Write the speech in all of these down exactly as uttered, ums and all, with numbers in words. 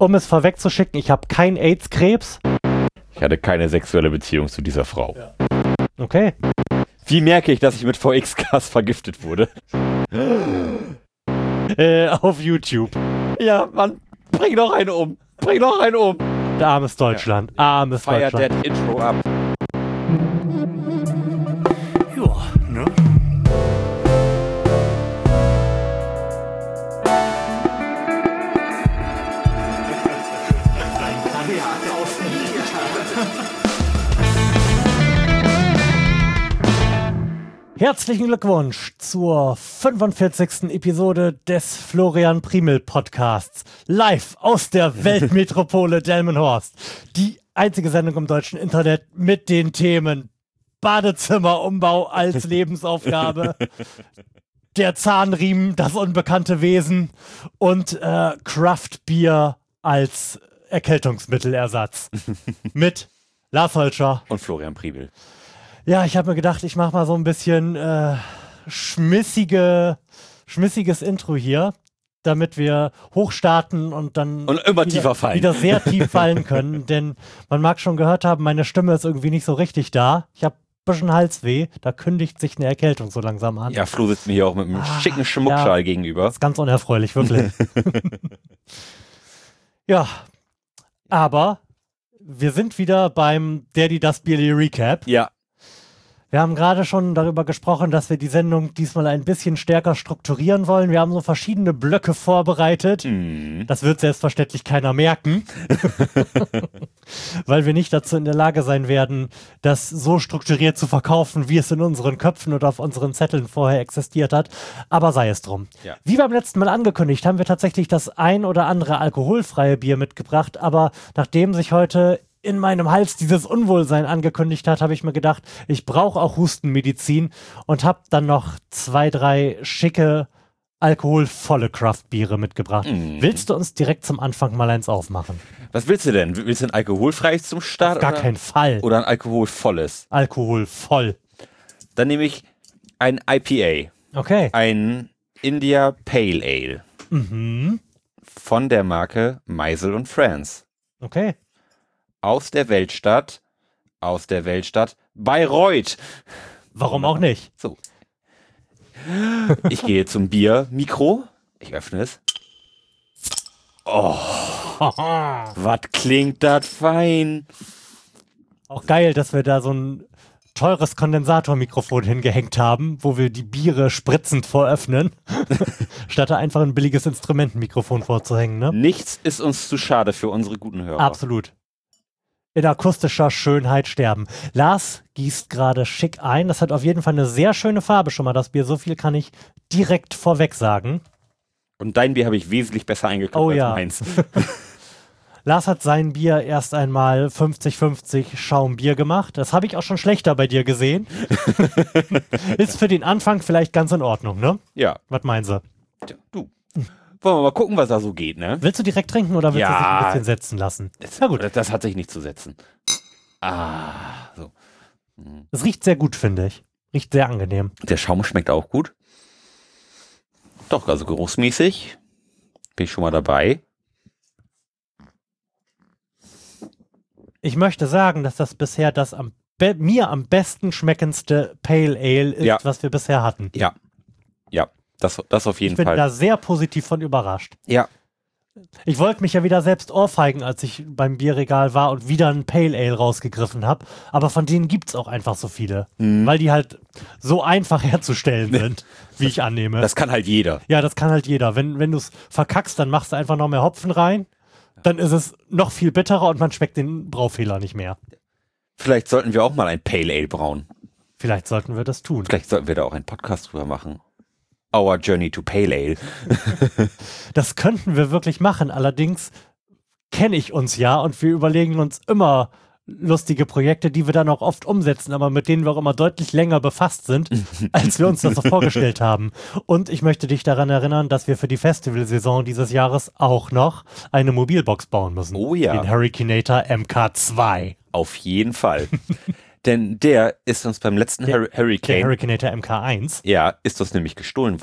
Um es vorwegzuschicken, ich habe kein AIDS-Krebs. Ich hatte keine sexuelle Beziehung zu dieser Frau. Ja. Okay. Wie merke ich, dass ich mit V X-Gas vergiftet wurde? äh, auf YouTube. Ja, Mann, bring doch einen um. Bring doch einen um. Armes Deutschland. Ja. Armes Fire Deutschland. Fire that Intro ab. Ja, ne? Herzlichen Glückwunsch zur fünfundvierzigsten Episode des Florian Primel Podcasts. Live aus der Weltmetropole Delmenhorst. Die einzige Sendung im deutschen Internet mit den Themen Badezimmerumbau als Lebensaufgabe, der Zahnriemen, das unbekannte Wesen und äh, Craft-Bier als Erkältungsmittelersatz. Mit Lars Holscher und Florian Primel. Ja, ich habe mir gedacht, ich mache mal so ein bisschen äh, schmissige, schmissiges Intro hier, damit wir hochstarten und dann und immer wieder, tiefer fallen. wieder sehr tief fallen können. Denn man mag schon gehört haben, meine Stimme ist irgendwie nicht so richtig da. Ich habe ein bisschen Halsweh, da kündigt sich eine Erkältung so langsam an. Ja, Flo sitzt mir hier auch mit einem ah, schicken Schmuckschal ja, gegenüber. Das ist ganz unerfreulich, wirklich. Ja, aber wir sind wieder beim Daddy Das Bierli Recap. Ja. Wir haben gerade schon darüber gesprochen, dass wir die Sendung diesmal ein bisschen stärker strukturieren wollen. Wir haben so verschiedene Blöcke vorbereitet. Mm. Das wird selbstverständlich keiner merken, weil wir nicht dazu in der Lage sein werden, das so strukturiert zu verkaufen, wie es in unseren Köpfen oder auf unseren Zetteln vorher existiert hat. Aber sei es drum. Ja. Wie beim letzten Mal angekündigt, haben wir tatsächlich das ein oder andere alkoholfreie Bier mitgebracht. Aber nachdem sich heute in meinem Hals dieses Unwohlsein angekündigt hat, habe ich mir gedacht, ich brauche auch Hustenmedizin und habe dann noch zwei, drei schicke, alkoholvolle Craft-Biere mitgebracht. Mm. Willst du uns direkt zum Anfang mal eins aufmachen? Was willst du denn? Willst du ein alkoholfreies zum Start? Auf gar oder? keinen Fall. Oder ein alkoholvolles? Alkoholvoll. Dann nehme ich ein I P A. Okay. Ein India Pale Ale. Mhm. Von der Marke Meisel und Friends. Okay. Aus der Weltstadt, aus der Weltstadt Bayreuth. Warum auch nicht? So. Ich gehe zum Biermikro. Ich öffne es. Oh, was klingt das fein. Auch geil, dass wir da so ein teures Kondensatormikrofon hingehängt haben, wo wir die Biere spritzend voröffnen, statt da einfach ein billiges Instrumentenmikrofon vorzuhängen. Ne? Nichts ist uns zu schade für unsere guten Hörer. Absolut. In akustischer Schönheit sterben. Lars gießt gerade schick ein. Das hat auf jeden Fall eine sehr schöne Farbe schon mal, das Bier. So viel kann ich direkt vorweg sagen. Und dein Bier habe ich wesentlich besser eingekauft oh, als ja. meins. Lars hat sein Bier erst einmal fünfzig fünfzig Schaumbier gemacht. Das habe ich auch schon schlechter bei dir gesehen. Ist für den Anfang vielleicht ganz in Ordnung, ne? Ja. Was meinst du? Ja, du. Wollen wir mal gucken, was da so geht, ne? Willst du direkt trinken oder willst ja, du dich ein bisschen setzen lassen? Na gut. Das, das hat sich nicht zu setzen. Ah, so. Es riecht sehr gut, finde ich. Riecht sehr angenehm. Der Schaum schmeckt auch gut. Doch, also geruchsmäßig bin ich schon mal dabei. Ich möchte sagen, dass das bisher das am be- mir am besten schmeckendste Pale Ale ist, ja. was wir bisher hatten. Ja, ja. Das, das auf jeden Fall. Ich bin da sehr positiv von überrascht. Ja. Ich wollte mich ja wieder selbst ohrfeigen, als ich beim Bierregal war und wieder ein Pale Ale rausgegriffen habe. Aber von denen gibt es auch einfach so viele. Mhm. Weil die halt so einfach herzustellen sind, wie ich annehme. Das kann halt jeder. Ja, das kann halt jeder. Wenn, wenn du es verkackst, dann machst du einfach noch mehr Hopfen rein. Dann ist es noch viel bitterer und man schmeckt den Braufehler nicht mehr. Vielleicht sollten wir auch mal ein Pale Ale brauen. Vielleicht sollten wir das tun. Vielleicht sollten wir da auch einen Podcast drüber machen. Our Journey to Pale Ale. Das könnten wir wirklich machen. Allerdings kenne ich uns ja und wir überlegen uns immer lustige Projekte, die wir dann auch oft umsetzen, aber mit denen wir auch immer deutlich länger befasst sind, als wir uns das so vorgestellt haben. Und ich möchte dich daran erinnern, dass wir für die Festivalsaison dieses Jahres auch noch eine Mobilbox bauen müssen. Oh ja. Den Hurricanator M K zwei. Auf jeden Fall. Denn der ist uns beim letzten der, Hurricane... Der Hurricanator M K eins. Ja, ist uns nämlich gestohlen worden.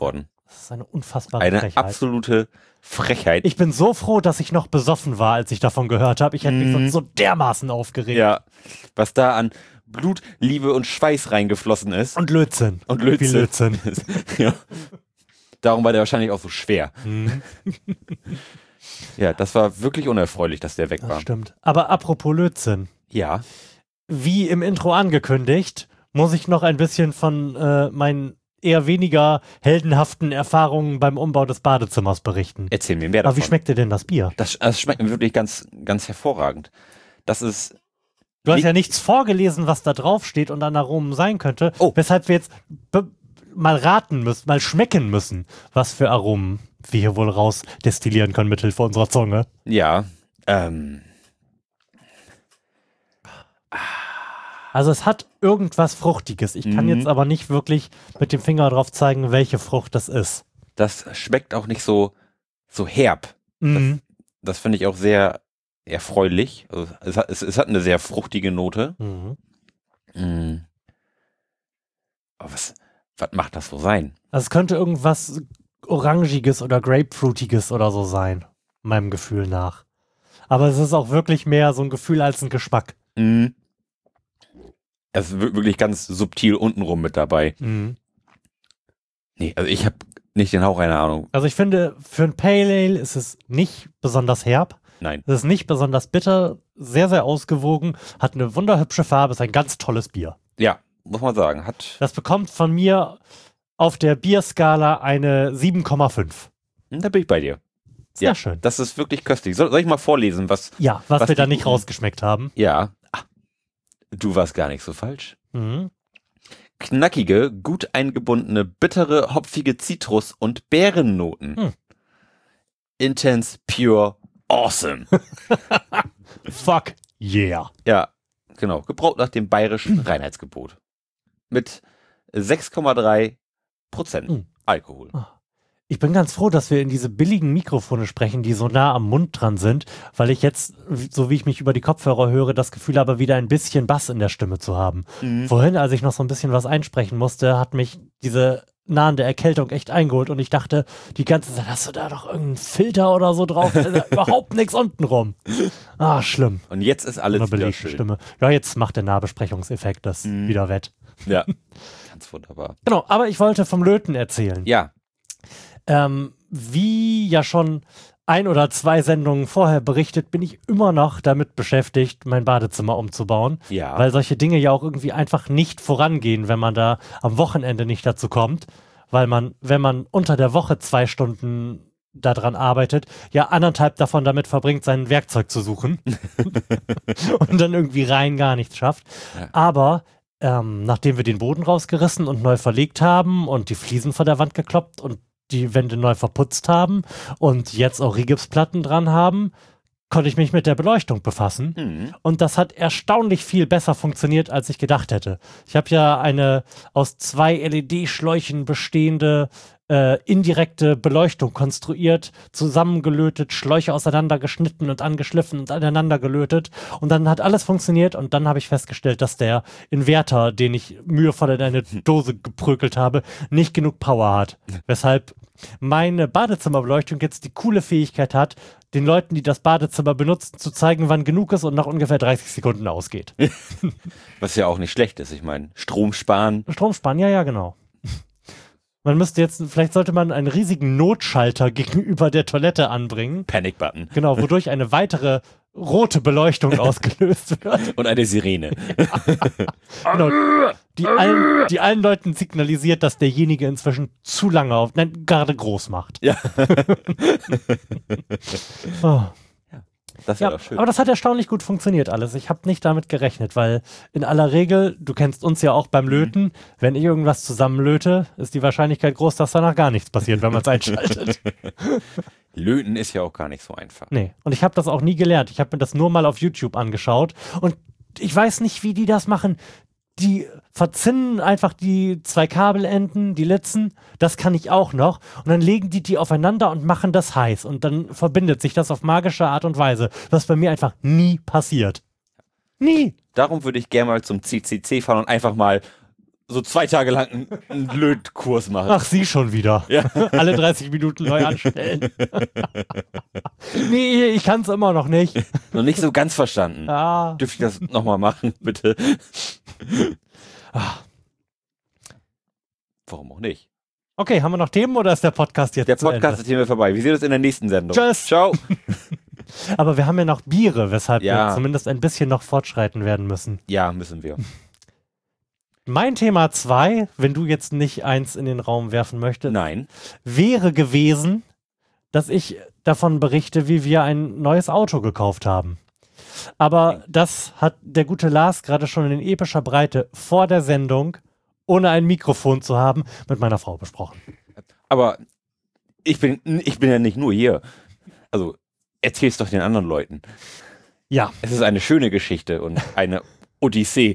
Das ist eine unfassbare Eine Frechheit. absolute Frechheit. Ich bin so froh, dass ich noch besoffen war, als ich davon gehört habe. Ich hätte mich sonst so dermaßen aufgeregt. Ja, was da an Blut, Liebe und Schweiß reingeflossen ist. Und Lötzinn. Und Lötzinn. Wie Lötzinn. Ja. Darum war der wahrscheinlich auch so schwer. Mhm. Ja, das war wirklich unerfreulich, dass der weg Das war. stimmt. Aber apropos Lötzinn. Ja. Wie im Intro angekündigt, muss ich noch ein bisschen von äh, meinen eher weniger heldenhaften Erfahrungen beim Umbau des Badezimmers berichten. Erzähl mir mehr davon. Aber wie schmeckt dir denn das Bier? Das, das schmeckt mir wirklich ganz, ganz hervorragend. Das ist... Du hast ja nichts vorgelesen, was da drauf steht und an Aromen sein könnte, Oh. weshalb wir jetzt mal raten müssen, mal schmecken müssen, was für Aromen wir hier wohl raus destillieren können mit Hilfe unserer Zunge. Ja, ähm... Also es hat irgendwas Fruchtiges. Ich kann Mhm. jetzt aber nicht wirklich mit dem Finger drauf zeigen, welche Frucht das ist. Das schmeckt auch nicht so, so herb. Mhm. Das finde ich auch sehr erfreulich. Also es, hat, es, es hat eine sehr fruchtige Note. Mhm. Mm. Aber was, was macht das so sein? Also es könnte irgendwas Orangiges oder Grapefruitiges oder so sein, meinem Gefühl nach. Aber es ist auch wirklich mehr so ein Gefühl als ein Geschmack. Mm. Es ist wir- wirklich ganz subtil untenrum mit dabei. Mhm. Nee, also ich habe nicht den Hauch einer Ahnung. Also ich finde, für ein Pale Ale ist es nicht besonders herb. Nein. Es ist nicht besonders bitter, sehr, sehr ausgewogen, hat eine wunderhübsche Farbe, ist ein ganz tolles Bier. Ja, muss man sagen. Hat. Das bekommt von mir auf der Bierskala eine sieben Komma fünf. Hm, Da bin ich bei dir. Sehr Ja, schön. Das ist wirklich köstlich. Soll, soll ich mal vorlesen, was. Ja, was, was wir da die nicht guten- rausgeschmeckt haben. Ja. Ah, du warst gar nicht so falsch. Mhm. Knackige, gut eingebundene, bittere, hopfige Zitrus- und Beerennoten. Hm. Intense, pure, awesome. Fuck yeah. Ja, genau. Gebraut nach dem bayerischen Reinheitsgebot. Mit sechs Komma drei Prozent Hm. Alkohol. Ich bin ganz froh, dass wir in diese billigen Mikrofone sprechen, die so nah am Mund dran sind, weil ich jetzt, so wie ich mich über die Kopfhörer höre, das Gefühl habe, wieder ein bisschen Bass in der Stimme zu haben. Mhm. Vorhin, als ich noch so ein bisschen was einsprechen musste, hat mich diese nahende Erkältung echt eingeholt und ich dachte die ganze Zeit, hast du da doch irgendeinen Filter oder so drauf? Da ist ja überhaupt nichts unten rum. Ah, schlimm. Und jetzt ist alles Eine wieder belegte schön. Stimme. Ja, jetzt macht der Nahbesprechungseffekt das Mhm. wieder wett. Ja, ganz wunderbar. Genau, aber ich wollte vom Löten erzählen. Ja, Ähm, wie ja schon ein oder zwei Sendungen vorher berichtet, bin ich immer noch damit beschäftigt, mein Badezimmer umzubauen, ja. weil solche Dinge ja auch irgendwie einfach nicht vorangehen, wenn man da am Wochenende nicht dazu kommt, weil man, wenn man unter der Woche zwei Stunden daran arbeitet, ja anderthalb davon damit verbringt, sein Werkzeug zu suchen und dann irgendwie rein gar nichts schafft. Ja. Aber ähm, nachdem wir den Boden rausgerissen und neu verlegt haben und die Fliesen von der Wand gekloppt und die Wände neu verputzt haben und jetzt auch Rigipsplatten dran haben, konnte ich mich mit der Beleuchtung befassen. Mhm. Und das hat erstaunlich viel besser funktioniert, als ich gedacht hätte. Ich habe ja eine aus zwei L E D-Schläuchen bestehende äh, indirekte Beleuchtung konstruiert, zusammengelötet, Schläuche auseinandergeschnitten und angeschliffen und aneinander gelötet. Und dann hat alles funktioniert und dann habe ich festgestellt, dass der Inverter, den ich mühevoll in eine Dose geprügelt habe, nicht genug Power hat. Weshalb meine Badezimmerbeleuchtung jetzt die coole Fähigkeit hat, den Leuten, die das Badezimmer benutzen, zu zeigen, wann genug ist und nach ungefähr dreißig Sekunden ausgeht. Was ja auch nicht schlecht ist. Ich meine, Strom sparen. Strom sparen, ja, ja, genau. Man müsste jetzt, vielleicht sollte man einen riesigen Notschalter gegenüber der Toilette anbringen. Panic-Button. Genau, wodurch eine weitere rote Beleuchtung ausgelöst wird. Und eine Sirene. Genau, die, allen, die allen Leuten signalisiert, dass derjenige inzwischen zu lange auf, nein, gerade groß macht. Ja. Oh. Das Ja, wäre doch schön. aber das hat erstaunlich gut funktioniert alles. Ich habe nicht damit gerechnet, weil in aller Regel, du kennst uns ja auch beim Löten, mhm. wenn ich irgendwas zusammenlöte, ist die Wahrscheinlichkeit groß, dass danach gar nichts passiert, wenn man es einschaltet. Löten ist ja auch gar nicht so einfach. Nee, und ich habe das auch nie gelernt. Ich habe mir das nur mal auf YouTube angeschaut und ich weiß nicht, wie die das machen. Die verzinnen einfach die zwei Kabelenden, die Litzen, das kann ich auch noch. Und dann legen die die aufeinander und machen das heiß. Und dann verbindet sich das auf magische Art und Weise, was bei mir einfach nie passiert. Nie. Darum würde ich gerne mal zum C C C fahren und einfach mal so zwei Tage lang einen, einen Lötkurs machen. Ach, Sie schon wieder. Ja. Alle dreißig Minuten neu anstellen. Nee, ich kann es immer noch nicht. Noch nicht so ganz verstanden. Ja. Dürfte ich das nochmal machen, bitte? Ach. Warum auch nicht? Okay, haben wir noch Themen oder ist der Podcast jetzt Der zu Ende? Podcast ist hier vorbei. Wir sehen uns in der nächsten Sendung. Tschüss. Ciao. Aber wir haben ja noch Biere, weshalb Ja. wir zumindest ein bisschen noch fortschreiten werden müssen. Ja, müssen wir. Mein Thema zwei, wenn du jetzt nicht eins in den Raum werfen möchtest, Nein. wäre gewesen, dass ich davon berichte, wie wir ein neues Auto gekauft haben. Aber das hat der gute Lars gerade schon in epischer Breite vor der Sendung, ohne ein Mikrofon zu haben, mit meiner Frau besprochen. Aber ich bin, ich bin ja nicht nur hier. Also erzähl's doch den anderen Leuten. Ja. Es ist eine schöne Geschichte und eine Odyssee.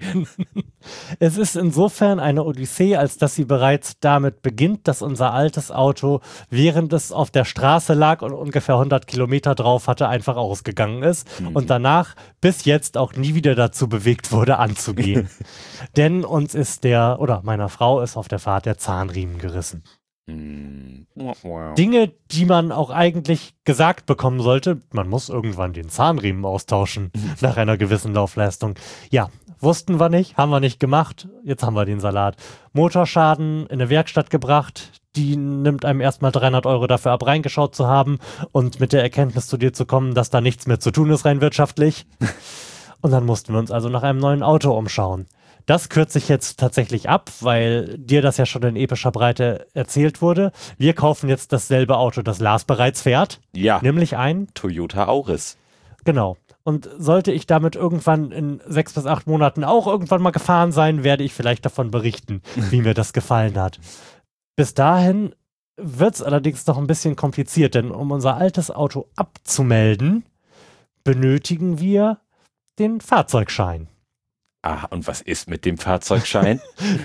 Es ist insofern eine Odyssee, als dass sie bereits damit beginnt, dass unser altes Auto, während es auf der Straße lag und ungefähr hundert Kilometer drauf hatte, einfach ausgegangen ist mhm. und danach bis jetzt auch nie wieder dazu bewegt wurde, anzugehen. Denn uns ist der, oder meiner Frau ist auf der Fahrt der Zahnriemen gerissen. Mm. Wow. Dinge, die man auch eigentlich gesagt bekommen sollte, man muss irgendwann den Zahnriemen austauschen nach einer gewissen Laufleistung. Ja, wussten wir nicht, haben wir nicht gemacht, jetzt haben wir den Salat. Motorschaden in eine Werkstatt gebracht, die nimmt einem erstmal dreihundert Euro dafür ab, reingeschaut zu haben und mit der Erkenntnis zu dir zu kommen, dass da nichts mehr zu tun ist rein wirtschaftlich. Und dann mussten wir uns also nach einem neuen Auto umschauen. Das kürze ich jetzt tatsächlich ab, weil dir das ja schon in epischer Breite erzählt wurde. Wir kaufen jetzt dasselbe Auto, das Lars bereits fährt. Ja. Nämlich ein Toyota Auris. Genau. Und sollte ich damit irgendwann in sechs bis acht Monaten auch irgendwann mal gefahren sein, werde ich vielleicht davon berichten, wie mir das gefallen hat. Bis dahin wird es allerdings noch ein bisschen kompliziert, denn um unser altes Auto abzumelden, benötigen wir den Fahrzeugschein. Ah, und was ist mit dem Fahrzeugschein?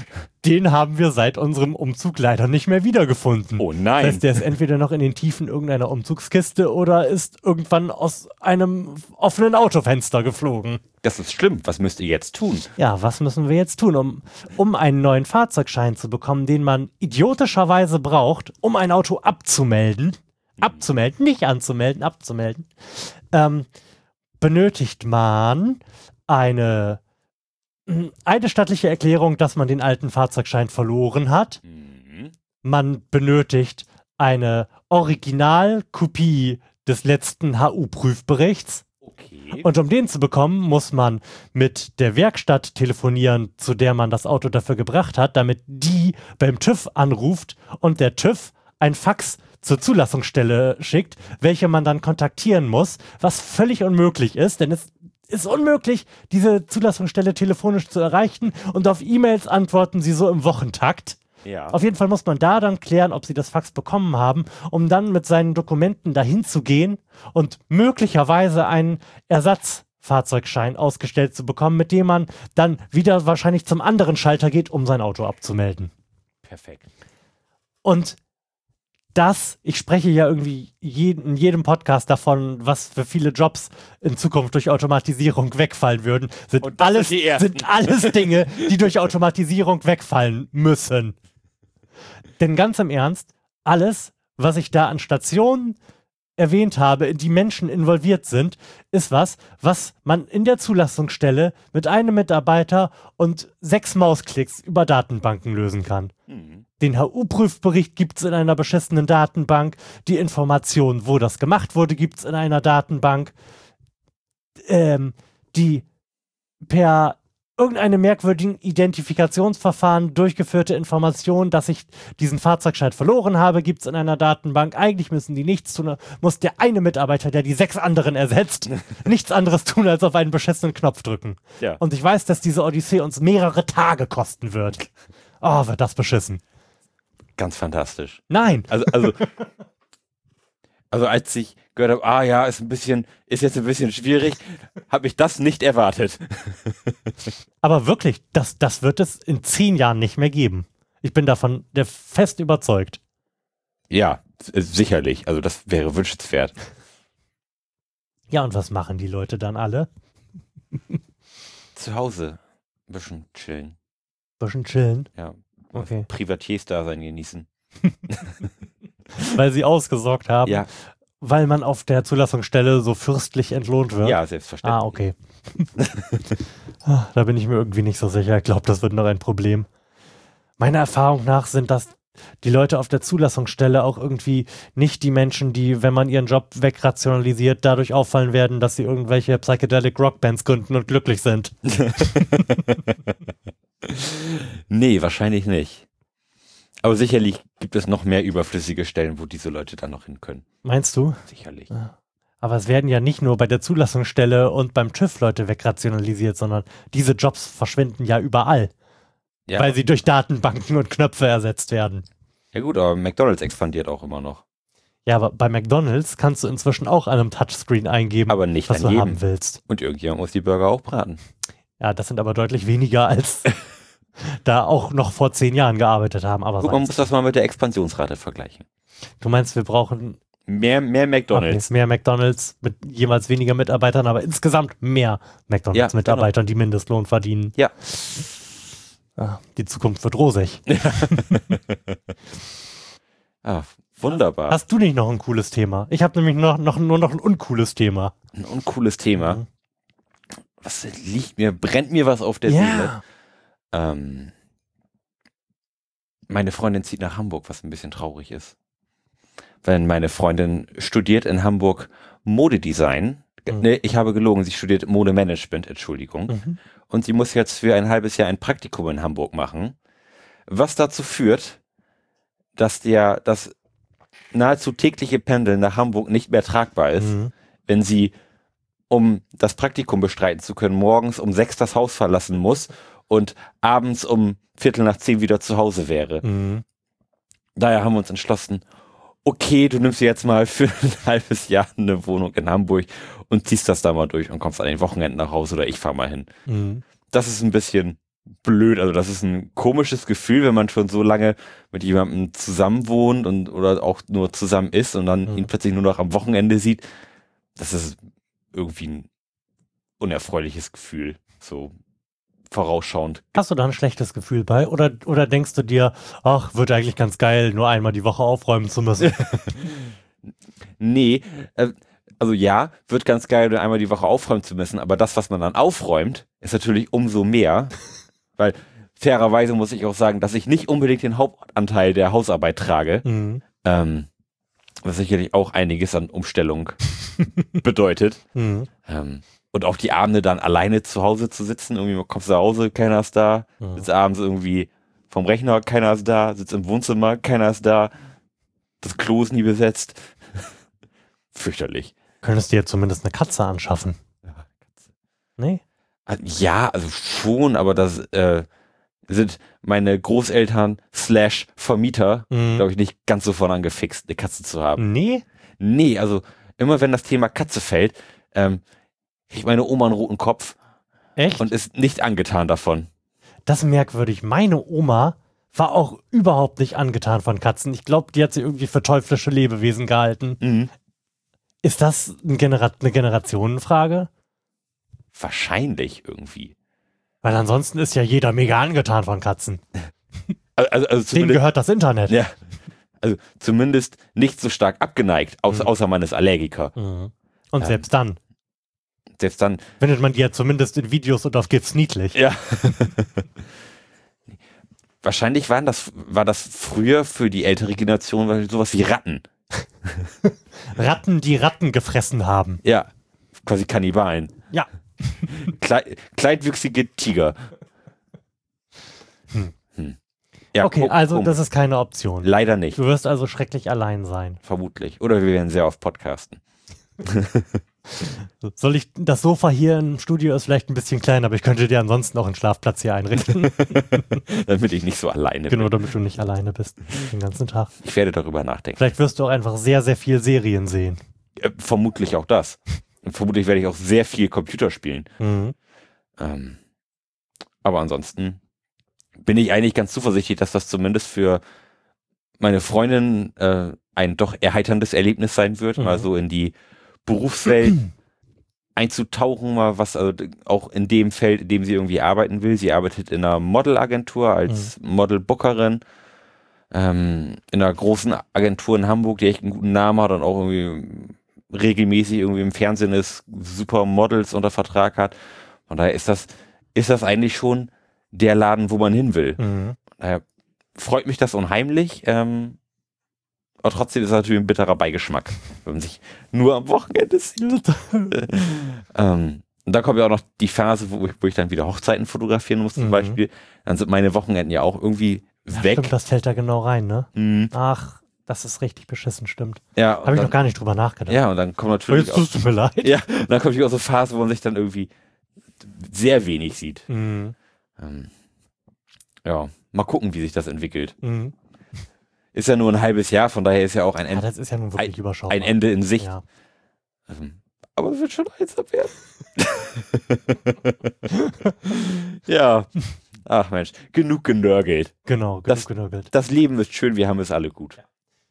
Den haben wir seit unserem Umzug leider nicht mehr wiedergefunden. Oh nein. Das heißt, der ist entweder noch in den Tiefen irgendeiner Umzugskiste oder ist irgendwann aus einem offenen Autofenster geflogen. Das ist schlimm. Was müsst ihr jetzt tun? Ja, was müssen wir jetzt tun, um, um einen neuen Fahrzeugschein zu bekommen, den man idiotischerweise braucht, um ein Auto abzumelden? Abzumelden, nicht anzumelden, abzumelden. Ähm, benötigt man eine eidesstattliche Erklärung, dass man den alten Fahrzeugschein verloren hat. Mhm. Man benötigt eine Originalkopie des letzten H U-Prüfberichts. Okay. Und um den zu bekommen, muss man mit der Werkstatt telefonieren, zu der man das Auto dafür gebracht hat, damit die beim TÜV anruft und der TÜV ein Fax zur Zulassungsstelle schickt, welche man dann kontaktieren muss, was völlig unmöglich ist, denn es ist unmöglich, diese Zulassungsstelle telefonisch zu erreichen und auf E-Mails antworten sie so im Wochentakt. Ja. Auf jeden Fall muss man da dann klären, ob sie das Fax bekommen haben, um dann mit seinen Dokumenten dahin zu gehen und möglicherweise einen Ersatzfahrzeugschein ausgestellt zu bekommen, mit dem man dann wieder wahrscheinlich zum anderen Schalter geht, um sein Auto abzumelden. Perfekt. Und das, ich spreche ja irgendwie jeden, in jedem Podcast davon, was für viele Jobs in Zukunft durch Automatisierung wegfallen würden, sind alles, sind alles Dinge, die durch Automatisierung wegfallen müssen. Denn ganz im Ernst, alles, was ich da an Stationen erwähnt habe, in die Menschen involviert sind, ist was, was man in der Zulassungsstelle mit einem Mitarbeiter und sechs Mausklicks über Datenbanken lösen kann. Mhm. Den H U-Prüfbericht gibt es in einer beschissenen Datenbank. Die Information, wo das gemacht wurde, gibt es in einer Datenbank. Ähm, die per irgendeinem merkwürdigen Identifikationsverfahren durchgeführte Information, dass ich diesen Fahrzeugschein verloren habe, gibt es in einer Datenbank. Eigentlich müssen die nichts tun. Muss der eine Mitarbeiter, der die sechs anderen ersetzt, nichts anderes tun, als auf einen beschissenen Knopf drücken. Ja. Und ich weiß, dass diese Odyssee uns mehrere Tage kosten wird. Oh, wird das beschissen. Ganz fantastisch. Nein. Also, also, also als ich gehört habe, ah ja, ist ein bisschen, ist jetzt ein bisschen schwierig, habe ich das nicht erwartet. Aber wirklich, das, das wird es in zehn Jahren nicht mehr geben. Ich bin davon der fest überzeugt. Ja, sicherlich. Also das wäre wünschenswert. Ja, und was machen die Leute dann alle? Zu Hause ein bisschen chillen. Bisschen chillen? Ja. Okay. Privatiers-Dasein genießen. Weil sie ausgesorgt haben? Ja. Weil man auf der Zulassungsstelle so fürstlich entlohnt wird? Ja, selbstverständlich. Ah, okay. Da bin ich mir irgendwie nicht so sicher. Ich glaube, das wird noch ein Problem. Meiner Erfahrung nach sind das die Leute auf der Zulassungsstelle auch irgendwie nicht die Menschen, die, wenn man ihren Job wegrationalisiert, dadurch auffallen werden, dass sie irgendwelche Psychedelic Rockbands gründen und glücklich sind. Nee, wahrscheinlich nicht. Aber sicherlich gibt es noch mehr überflüssige Stellen, wo diese Leute dann noch hin können. Meinst du? Sicherlich. Aber es werden ja nicht nur bei der Zulassungsstelle und beim TÜV Leute wegrationalisiert, sondern diese Jobs verschwinden ja überall. Ja. Weil sie durch Datenbanken und Knöpfe ersetzt werden. Ja gut, aber McDonald's expandiert auch immer noch. Ja, aber bei McDonald's kannst du inzwischen auch an einem Touchscreen eingeben, aber nicht was du jedem. haben willst. Und irgendjemand muss die Burger auch braten. Ja, das sind aber deutlich weniger, als da auch noch vor zehn Jahren gearbeitet haben. Aber Gut, man muss das mal mit der Expansionsrate vergleichen. Du meinst, wir brauchen mehr, mehr McDonald's. Okay, mehr McDonald's mit jemals weniger Mitarbeitern, aber insgesamt mehr McDonald's-Mitarbeitern, ja, genau, die Mindestlohn verdienen. Ja. Ja, die Zukunft wird rosig. Ah, wunderbar. Hast du nicht noch ein cooles Thema? Ich habe nämlich noch, noch, nur noch ein uncooles Thema. Ein uncooles Thema? Mhm. Was liegt mir, brennt mir was auf der ja. Seele? Ähm, meine Freundin zieht nach Hamburg, was ein bisschen traurig ist. Weil meine Freundin studiert in Hamburg Modedesign. Mhm. Ne, ich habe gelogen, sie studiert Modemanagement, Entschuldigung. Mhm. Und sie muss jetzt für ein halbes Jahr ein Praktikum in Hamburg machen. Was dazu führt, dass der, das nahezu tägliche Pendeln nach Hamburg nicht mehr tragbar ist, mhm. wenn sie, um das Praktikum bestreiten zu können, morgens um sechs das Haus verlassen muss und abends um Viertel nach zehn wieder zu Hause wäre. Mhm. Daher haben wir uns entschlossen, okay, du nimmst jetzt mal für ein halbes Jahr eine Wohnung in Hamburg und ziehst das da mal durch und kommst an den Wochenenden nach Hause oder ich fahr mal hin. Mhm. Das ist ein bisschen blöd, also das ist ein komisches Gefühl, wenn man schon so lange mit jemandem zusammen wohnt und oder auch nur zusammen ist und dann mhm. ihn plötzlich nur noch am Wochenende sieht. Das ist irgendwie ein unerfreuliches Gefühl, so vorausschauend. Hast du da ein schlechtes Gefühl bei? Oder, oder denkst du dir, ach, wird eigentlich ganz geil, nur einmal die Woche aufräumen zu müssen? Nee, äh, also ja, wird ganz geil, nur einmal die Woche aufräumen zu müssen, aber das, was man dann aufräumt, ist natürlich umso mehr, weil fairerweise muss ich auch sagen, dass ich nicht unbedingt den Hauptanteil der Hausarbeit trage, mhm. ähm, was sicherlich auch einiges an Umstellung bedeutet. Mhm. Ähm, Und auch die Abende dann alleine zu Hause zu sitzen, irgendwie kommst du nach Hause, keiner ist da, mhm. sitzt abends irgendwie vom Rechner, keiner ist da, sitzt im Wohnzimmer, keiner ist da, das Klo ist nie besetzt. Fürchterlich. Könntest du dir zumindest eine Katze anschaffen? Ja, Katze. Nee? Ja, also schon, aber das äh, sind meine Großeltern slash Vermieter, mhm. glaube ich, nicht ganz so von angefixt, eine Katze zu haben. Nee? Nee, also immer wenn das Thema Katze fällt, ähm, kriegt meine Oma einen roten Kopf. Echt? Und ist nicht angetan davon. Das ist merkwürdig. Meine Oma war auch überhaupt nicht angetan von Katzen. Ich glaube, die hat sie irgendwie für teuflische Lebewesen gehalten. Mhm. Ist das eine, Genera- eine Generationenfrage? Wahrscheinlich irgendwie. Weil ansonsten ist ja jeder mega angetan von Katzen. Also, also Denen gehört das Internet. Ja. Also zumindest nicht so stark abgeneigt, außer, mhm. außer man ist Allergiker. Mhm. Und ähm. selbst dann. Selbst dann. Findet man die ja zumindest in Videos und auf GIFs niedlich. Ja. Wahrscheinlich waren das, war das früher für die ältere Generation sowas wie Ratten. Ratten, die Ratten gefressen haben. Ja, quasi Kannibalen. Ja. Klei- kleidwüchsige Tiger. Hm. Hm. Ja, okay, guck, also guck. Das ist keine Option. Leider nicht. Du wirst also schrecklich allein sein. Vermutlich. Oder wir werden sehr oft podcasten. Soll ich, das Sofa hier im Studio ist vielleicht ein bisschen klein, aber ich könnte dir ansonsten auch einen Schlafplatz hier einrichten. Damit ich nicht so alleine genau, bin. Genau, damit du nicht alleine bist den ganzen Tag. Ich werde darüber nachdenken. Vielleicht wirst du auch einfach sehr, sehr viel Serien sehen. Äh, vermutlich auch das. Und vermutlich werde ich auch sehr viel Computer spielen. Mhm. Ähm, aber ansonsten bin ich eigentlich ganz zuversichtlich, dass das zumindest für meine Freundin äh, ein doch erheiterndes Erlebnis sein wird, mhm. mal so in die Berufswelt einzutauchen, mal was, also auch in dem Feld, in dem sie irgendwie arbeiten will. Sie arbeitet in einer Modelagentur als mhm. Modelbookerin, ähm, in einer großen Agentur in Hamburg, die echt einen guten Namen hat und auch irgendwie regelmäßig irgendwie im Fernsehen ist, super Models unter Vertrag hat. Von daher ist das, ist das eigentlich schon der Laden, wo man hin will. Mhm. Daher freut mich das unheimlich, ähm, aber trotzdem ist es natürlich ein bitterer Beigeschmack, wenn man sich nur am Wochenende sieht. ähm, und dann kommt ja auch noch die Phase, wo ich, wo ich dann wieder Hochzeiten fotografieren muss, zum mhm. Beispiel. Dann sind meine Wochenenden ja auch irgendwie ja, weg. Stimmt, das fällt da genau rein, ne? Mhm. Ach, das ist richtig beschissen, stimmt. Ja, habe ich noch gar nicht drüber nachgedacht. Ja, und dann kommt natürlich jetzt tust du mir leid. Ja, und dann kommt auch so Phase, wo man sich dann irgendwie sehr wenig sieht. Mhm. Ähm, ja, mal gucken, wie sich das entwickelt. Mhm. Ist ja nur ein halbes Jahr, von daher ist ja auch ein Ende, ja, das ist ja nun wirklich ein, überschaubar. ein Ende in Sicht. Ja. Ähm, aber es wird schon einsam werden. Ja. Ach Mensch, genug genörgelt. Genau, genug das, genörgelt. Das Leben ist schön, wir haben es alle gut.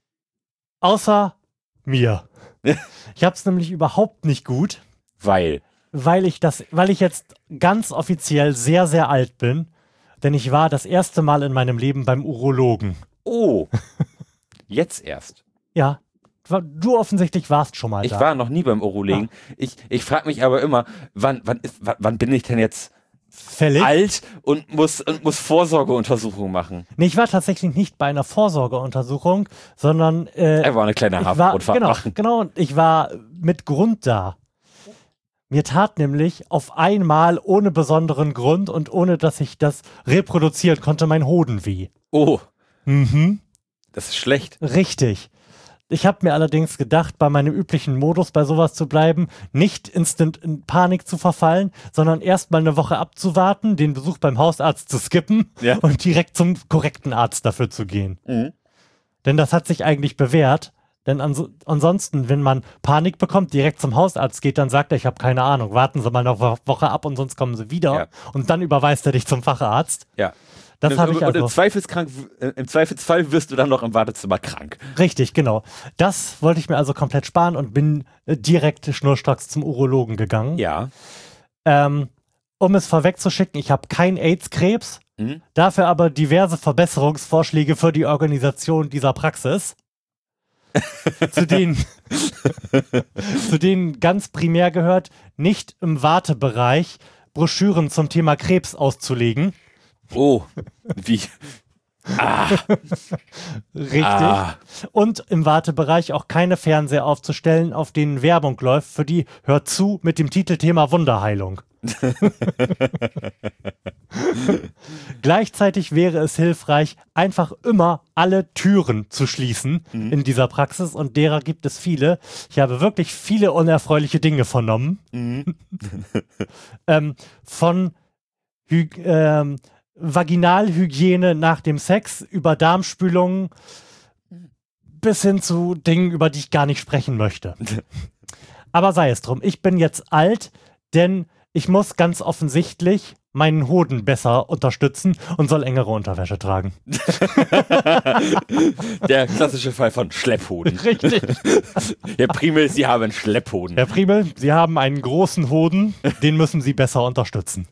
Außer mir. Ich hab's nämlich überhaupt nicht gut. Weil? Weil ich das, weil ich jetzt ganz offiziell sehr, sehr alt bin. Denn ich war das erste Mal in meinem Leben beim Urologen. Oh, jetzt erst? Ja, du offensichtlich warst schon mal ich da. Ich war noch nie beim Urologen. Ja. Ich, ich frage mich aber immer, wann, wann, ist, wann, wann bin ich denn jetzt Fällig? alt und muss, und muss Vorsorgeuntersuchungen machen? Nee, ich war tatsächlich nicht bei einer Vorsorgeuntersuchung, sondern äh, er war eine kleine Haarbrotfahrt genau, machen. Genau, und ich war mit Grund da. Mir tat nämlich auf einmal ohne besonderen Grund und ohne, dass ich das reproduzieren konnte, mein Hoden weh. Oh. Mhm. Das ist schlecht. Richtig. Ich habe mir allerdings gedacht, bei meinem üblichen Modus bei sowas zu bleiben, nicht instant in Panik zu verfallen, sondern erst mal eine Woche abzuwarten, den Besuch beim Hausarzt zu skippen ja. und direkt zum korrekten Arzt dafür zu gehen. Mhm. Denn das hat sich eigentlich bewährt. Denn ans- ansonsten, wenn man Panik bekommt, direkt zum Hausarzt geht, dann sagt er, ich habe keine Ahnung, warten Sie mal eine Woche ab und sonst kommen Sie wieder. Ja. Und dann überweist er dich zum Facharzt. Ja. Das habe ich also. Und im, Zweifelskrank, im Zweifelsfall wirst du dann noch im Wartezimmer krank. Richtig, genau. Das wollte ich mir also komplett sparen und bin äh, direkt schnurstracks zum Urologen gegangen. Ja. Ähm, um es vorwegzuschicken, ich habe keinen AIDS-Krebs, mhm. dafür aber diverse Verbesserungsvorschläge für die Organisation dieser Praxis. zu denen zu denen ganz primär gehört, nicht im Wartebereich Broschüren zum Thema Krebs auszulegen. Oh, wie? Ah. Richtig. Ah. Und im Wartebereich auch keine Fernseher aufzustellen, auf denen Werbung läuft, für die hört zu mit dem Titelthema Wunderheilung. Gleichzeitig wäre es hilfreich, einfach immer alle Türen zu schließen mhm. in dieser Praxis und derer gibt es viele. Ich habe wirklich viele unerfreuliche Dinge vernommen. Mhm. ähm, von Hy- ähm, Vaginalhygiene nach dem Sex, über Darmspülungen bis hin zu Dingen, über die ich gar nicht sprechen möchte. Aber sei es drum, ich bin jetzt alt, denn ich muss ganz offensichtlich meinen Hoden besser unterstützen und soll engere Unterwäsche tragen. Der klassische Fall von Schlepphoden. Richtig. Herr Primel, Sie haben einen Schlepphoden. Herr Primel, Sie haben einen großen Hoden, den müssen Sie besser unterstützen.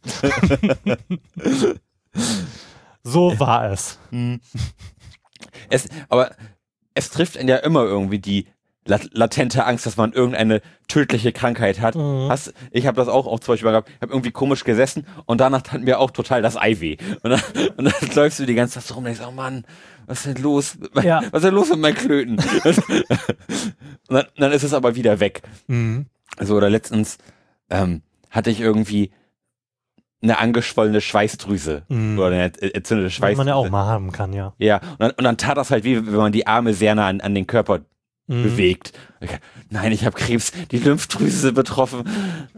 So war es. es. Aber es trifft einen ja immer irgendwie die latente Angst, dass man irgendeine tödliche Krankheit hat. Mhm. Hast, ich habe das auch, auch zum Beispiel gehabt, ich habe irgendwie komisch gesessen und danach tat mir auch total das Ei weh. Und dann, und dann läufst du die ganze Zeit so rum und denkst, oh Mann, was ist denn los? Ja. Was ist denn los mit meinen Klöten? und dann, dann ist es aber wieder weg. Mhm. Also, oder letztens ähm, hatte ich irgendwie eine angeschwollene Schweißdrüse mm. oder eine entzündete Schweißdrüse. Die man ja auch mal haben kann, ja. Ja, und dann, und dann tat das halt wie, wenn man die Arme sehr nah an, an den Körper mm. bewegt. Ich, nein, ich habe Krebs, die Lymphdrüse betroffen.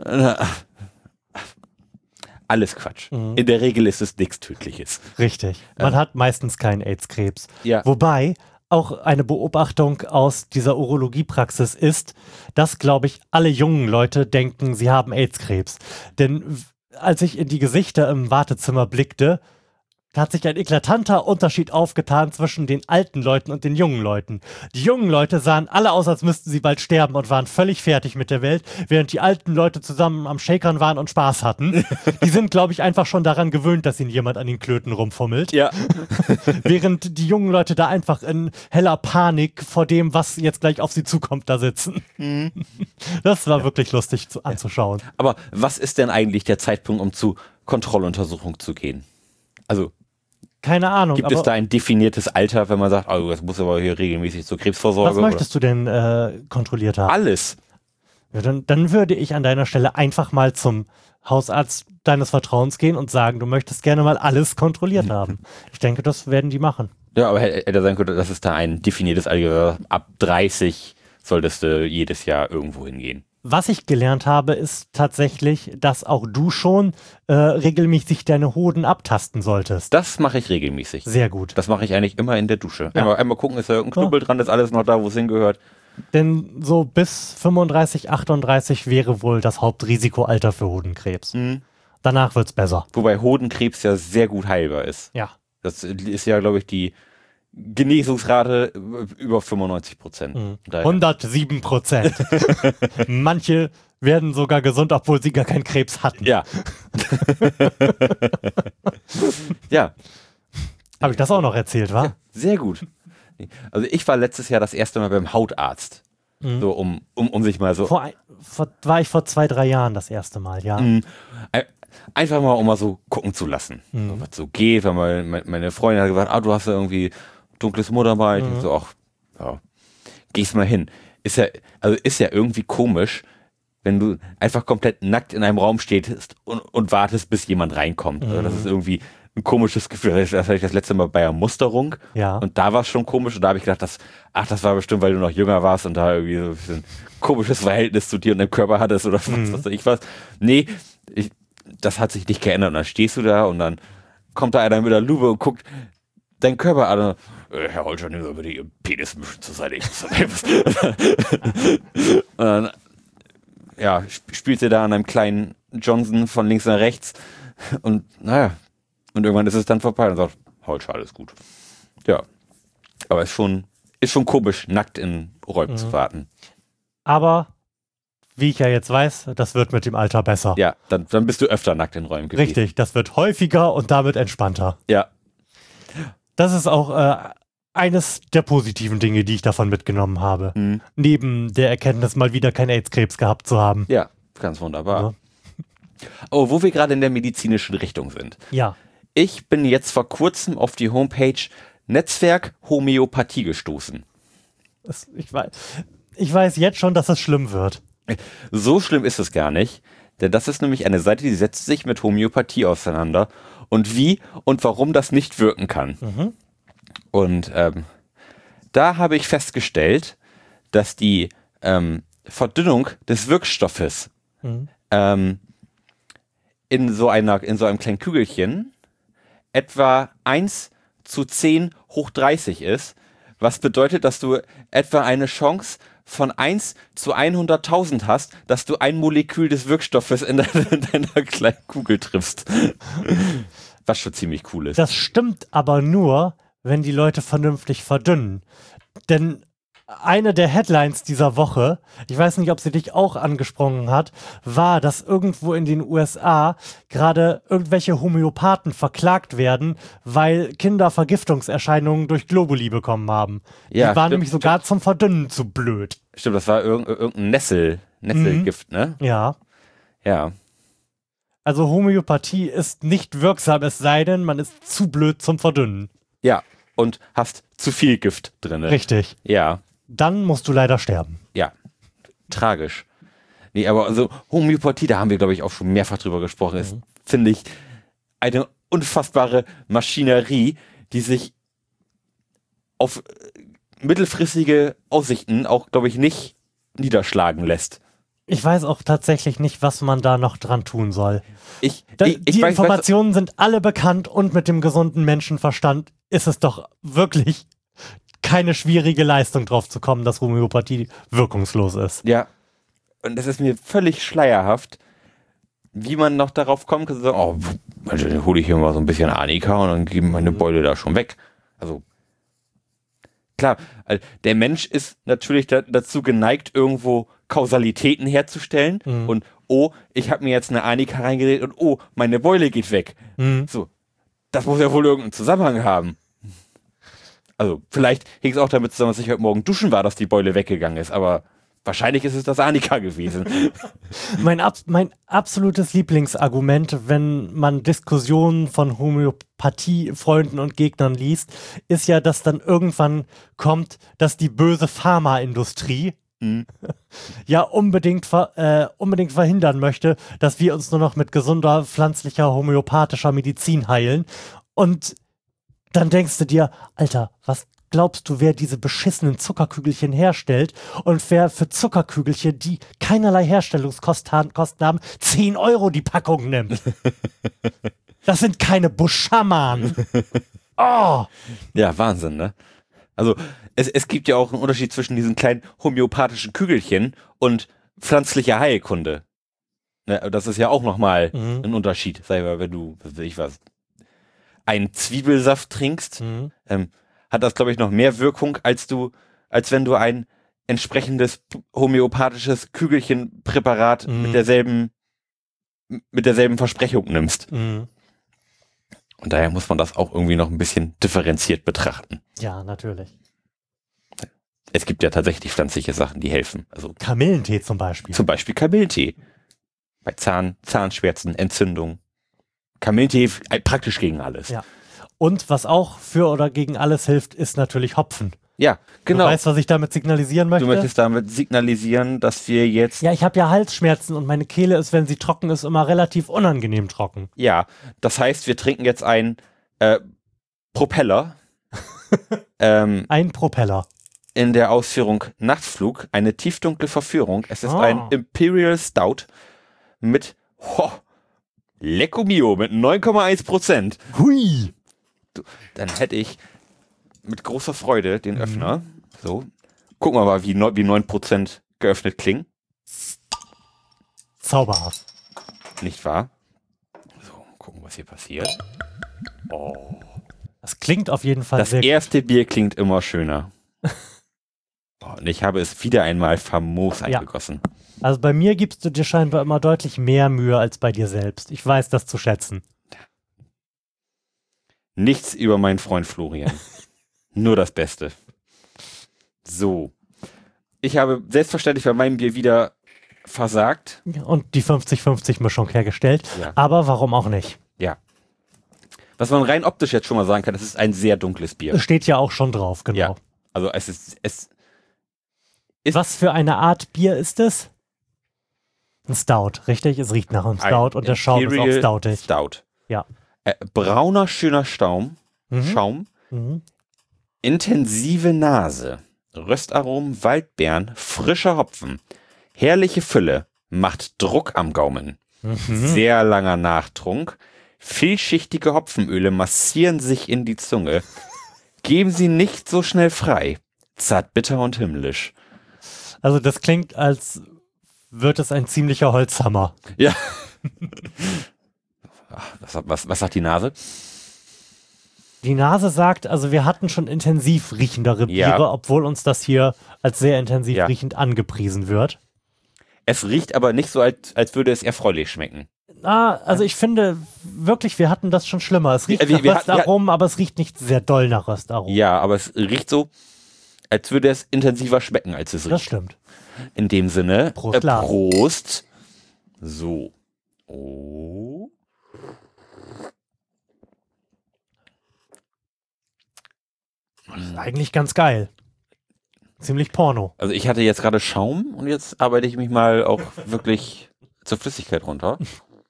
Alles Quatsch. Mm. In der Regel ist es nichts Tödliches. Richtig. Man ähm. hat meistens keinen AIDS-Krebs. Ja. Wobei auch eine Beobachtung aus dieser Urologiepraxis ist, dass, glaube ich, alle jungen Leute denken, sie haben AIDS-Krebs. Denn als ich in die Gesichter im Wartezimmer blickte, Da hat sich ein eklatanter Unterschied aufgetan zwischen den alten Leuten und den jungen Leuten. Die jungen Leute sahen alle aus, als müssten sie bald sterben und waren völlig fertig mit der Welt, während die alten Leute zusammen am Shakern waren und Spaß hatten. Die sind, glaube ich, einfach schon daran gewöhnt, dass ihnen jemand an den Klöten rumfummelt. Ja. Während die jungen Leute da einfach in heller Panik vor dem, was jetzt gleich auf sie zukommt, da sitzen. Mhm. Das war ja. wirklich lustig zu, anzuschauen. Aber was ist denn eigentlich der Zeitpunkt, um zu Kontrolluntersuchung zu gehen? Also keine Ahnung. Gibt es da ein definiertes Alter, wenn man sagt, oh, das muss aber hier regelmäßig zur Krebsvorsorge? Was möchtest oder? du denn äh, kontrolliert haben? Alles. Ja, dann, dann würde ich an deiner Stelle einfach mal zum Hausarzt deines Vertrauens gehen und sagen, du möchtest gerne mal alles kontrolliert haben. Ich denke, das werden die machen. Ja, aber hätte sein können, dass es da ein definiertes Alter, ab dreißig solltest du jedes Jahr irgendwo hingehen. Was ich gelernt habe, ist tatsächlich, dass auch du schon äh, regelmäßig deine Hoden abtasten solltest. Das mache ich regelmäßig. Sehr gut. Das mache ich eigentlich immer in der Dusche. Ja. Einmal, einmal gucken, ist da irgendein Knubbel ja. dran, ist alles noch da, wo es hingehört. Denn so bis fünfunddreißig, achtunddreißig wäre wohl das Hauptrisikoalter für Hodenkrebs. Mhm. Danach wird's besser. Wobei Hodenkrebs ja sehr gut heilbar ist. Ja. Das ist ja, glaube ich, die Genesungsrate über fünfundneunzig Prozent. Mhm. hundertsieben Prozent. Manche werden sogar gesund, obwohl sie gar keinen Krebs hatten. Ja. Ja. Habe ich das auch noch erzählt, wa? Ja, sehr gut. Also ich war letztes Jahr das erste Mal beim Hautarzt. Mhm. So um, um, um sich mal so... Vor, vor, war ich vor zwei, drei Jahren das erste Mal, ja. Mhm. Einfach mal, um mal so gucken zu lassen, mhm. so, was so geht. Weil meine, meine Freundin hat gesagt, ah, du hast ja irgendwie dunkles Muttermal. Mhm. Ich so, ach, ja, geh's mal hin. Ist ja, also ist ja irgendwie komisch, wenn du einfach komplett nackt in einem Raum stehst und, und wartest, bis jemand reinkommt. Mhm. Also das ist irgendwie ein komisches Gefühl. Das, das hatte ich das letzte Mal bei der Musterung. Ja. Und da war es schon komisch. Und da habe ich gedacht, dass, ach, das war bestimmt, weil du noch jünger warst und da irgendwie so ein bisschen komisches Verhältnis zu dir und deinem Körper hattest oder was, mhm. was weiß ich was. Nee, ich, das hat sich nicht geändert. Und dann stehst du da und dann kommt da einer mit der Lupe und guckt deinen Körper an. Und, äh, Herr Holscher, nehmen Sie bitte Ihren Penis ein bisschen zur Seite. Und dann, ja, spielt sie da an einem kleinen Johnson von links nach rechts. Und naja, und irgendwann ist es dann vorbei und sagt, Holscher, alles gut. Ja, aber ist schon, ist schon komisch, nackt in Räumen mhm. zu warten. Aber wie ich ja jetzt weiß, das wird mit dem Alter besser. Ja, dann, dann bist du öfter nackt in Räumen gewesen. Richtig, das wird häufiger und damit entspannter. Ja. Das ist auch äh, eines der positiven Dinge, die ich davon mitgenommen habe. Mhm. Neben der Erkenntnis, mal wieder keinen AIDS-Krebs gehabt zu haben. Ja, ganz wunderbar. Ja. Oh, wo wir gerade in der medizinischen Richtung sind. Ja. Ich bin jetzt vor kurzem auf die Homepage Netzwerk Homöopathie gestoßen. Das, ich, weiß, ich weiß jetzt schon, dass es schlimm wird. So schlimm ist es gar nicht, denn das ist nämlich eine Seite, die setzt sich mit Homöopathie auseinander und wie und warum das nicht wirken kann. Mhm. Und ähm, da habe ich festgestellt, dass die ähm, Verdünnung des Wirkstoffes mhm. ähm, in so einer, in so einem kleinen Kügelchen etwa eins zu zehn hoch dreißig ist, was bedeutet, dass du etwa eine Chance von eins zu hunderttausend hast, dass du ein Molekül des Wirkstoffes in deiner, in deiner kleinen Kugel triffst. Was schon ziemlich cool ist. Das stimmt aber nur, wenn die Leute vernünftig verdünnen. Denn eine der Headlines dieser Woche, ich weiß nicht, ob sie dich auch angesprochen hat, war, dass irgendwo in den U S A gerade irgendwelche Homöopathen verklagt werden, weil Kinder Vergiftungserscheinungen durch Globuli bekommen haben. Ja, die waren stimmt, nämlich sogar stimmt. zum Verdünnen zu blöd. Stimmt, das war irg irgendein Nessel, Nesselgift, mhm. ne? Ja. Ja. Also Homöopathie ist nicht wirksam, es sei denn, man ist zu blöd zum Verdünnen. Ja, und hast zu viel Gift drin. Richtig. Ja. Dann musst du leider sterben. Ja, tragisch. Nee, aber also Homöopathie, da haben wir, glaube ich, auch schon mehrfach drüber gesprochen, mhm. ist, finde ich, eine unfassbare Maschinerie, die sich auf mittelfristige Aussichten auch, glaube ich, nicht niederschlagen lässt. Ich weiß auch tatsächlich nicht, was man da noch dran tun soll. Ich, da, ich, die ich weiß, Informationen sind alle bekannt und mit dem gesunden Menschenverstand ist es doch wirklich keine schwierige Leistung drauf zu kommen, dass Homöopathie wirkungslos ist. Ja, und es ist mir völlig schleierhaft, wie man noch darauf kommt, zu sagen, oh, Also dann hole ich hier mal so ein bisschen Arnika und dann gebe meine Beule da schon weg. Also klar, der Mensch ist natürlich da, dazu geneigt, irgendwo Kausalitäten herzustellen mhm. und oh, ich habe mir jetzt eine Arnika reingeredet und oh, meine Beule geht weg. Mhm. So, das muss ja wohl irgendeinen Zusammenhang haben. Also vielleicht hing es auch damit zusammen, dass ich heute Morgen duschen war, dass die Beule weggegangen ist, aber wahrscheinlich ist es das Arnika gewesen. mein, Ab- mein absolutes Lieblingsargument, wenn man Diskussionen von Homöopathie-Freunden und Gegnern liest, ist ja, dass dann irgendwann kommt, dass die böse Pharmaindustrie mhm. ja unbedingt, ver- äh, unbedingt verhindern möchte, dass wir uns nur noch mit gesunder, pflanzlicher, homöopathischer Medizin heilen. Und dann denkst du dir, Alter, was glaubst du, wer diese beschissenen Zuckerkügelchen herstellt und wer für Zuckerkügelchen, die keinerlei Herstellungskosten haben, zehn Euro die Packung nimmt? Das sind keine Buschamanen. Oh. Ja, Wahnsinn, ne? Also es, es gibt ja auch einen Unterschied zwischen diesen kleinen homöopathischen Kügelchen und pflanzlicher Heilkunde. Ne, das ist ja auch nochmal mhm. ein Unterschied. Sag mal, wenn du, was weiß ich was, einen Zwiebelsaft trinkst, mhm. ähm, hat das, glaube ich, noch mehr Wirkung, als du, als wenn du ein entsprechendes homöopathisches Kügelchenpräparat mhm. mit derselben, mit derselben Versprechung nimmst. Mhm. Und daher muss man das auch irgendwie noch ein bisschen differenziert betrachten. Ja, natürlich. Es gibt ja tatsächlich pflanzliche Sachen, die helfen. Also Kamillentee zum Beispiel. Zum Beispiel Kamillentee. Bei Zahn, Zahnschmerzen, Entzündung. Kamillentee praktisch gegen alles. Ja. Und was auch für oder gegen alles hilft, ist natürlich Hopfen. Ja, genau. Du weißt, was ich damit signalisieren möchte? Du möchtest damit signalisieren, dass wir jetzt... Ja, ich habe ja Halsschmerzen und meine Kehle ist, wenn sie trocken ist, immer relativ unangenehm trocken. Ja, das heißt, wir trinken jetzt einen äh, Propeller. ähm, ein Propeller. In der Ausführung Nachtflug, eine tiefdunkle Verführung. Es ist oh. ein Imperial Stout mit ho, Lecco Mio mit neun Komma eins Prozent. Hui! Dann hätte ich mit großer Freude den Öffner. Mhm. So. Gucken wir mal, wie, wie neun Prozent geöffnet klingen. Zauberhaft. Nicht wahr? So, gucken, was hier passiert. Oh. Das klingt auf jeden Fall Das sehr erste gut. Bier klingt immer schöner. Oh, und ich habe es wieder einmal famos eingegossen. Ja. Also bei mir gibst du dir scheinbar immer deutlich mehr Mühe als bei dir selbst. Ich weiß das zu schätzen. Nichts über meinen Freund Florian. Nur das Beste. So. Ich habe selbstverständlich bei meinem Bier wieder versagt. Und die fünfzig fünfzig Mischung hergestellt. Ja. Aber warum auch nicht? Ja. Was man rein optisch jetzt schon mal sagen kann, das ist ein sehr dunkles Bier. Es steht ja auch schon drauf, genau. Ja. Also es ist, es ist... Was für eine Art Bier ist es? Ein Stout, richtig? Es riecht nach einem Stout ein und der Schaum Imperial ist auch stoutig. Stout. Ja. Äh, brauner, schöner Staum, mhm. Schaum, mhm. intensive Nase, Röstaromen, Waldbeeren, frischer Hopfen, herrliche Fülle, macht Druck am Gaumen, mhm. sehr langer Nachtrunk, vielschichtige Hopfenöle massieren sich in die Zunge, geben sie nicht so schnell frei, zart, bitter und himmlisch. Also das klingt, als wird es ein ziemlicher Holzhammer. Ja. Was, was, was sagt die Nase? Die Nase sagt, also wir hatten schon intensiv riechendere Biere, ja. obwohl uns das hier als sehr intensiv ja. riechend angepriesen wird. Es riecht aber nicht so, als, als würde es erfreulich schmecken. Ah, also ich finde wirklich, wir hatten das schon schlimmer. Es riecht wir, nach wir, Röstaromen, aber es riecht nicht sehr doll nach Röstaromen. Ja, aber es riecht so, als würde es intensiver schmecken, als es riecht. Das stimmt. In dem Sinne, Prost. Äh, Prost. So. Oh. Das ist eigentlich ganz geil. Ziemlich Porno. Also ich hatte jetzt gerade Schaum und jetzt arbeite ich mich mal auch wirklich zur Flüssigkeit runter.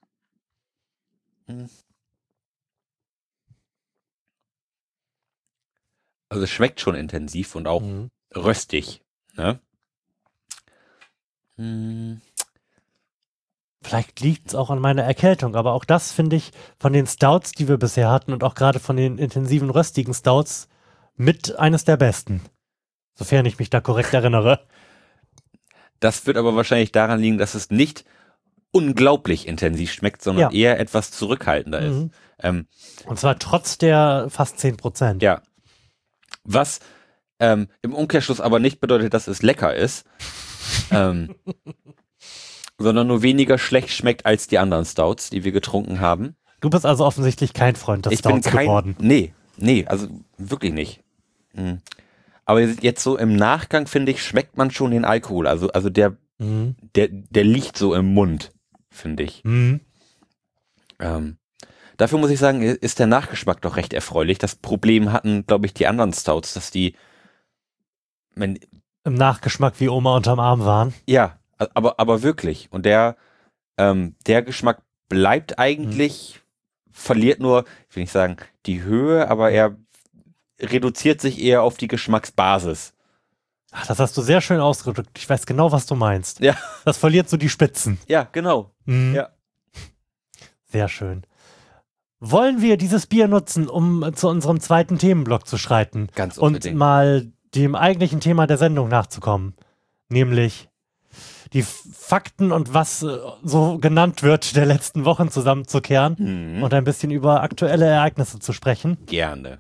Also es schmeckt schon intensiv und auch mhm. röstig. Ne? Hm. Vielleicht liegt es auch an meiner Erkältung, aber auch das finde ich von den Stouts, die wir bisher hatten und auch gerade von den intensiven, röstigen Stouts mit eines der besten. Sofern ich mich da korrekt erinnere. Das wird aber wahrscheinlich daran liegen, dass es nicht unglaublich intensiv schmeckt, sondern ja. eher etwas zurückhaltender mhm. ist. Ähm, Und zwar trotz der fast zehn Prozent. Ja. Was ähm, im Umkehrschluss aber nicht bedeutet, dass es lecker ist, ähm, sondern nur weniger schlecht schmeckt als die anderen Stouts, die wir getrunken haben. Du bist also offensichtlich kein Freund des ich Stouts bin kein, geworden. Nee, nee, also wirklich nicht. Mhm. Aber jetzt so im Nachgang, finde ich, schmeckt man schon den Alkohol. Also, also der, mhm. der, der liegt so im Mund, finde ich. Mhm. Ähm, dafür muss ich sagen, ist der Nachgeschmack doch recht erfreulich. Das Problem hatten, glaube ich, die anderen Stouts, dass die wenn, im Nachgeschmack wie Oma unterm Arm waren. Ja, aber, aber wirklich. Und der, ähm, der Geschmack bleibt eigentlich, mhm. verliert nur, ich will nicht sagen, die Höhe, aber er reduziert sich eher auf die Geschmacksbasis. Ach, das hast du sehr schön ausgedrückt. Ich weiß genau, was du meinst. Ja. Das verliert so die Spitzen. Ja, genau. Mhm. Ja. Sehr schön. Wollen wir dieses Bier nutzen, um zu unserem zweiten Themenblock zu schreiten? Ganz unbedingt. Und mal dem eigentlichen Thema der Sendung nachzukommen. Nämlich die Fakten und was äh, so genannt wird der letzten Wochen zusammenzukehren mhm. und ein bisschen über aktuelle Ereignisse zu sprechen. Gerne.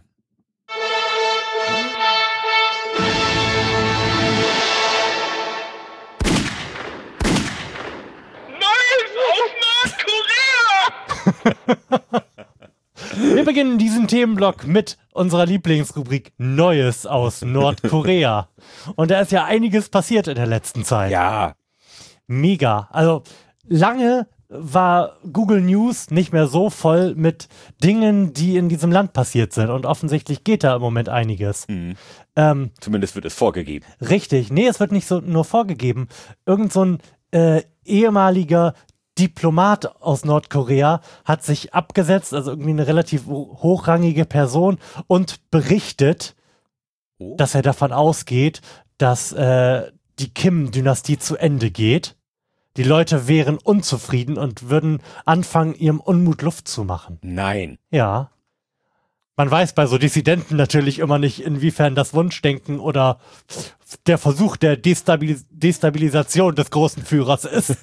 Wir beginnen diesen Themenblock mit unserer Lieblingsrubrik Neues aus Nordkorea. Und da ist ja einiges passiert in der letzten Zeit. Ja. Mega. Also lange war Google News nicht mehr so voll mit Dingen, die in diesem Land passiert sind. Und offensichtlich geht da im Moment einiges. Mhm. Ähm, Zumindest wird es vorgegeben. Richtig. Nee, es wird nicht so nur vorgegeben. Irgend so ein äh, ehemaliger Diplomat aus Nordkorea hat sich abgesetzt, also irgendwie eine relativ hochrangige Person, und berichtet, oh. dass er davon ausgeht, dass äh, die Kim-Dynastie zu Ende geht. Die Leute wären unzufrieden und würden anfangen, ihrem Unmut Luft zu machen. Nein. Ja. Man weiß bei so Dissidenten natürlich immer nicht, inwiefern das Wunschdenken oder der Versuch der Destabilis- Destabilisation des großen Führers ist.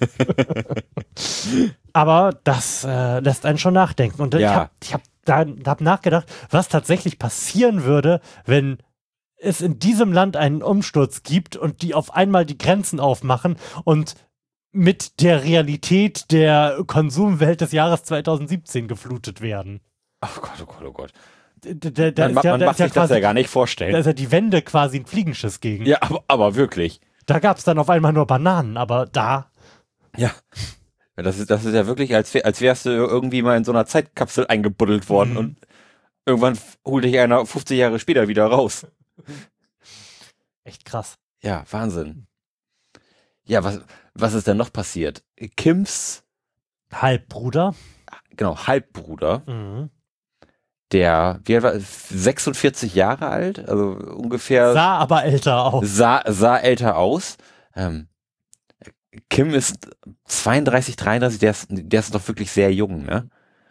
Aber das äh, lässt einen schon nachdenken. Und ja. ich habe ich hab da hab nachgedacht, was tatsächlich passieren würde, wenn es in diesem Land einen Umsturz gibt und die auf einmal die Grenzen aufmachen und mit der Realität der Konsumwelt des Jahres zweitausendsiebzehn geflutet werden. Ach Gott, oh Gott, oh Gott. Da, da, da man man ja, macht sich ja das ja gar nicht vorstellen. Da ist ja die Wende quasi ein Fliegenschiss gegen. Ja, aber, aber wirklich. Da gab es dann auf einmal nur Bananen, aber da... Ja, das ist, das ist ja wirklich, als, als wärst du irgendwie mal in so einer Zeitkapsel eingebuddelt worden mhm. und irgendwann holt dich einer fünfzig Jahre später wieder raus. Echt krass. Ja, Wahnsinn. Ja, was, was ist denn noch passiert? Kims Halbbruder. Genau, Halbbruder. Mhm. Der, wie alt war, sechsundvierzig Jahre alt, also ungefähr. Sah aber älter aus. Sah, sah älter aus. Ähm, Kim ist zweiunddreißig, dreiunddreißig, der ist, der ist doch wirklich sehr jung, ne?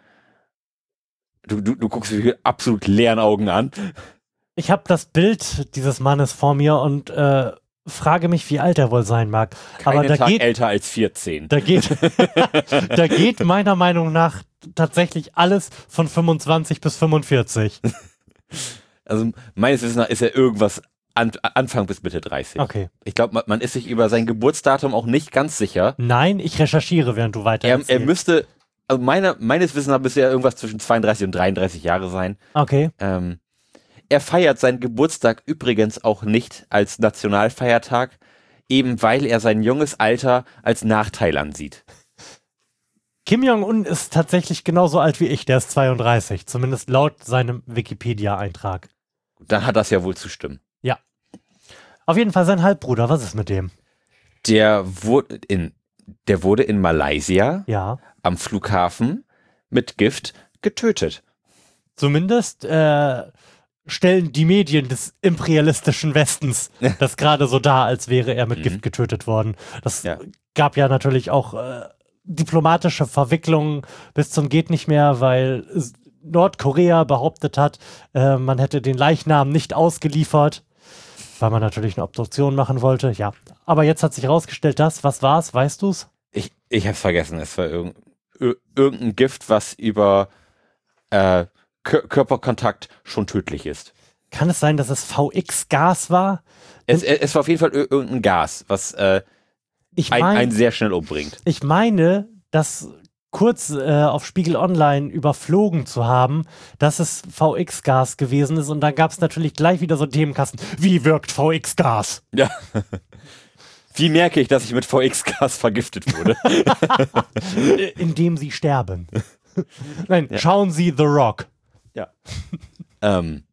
Du, du, du guckst mich mit absolut leeren Augen an. Ich habe das Bild dieses Mannes vor mir und äh, frage mich, wie alt er wohl sein mag. Keinen aber da Tag geht, älter als vierzehn. Da geht, da geht meiner Meinung nach tatsächlich alles von fünfundzwanzig bis fünfundvierzig. Also meines Wissens nach ist er irgendwas an, Anfang bis Mitte dreißig. Okay. Ich glaube, man, man ist sich über sein Geburtsdatum auch nicht ganz sicher. Nein, ich recherchiere, während du weiter er, er müsste, also meine, meines Wissens nach müsste er irgendwas zwischen zweiunddreißig und dreiunddreißig Jahre sein. Okay. Ähm, er feiert seinen Geburtstag übrigens auch nicht als Nationalfeiertag, eben weil er sein junges Alter als Nachteil ansieht. Kim Jong-un ist tatsächlich genauso alt wie ich, der ist zweiunddreißig, zumindest laut seinem Wikipedia-Eintrag. Dann hat das ja wohl zu stimmen. Ja. Auf jeden Fall sein Halbbruder, was ist mit dem? Der wurde in, der wurde in Malaysia ja. am Flughafen mit Gift getötet. Zumindest äh, stellen die Medien des imperialistischen Westens das gerade so dar, als wäre er mit mhm. Gift getötet worden. Das ja. gab ja natürlich auch äh, diplomatische Verwicklungen bis zum geht nicht mehr, weil Nordkorea behauptet hat, äh, man hätte den Leichnam nicht ausgeliefert, weil man natürlich eine Obduktion machen wollte. Ja, aber jetzt hat sich herausgestellt, das, was war's, weißt du's? Ich, ich hab's vergessen, es war irg irgendein Gift, was über äh, Körperkontakt schon tödlich ist. Kann es sein, dass es V X-Gas war? Es, es war auf jeden Fall irgendein Gas, was äh, ich ein, mein, einen sehr schnell umbringt. Ich meine, dass kurz äh, auf Spiegel Online überflogen zu haben, dass es V X-Gas gewesen ist und dann gab es natürlich gleich wieder so einen Themenkasten. Wie wirkt V X-Gas? Ja. Wie merke ich, dass ich mit V X-Gas vergiftet wurde? Indem sie sterben. Nein, ja. Schauen Sie The Rock. Ja. ähm.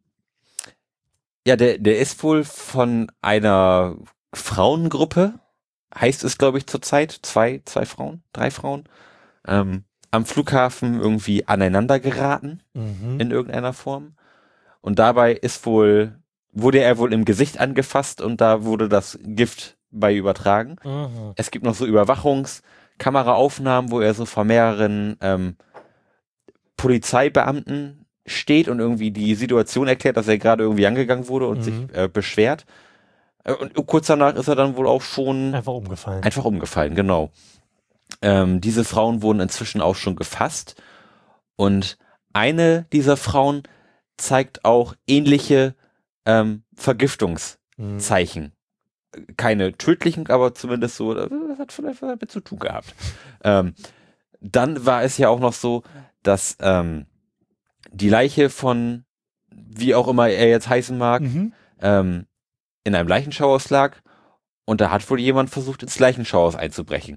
Ja, der, der ist wohl von einer Frauengruppe, heißt es, glaube ich, zurzeit, zwei, zwei Frauen, drei Frauen, ähm, am Flughafen irgendwie aneinander geraten, mhm. in irgendeiner Form. Und dabei ist wohl, wurde er wohl im Gesicht angefasst und da wurde das Gift bei übertragen. Mhm. Es gibt noch so Überwachungskameraaufnahmen, wo er so vor mehreren ähm, Polizeibeamten steht und irgendwie die Situation erklärt, dass er gerade irgendwie angegangen wurde und mhm. sich äh, beschwert. Und kurz danach ist er dann wohl auch schon einfach umgefallen. Einfach umgefallen, genau. Ähm, diese Frauen wurden inzwischen auch schon gefasst und eine dieser Frauen zeigt auch ähnliche ähm, Vergiftungszeichen. Mhm. Keine tödlichen, aber zumindest so, das hat vielleicht was damit zu tun gehabt. Ähm, dann war es ja auch noch so, dass ähm, die Leiche von, wie auch immer er jetzt heißen mag, mhm. ähm, in einem Leichenschauhaus lag und da hat wohl jemand versucht, ins Leichenschauhaus einzubrechen.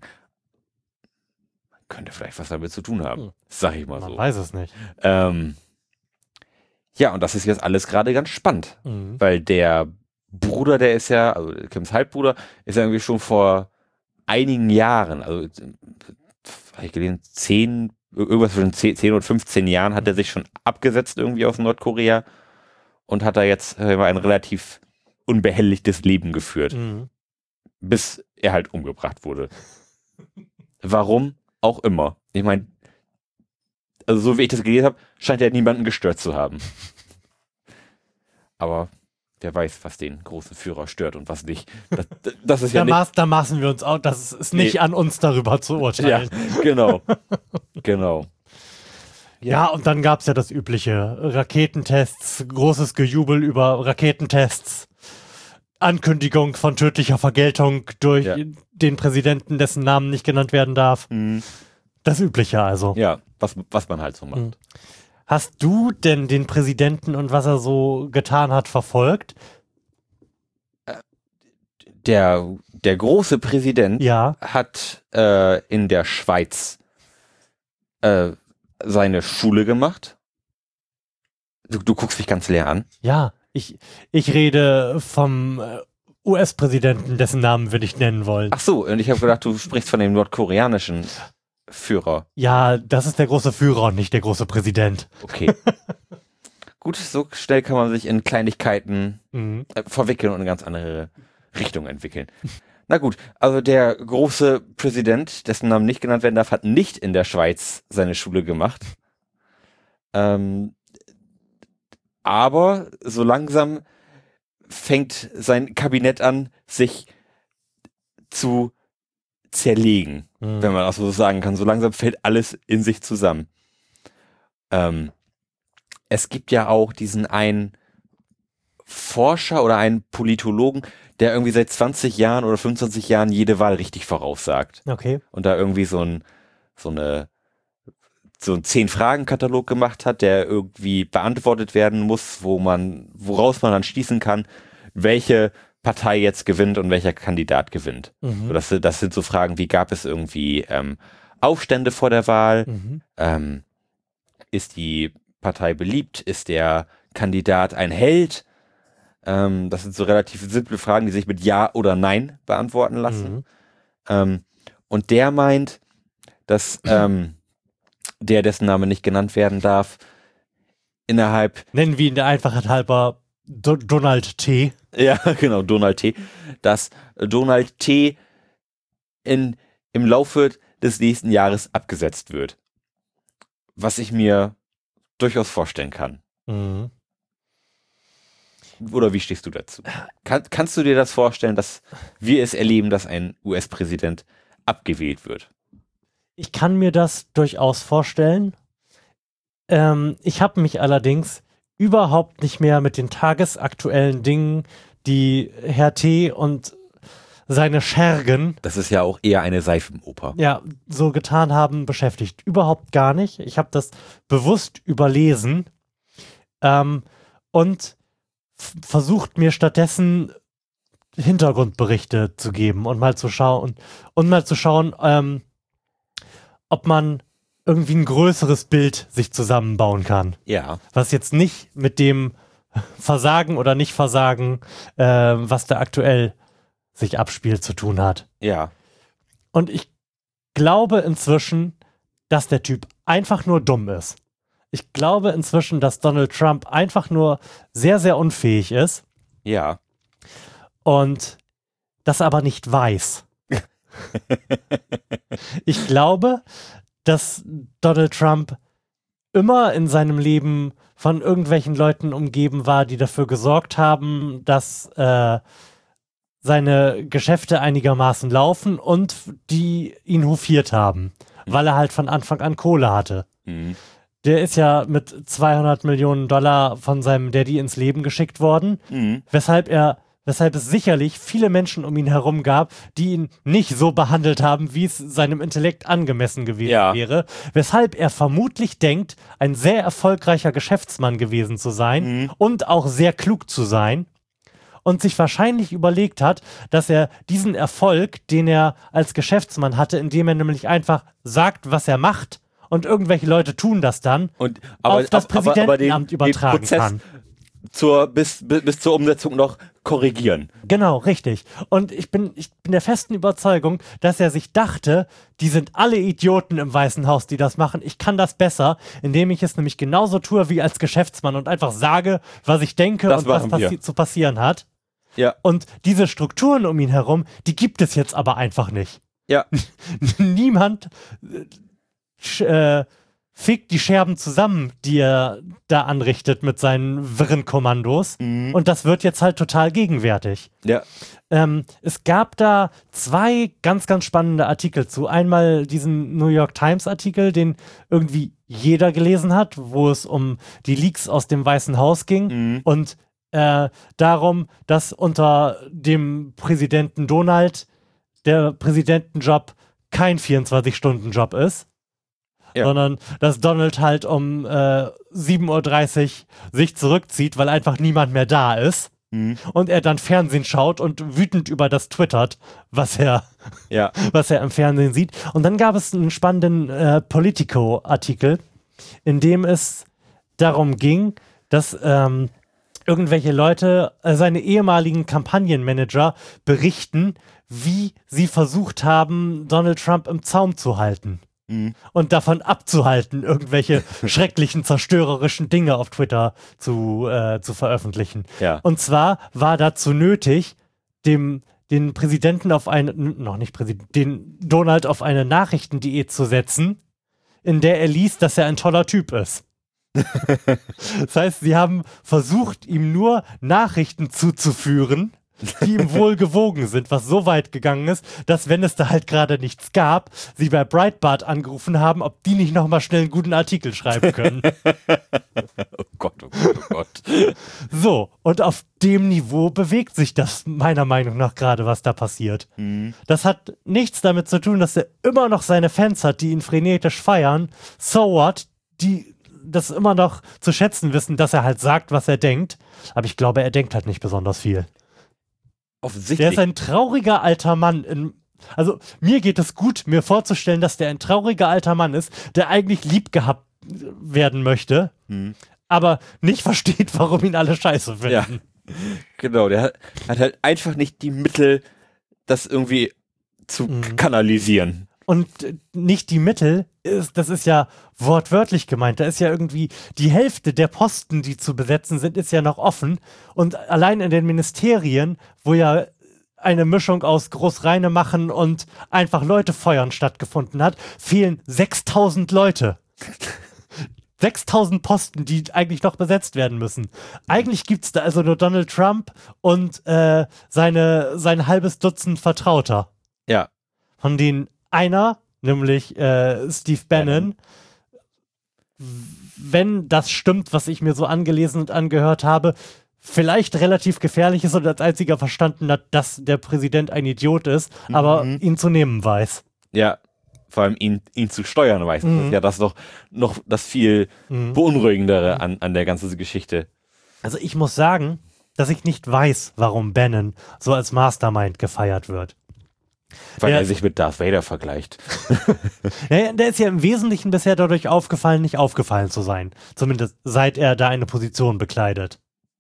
Könnte vielleicht was damit zu tun haben, hm. sag ich mal Man so. Man weiß es nicht. Ähm, ja, und das ist jetzt alles gerade ganz spannend, mhm. weil der Bruder, der ist ja, also Kims Halbbruder, ist ja irgendwie schon vor einigen Jahren, also habe ich gelesen, zehn, irgendwas zwischen zehn und fünfzehn Jahren hat er sich schon abgesetzt irgendwie aus Nordkorea und hat da jetzt äh, ein relativ unbehelligtes Leben geführt, mhm. bis er halt umgebracht wurde. Warum auch immer. Ich meine, also so wie ich das gelesen habe, scheint er niemanden gestört zu haben. Aber wer weiß, was den großen Führer stört und was nicht. Das, das ist ja da, nicht maß, da maßen wir uns auch, das ist nicht nee. an uns darüber zu urteilen. Ja, genau. genau. Ja. ja, und dann gab es ja das übliche. Raketentests, großes Gejubel über Raketentests. Ankündigung von tödlicher Vergeltung durch ja. den Präsidenten, dessen Namen nicht genannt werden darf. Mhm. Das Übliche also. Ja, was, was man halt so macht. Mhm. Hast du denn den Präsidenten und was er so getan hat verfolgt? Der, der große Präsident ja. hat äh, in der Schweiz äh, seine Schule gemacht. Du, du guckst mich ganz leer an. Ja. Ich, ich rede vom U S-Präsidenten, dessen Namen wir nicht nennen wollen. Ach so, und ich habe gedacht, du sprichst von dem nordkoreanischen Führer. Ja, das ist der große Führer und nicht der große Präsident. Okay. Gut, so schnell kann man sich in Kleinigkeiten mhm. äh, verwickeln und eine ganz andere Richtung entwickeln. Na gut, also der große Präsident, dessen Namen nicht genannt werden darf, hat nicht in der Schweiz seine Schule gemacht. Ähm, Aber so langsam fängt sein Kabinett an, sich zu zerlegen, mhm. wenn man das so sagen kann. So langsam fällt alles in sich zusammen. Ähm, es gibt ja auch diesen einen Forscher oder einen Politologen, der irgendwie seit zwanzig Jahren oder fünfundzwanzig Jahren jede Wahl richtig voraussagt. Okay. Und da irgendwie so ein, so eine so einen Zehn-Fragen-Katalog gemacht hat, der irgendwie beantwortet werden muss, wo man, woraus man dann schließen kann, welche Partei jetzt gewinnt und welcher Kandidat gewinnt. Mhm. So, das, das sind so Fragen wie, gab es irgendwie ähm, Aufstände vor der Wahl? Mhm. Ähm, ist die Partei beliebt? Ist der Kandidat ein Held? Ähm, das sind so relativ simple Fragen, die sich mit Ja oder Nein beantworten lassen. Mhm. Ähm, und der meint, dass ähm, der, dessen Name nicht genannt werden darf, innerhalb... Nennen wir ihn der Einfachheit halber Do- Donald T. Ja, genau, Donald T. Dass Donald T. in, im Laufe des nächsten Jahres abgesetzt wird. Was ich mir durchaus vorstellen kann. Mhm. Oder wie stehst du dazu? Kann, kannst du dir das vorstellen, dass wir es erleben, dass ein U S-Präsident abgewählt wird. Ich kann mir das durchaus vorstellen. Ähm, ich habe mich allerdings überhaupt nicht mehr mit den tagesaktuellen Dingen, die Herr T. und seine Schergen, das ist ja auch eher eine Seifenoper, ja, so getan haben, beschäftigt. Überhaupt gar nicht. Ich habe das bewusst überlesen ähm, und f- versucht mir stattdessen Hintergrundberichte zu geben und mal zu schauen und mal zu schauen, ähm, ob man irgendwie ein größeres Bild sich zusammenbauen kann. Ja. Was jetzt nicht mit dem Versagen oder Nicht-Versagen, äh, was da aktuell sich abspielt, zu tun hat. Ja. Und ich glaube inzwischen, dass der Typ einfach nur dumm ist. Ich glaube inzwischen, dass Donald Trump einfach nur sehr, sehr unfähig ist. Ja. Und das aber nicht weiß. Ich glaube, dass Donald Trump immer in seinem Leben von irgendwelchen Leuten umgeben war, die dafür gesorgt haben, dass äh, seine Geschäfte einigermaßen laufen und die ihn hofiert haben, mhm. weil er halt von Anfang an Kohle hatte. Mhm. Der ist ja mit zweihundert Millionen Dollar von seinem Daddy ins Leben geschickt worden, mhm. weshalb er weshalb es sicherlich viele Menschen um ihn herum gab, die ihn nicht so behandelt haben, wie es seinem Intellekt angemessen gewesen ja. wäre, weshalb er vermutlich denkt, ein sehr erfolgreicher Geschäftsmann gewesen zu sein mhm. und auch sehr klug zu sein und sich wahrscheinlich überlegt hat, dass er diesen Erfolg, den er als Geschäftsmann hatte, indem er nämlich einfach sagt, was er macht und irgendwelche Leute tun das dann, und, aber, auf das aber, Präsidentenamt aber den, übertragen den Prozess kann. Zur, bis, bis, bis zur Umsetzung noch korrigieren. Genau, richtig. Und ich bin, ich bin der festen Überzeugung, dass er sich dachte, die sind alle Idioten im Weißen Haus, die das machen. Ich kann das besser, indem ich es nämlich genauso tue wie als Geschäftsmann und einfach sage, was ich denke das und was passi- wir. zu passieren hat. Ja. Und diese Strukturen um ihn herum, die gibt es jetzt aber einfach nicht. Ja. Niemand äh, fegt die Scherben zusammen, die er da anrichtet mit seinen wirren Kommandos. Mhm. Und das wird jetzt halt total gegenwärtig. Ja. Ähm, es gab da zwei ganz, ganz spannende Artikel zu. Einmal diesen New York Times Artikel, den irgendwie jeder gelesen hat, wo es um die Leaks aus dem Weißen Haus ging Mhm. und äh, darum, dass unter dem Präsidenten Donald der Präsidentenjob kein vierundzwanzig-Stunden-Job ist. Ja. Sondern dass Donald halt um äh, sieben Uhr dreißig sich zurückzieht, weil einfach niemand mehr da ist. Mhm. Und er dann Fernsehen schaut und wütend über das twittert, was er, ja. was er im Fernsehen sieht. Und dann gab es einen spannenden äh, Politico-Artikel, in dem es darum ging, dass ähm, irgendwelche Leute, äh, seine ehemaligen Kampagnenmanager berichten, wie sie versucht haben, Donald Trump im Zaum zu halten. Mhm. Und davon abzuhalten, irgendwelche schrecklichen, zerstörerischen Dinge auf Twitter zu, äh, zu veröffentlichen. Ja. Und zwar war dazu nötig, dem, den Präsidenten auf eine, noch nicht Präsident, den Donald auf eine Nachrichtendiät zu setzen, in der er liest, dass er ein toller Typ ist. Das heißt, sie haben versucht, ihm nur Nachrichten zuzuführen, die ihm wohl gewogen sind, was so weit gegangen ist, dass, wenn es da halt gerade nichts gab, sie bei Breitbart angerufen haben, ob die nicht nochmal schnell einen guten Artikel schreiben können. Oh Gott, oh Gott, oh Gott. So, und auf dem Niveau bewegt sich das meiner Meinung nach gerade, was da passiert. Mhm. Das hat nichts damit zu tun, dass er immer noch seine Fans hat, die ihn frenetisch feiern. So what? Die das immer noch zu schätzen wissen, dass er halt sagt, was er denkt. Aber ich glaube, er denkt halt nicht besonders viel. Offensichtlich. Der ist ein trauriger alter Mann. In, also mir geht es gut, mir vorzustellen, dass der ein trauriger alter Mann ist, der eigentlich lieb gehabt werden möchte, hm. aber nicht versteht, warum ihn alle scheiße finden. Ja, genau. Der hat, hat halt einfach nicht die Mittel, das irgendwie zu mhm. kanalisieren. Und nicht die Mittel, ist, das ist ja wortwörtlich gemeint. Da ist ja irgendwie die Hälfte der Posten, die zu besetzen sind, ist ja noch offen. Und allein in den Ministerien, wo ja eine Mischung aus Großreine machen und einfach Leute feuern stattgefunden hat, fehlen sechstausend Leute. sechstausend Posten, die eigentlich noch besetzt werden müssen. Eigentlich gibt es da also nur Donald Trump und äh, seine, sein halbes Dutzend Vertrauter. Ja. Von denen einer, nämlich äh, Steve Bannon, wenn das stimmt, was ich mir so angelesen und angehört habe, vielleicht relativ gefährlich ist und als einziger verstanden hat, dass der Präsident ein Idiot ist, mhm. aber ihn zu nehmen weiß. Ja, vor allem ihn, ihn zu steuern weiß. Mhm. Das ist ja das doch noch das viel mhm. Beunruhigendere an, an der ganzen Geschichte. Also ich muss sagen, dass ich nicht weiß, warum Bannon so als Mastermind gefeiert wird. Weil der, er sich mit Darth Vader vergleicht. Ja, der ist ja im Wesentlichen bisher dadurch aufgefallen, nicht aufgefallen zu sein. Zumindest seit er da eine Position bekleidet.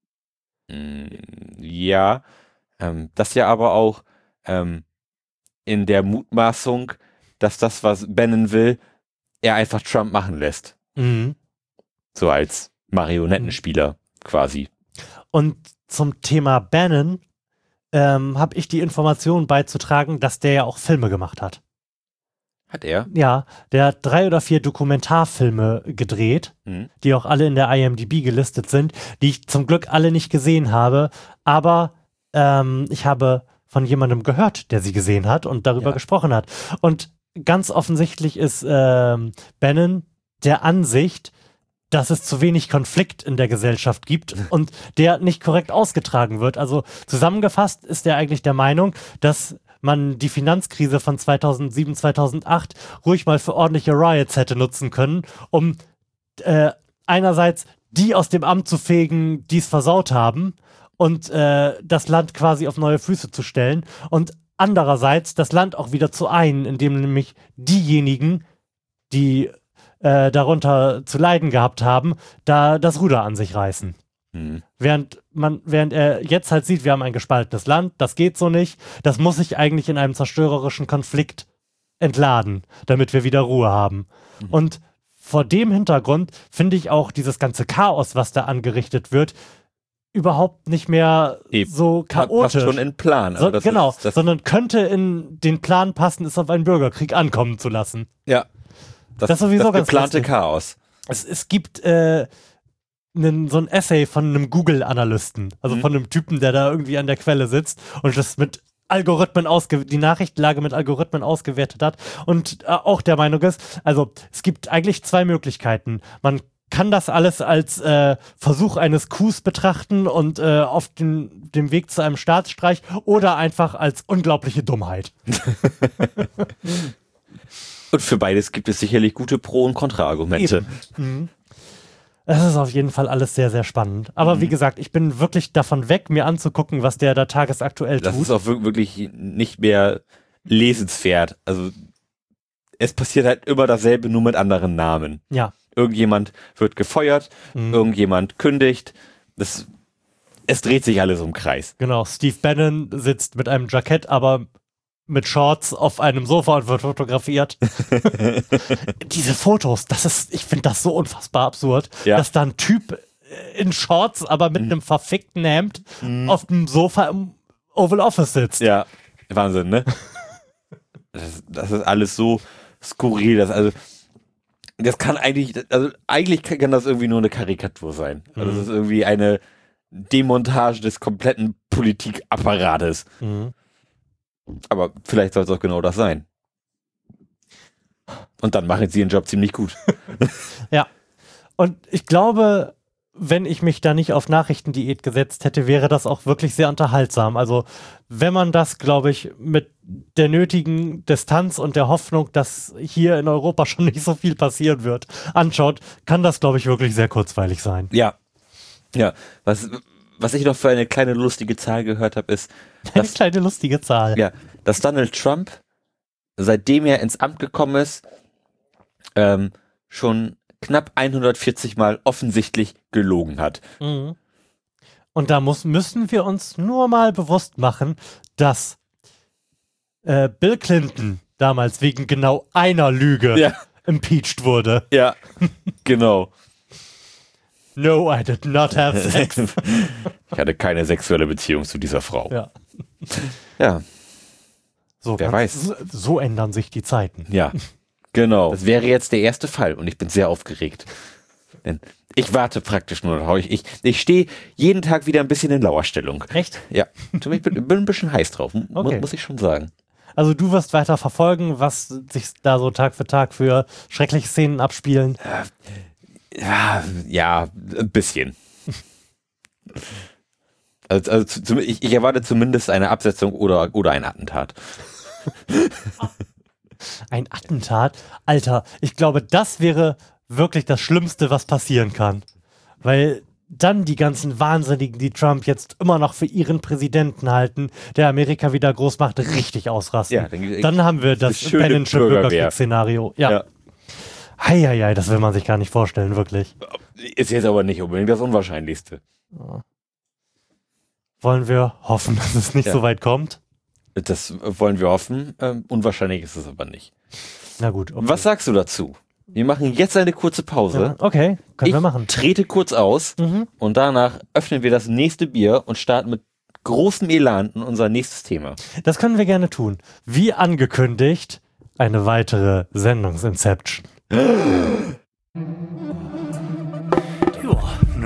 Ja, ähm, das ja aber auch ähm, in der Mutmaßung, dass das, was Bannon will, er einfach Trump machen lässt. Mhm. So als Marionettenspieler mhm. quasi. Und zum Thema Bannon ähm, habe ich die Information beizutragen, dass der ja auch Filme gemacht hat. Hat er? Ja, der hat drei oder vier Dokumentarfilme gedreht, mhm. die auch alle in der I M D B gelistet sind, die ich zum Glück alle nicht gesehen habe, aber ähm, ich habe von jemandem gehört, der sie gesehen hat und darüber ja. gesprochen hat. Und ganz offensichtlich ist ähm, Bannon der Ansicht, dass es zu wenig Konflikt in der Gesellschaft gibt und der nicht korrekt ausgetragen wird. Also zusammengefasst ist er eigentlich der Meinung, dass man die Finanzkrise von zweitausendsieben, zweitausendacht ruhig mal für ordentliche Riots hätte nutzen können, um äh, einerseits die aus dem Amt zu fegen, die es versaut haben und äh, das Land quasi auf neue Füße zu stellen und andererseits das Land auch wieder zu einen, indem nämlich diejenigen, die äh, darunter zu leiden gehabt haben, da das Ruder an sich reißen. Mhm. Während man, während er jetzt halt sieht, wir haben ein gespaltenes Land, das geht so nicht, das muss sich eigentlich in einem zerstörerischen Konflikt entladen, damit wir wieder Ruhe haben. Mhm. Und vor dem Hintergrund finde ich auch dieses ganze Chaos, was da angerichtet wird, überhaupt nicht mehr Eben. so chaotisch. Passt schon in Plan. So, genau, ist, das sondern könnte in den Plan passen, es auf einen Bürgerkrieg ankommen zu lassen. Ja, das, das, sowieso das geplante ganz Chaos. Es, es gibt äh, nen, so ein Essay von einem Google-Analysten, also mhm. von einem Typen, der da irgendwie an der Quelle sitzt und das mit Algorithmen ausge die Nachrichtenlage mit Algorithmen ausgewertet hat und äh, auch der Meinung ist, also es gibt eigentlich zwei Möglichkeiten. Man kann das alles als äh, Versuch eines Coups betrachten und äh, auf den, dem Weg zu einem Staatsstreich oder einfach als unglaubliche Dummheit. Und für beides gibt es sicherlich gute Pro- und Kontraargumente. Mhm. Es ist auf jeden Fall alles sehr, sehr spannend. Aber mhm. wie gesagt, ich bin wirklich davon weg, mir anzugucken, was der da tagesaktuell tut. Das ist auch wirklich nicht mehr lesenswert. Also es passiert halt immer dasselbe, nur mit anderen Namen. Ja. Irgendjemand wird gefeuert, mhm. irgendjemand kündigt. Das, es dreht sich alles im Kreis. Genau, Steve Bannon sitzt mit einem Jackett, aber mit Shorts auf einem Sofa und wird fotografiert. Diese Fotos, das ist, ich finde das so unfassbar absurd, ja. dass da ein Typ in Shorts, aber mit mhm. einem verfickten Hemd mhm. auf dem Sofa im Oval Office sitzt. Ja, Wahnsinn, ne? das, das ist alles so skurril, das also das kann eigentlich, also eigentlich kann das irgendwie nur eine Karikatur sein. Also das ist irgendwie eine Demontage des kompletten Politikapparates. Mhm. Aber vielleicht soll es auch genau das sein. Und dann machen sie ihren Job ziemlich gut. Ja. Und ich glaube, wenn ich mich da nicht auf Nachrichtendiät gesetzt hätte, wäre das auch wirklich sehr unterhaltsam. Also wenn man das, glaube ich, mit der nötigen Distanz und der Hoffnung, dass hier in Europa schon nicht so viel passieren wird, anschaut, kann das, glaube ich, wirklich sehr kurzweilig sein. Ja. Ja. Was, was ich noch für eine kleine lustige Zahl gehört habe, ist... Eine dass, kleine lustige Zahl. Ja, dass Donald Trump, seitdem er ins Amt gekommen ist, ähm, schon knapp hundertvierzig Mal offensichtlich gelogen hat. Mhm. Und da muss, müssen wir uns nur mal bewusst machen, dass äh, Bill Clinton damals wegen genau einer Lüge ja. impeached wurde. Ja, genau. No, I did not have sex. Ich hatte keine sexuelle Beziehung zu dieser Frau. Ja. Ja. So, wer weiß. So, so ändern sich die Zeiten. Ja, genau. Das wäre jetzt der erste Fall und ich bin sehr aufgeregt. Denn ich warte praktisch nur noch. Ich, ich, ich stehe jeden Tag wieder ein bisschen in Lauerstellung. Echt? Ja. Ich bin, bin ein bisschen heiß drauf, okay. muss ich schon sagen. Also du wirst weiter verfolgen, was sich da so Tag für Tag für schreckliche Szenen abspielen. Ja, ja, ein bisschen. Also, also zum, ich, ich erwarte zumindest eine Absetzung oder, oder ein Attentat. Ein Attentat? Alter, ich glaube, das wäre wirklich das Schlimmste, was passieren kann. Weil dann die ganzen Wahnsinnigen, die Trump jetzt immer noch für ihren Präsidenten halten, der Amerika wieder groß macht, richtig ausrasten. Ja, dann, dann haben wir das Bannon-sche Bürgerkriegsszenario. Ja. ja. Heieiei, das will man sich gar nicht vorstellen, wirklich. Ist jetzt aber nicht unbedingt das Unwahrscheinlichste. Ja. Wollen wir hoffen, dass es nicht ja. so weit kommt? Das wollen wir hoffen. Ähm, unwahrscheinlich ist es aber nicht. Na gut. Okay. Was sagst du dazu? Wir machen jetzt eine kurze Pause. Ja, okay, können ich wir machen. Trete kurz aus mhm. und danach öffnen wir das nächste Bier und starten mit großem Elan in unser nächstes Thema. Das können wir gerne tun. Wie angekündigt, eine weitere Sendungsinception. Ja, ne?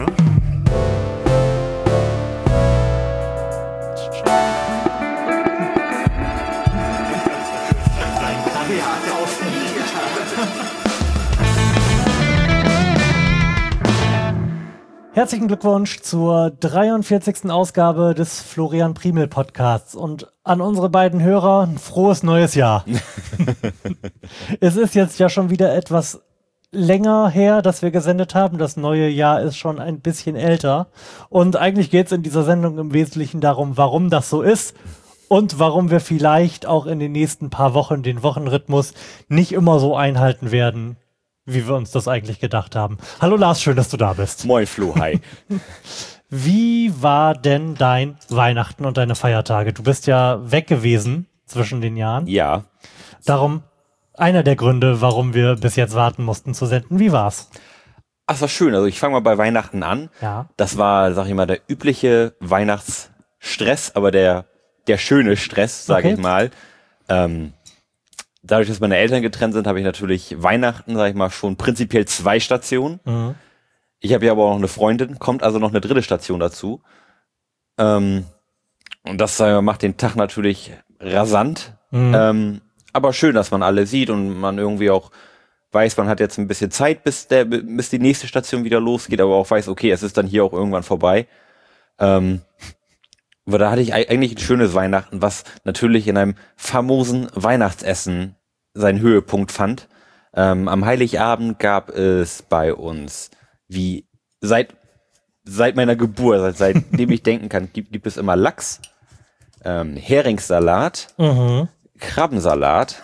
Herzlichen Glückwunsch zur dreiundvierzigsten Ausgabe des Florian Primel Podcasts und an unsere beiden Hörer ein frohes neues Jahr. Es ist jetzt ja schon wieder etwas länger her, dass wir gesendet haben. Das neue Jahr ist schon ein bisschen älter und eigentlich geht es in dieser Sendung im Wesentlichen darum, warum das so ist und warum wir vielleicht auch in den nächsten paar Wochen den Wochenrhythmus nicht immer so einhalten werden, wie wir uns das eigentlich gedacht haben. Hallo Lars, schön, dass du da bist. Moin Flo, hi. Wie war denn dein Weihnachten und deine Feiertage? Du bist ja weg gewesen zwischen den Jahren. Ja. Darum einer der Gründe, warum wir bis jetzt warten mussten zu senden. Wie war's? Ach, das war schön. Also ich fange mal bei Weihnachten an. Ja. Das war, sag ich mal, der übliche Weihnachtsstress, aber der, der schöne Stress, sag okay. ich mal. Ähm, Dadurch, dass meine Eltern getrennt sind, habe ich natürlich Weihnachten, sag ich mal, schon prinzipiell zwei Stationen. Mhm. Ich habe ja aber auch noch eine Freundin, kommt also noch eine dritte Station dazu. Ähm, und das äh, macht den Tag natürlich rasant. Mhm. Ähm, aber schön, dass man alle sieht und man irgendwie auch weiß, man hat jetzt ein bisschen Zeit, bis, der, bis die nächste Station wieder losgeht, aber auch weiß, okay, es ist dann hier auch irgendwann vorbei. Ähm, aber da hatte ich eigentlich ein schönes Weihnachten, was natürlich in einem famosen Weihnachtsessen seinen Höhepunkt fand. Ähm, am Heiligabend gab es bei uns, wie seit seit meiner Geburt, seit, seitdem ich denken kann, gibt, gibt es immer Lachs, ähm, Heringssalat, mhm. Krabbensalat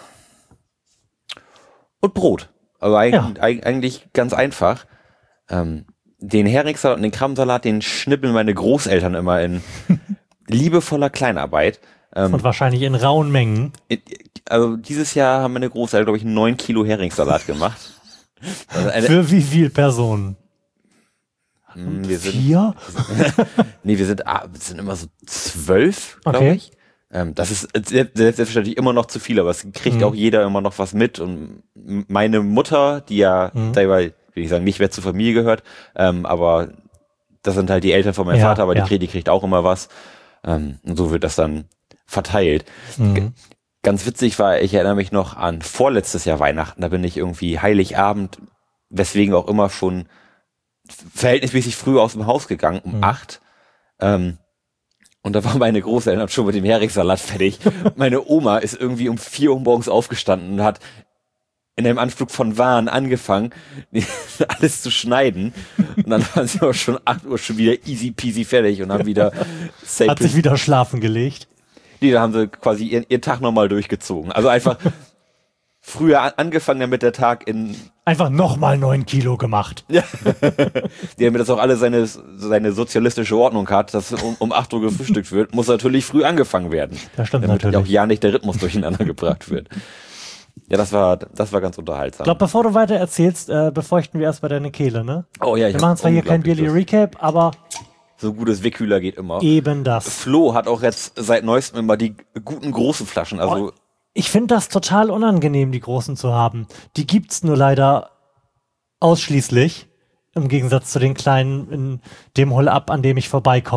und Brot. Also eigentlich, ja. eigentlich ganz einfach. Ähm, den Heringssalat und den Krabbensalat, den schnippeln meine Großeltern immer in liebevoller Kleinarbeit. Ähm, und wahrscheinlich in rauen Mengen. Also dieses Jahr haben meine Großeltern, glaube ich, neun Kilo Heringssalat gemacht. Also eine, für wie viele Personen? Wir sind, Vier? nee, wir sind, ah, wir sind immer so zwölf, glaube okay. ich. Ähm, das ist selbstverständlich immer noch zu viel, aber es kriegt mhm. auch jeder immer noch was mit. Und meine Mutter, die ja, mhm. selber, will ich sagen, nicht wer zur Familie gehört, ähm, aber das sind halt die Eltern von meinem ja, Vater, aber ja. die, kriegt, die kriegt auch immer was. Ähm, und so wird das dann verteilt. Mhm. G- ganz witzig war, ich erinnere mich noch an vorletztes Jahr Weihnachten, da bin ich irgendwie Heiligabend, weswegen auch immer schon verhältnismäßig früh aus dem Haus gegangen, um mhm. acht. Ähm, und da war meine Großeltern schon mit dem Heringssalat fertig. Meine Oma ist irgendwie um vier Uhr morgens aufgestanden und hat in einem Anflug von Wahn angefangen, alles zu schneiden. Und dann waren sie auch schon acht Uhr schon wieder easy peasy fertig und haben wieder safe Hat sich wieder schlafen gelegt. Nee, da haben sie quasi ihren, ihren Tag nochmal durchgezogen. Also einfach früher an, angefangen, damit der Tag in... Einfach nochmal neun Kilo gemacht. Ja. Damit das auch alles seine, seine sozialistische Ordnung hat, dass um, um acht Uhr gefrühstückt wird, muss natürlich früh angefangen werden. Das stimmt damit natürlich. Damit auch ja nicht der Rhythmus durcheinander gebracht wird. Ja, das war, das war ganz unterhaltsam. Ich glaube, bevor du weiter erzählst, äh, befeuchten wir erstmal deine Kehle, ne? Oh ja, ich Wir machen zwar hier kein Bierly Recap, aber... So gutes Wickhühler geht immer. Eben das. Flo hat auch jetzt seit neuestem immer die guten großen Flaschen, also... Oh, ich finde das total unangenehm, die großen zu haben. Die gibt's nur leider ausschließlich, im Gegensatz zu den kleinen in dem Hol-Up, an dem ich vorbeikomme.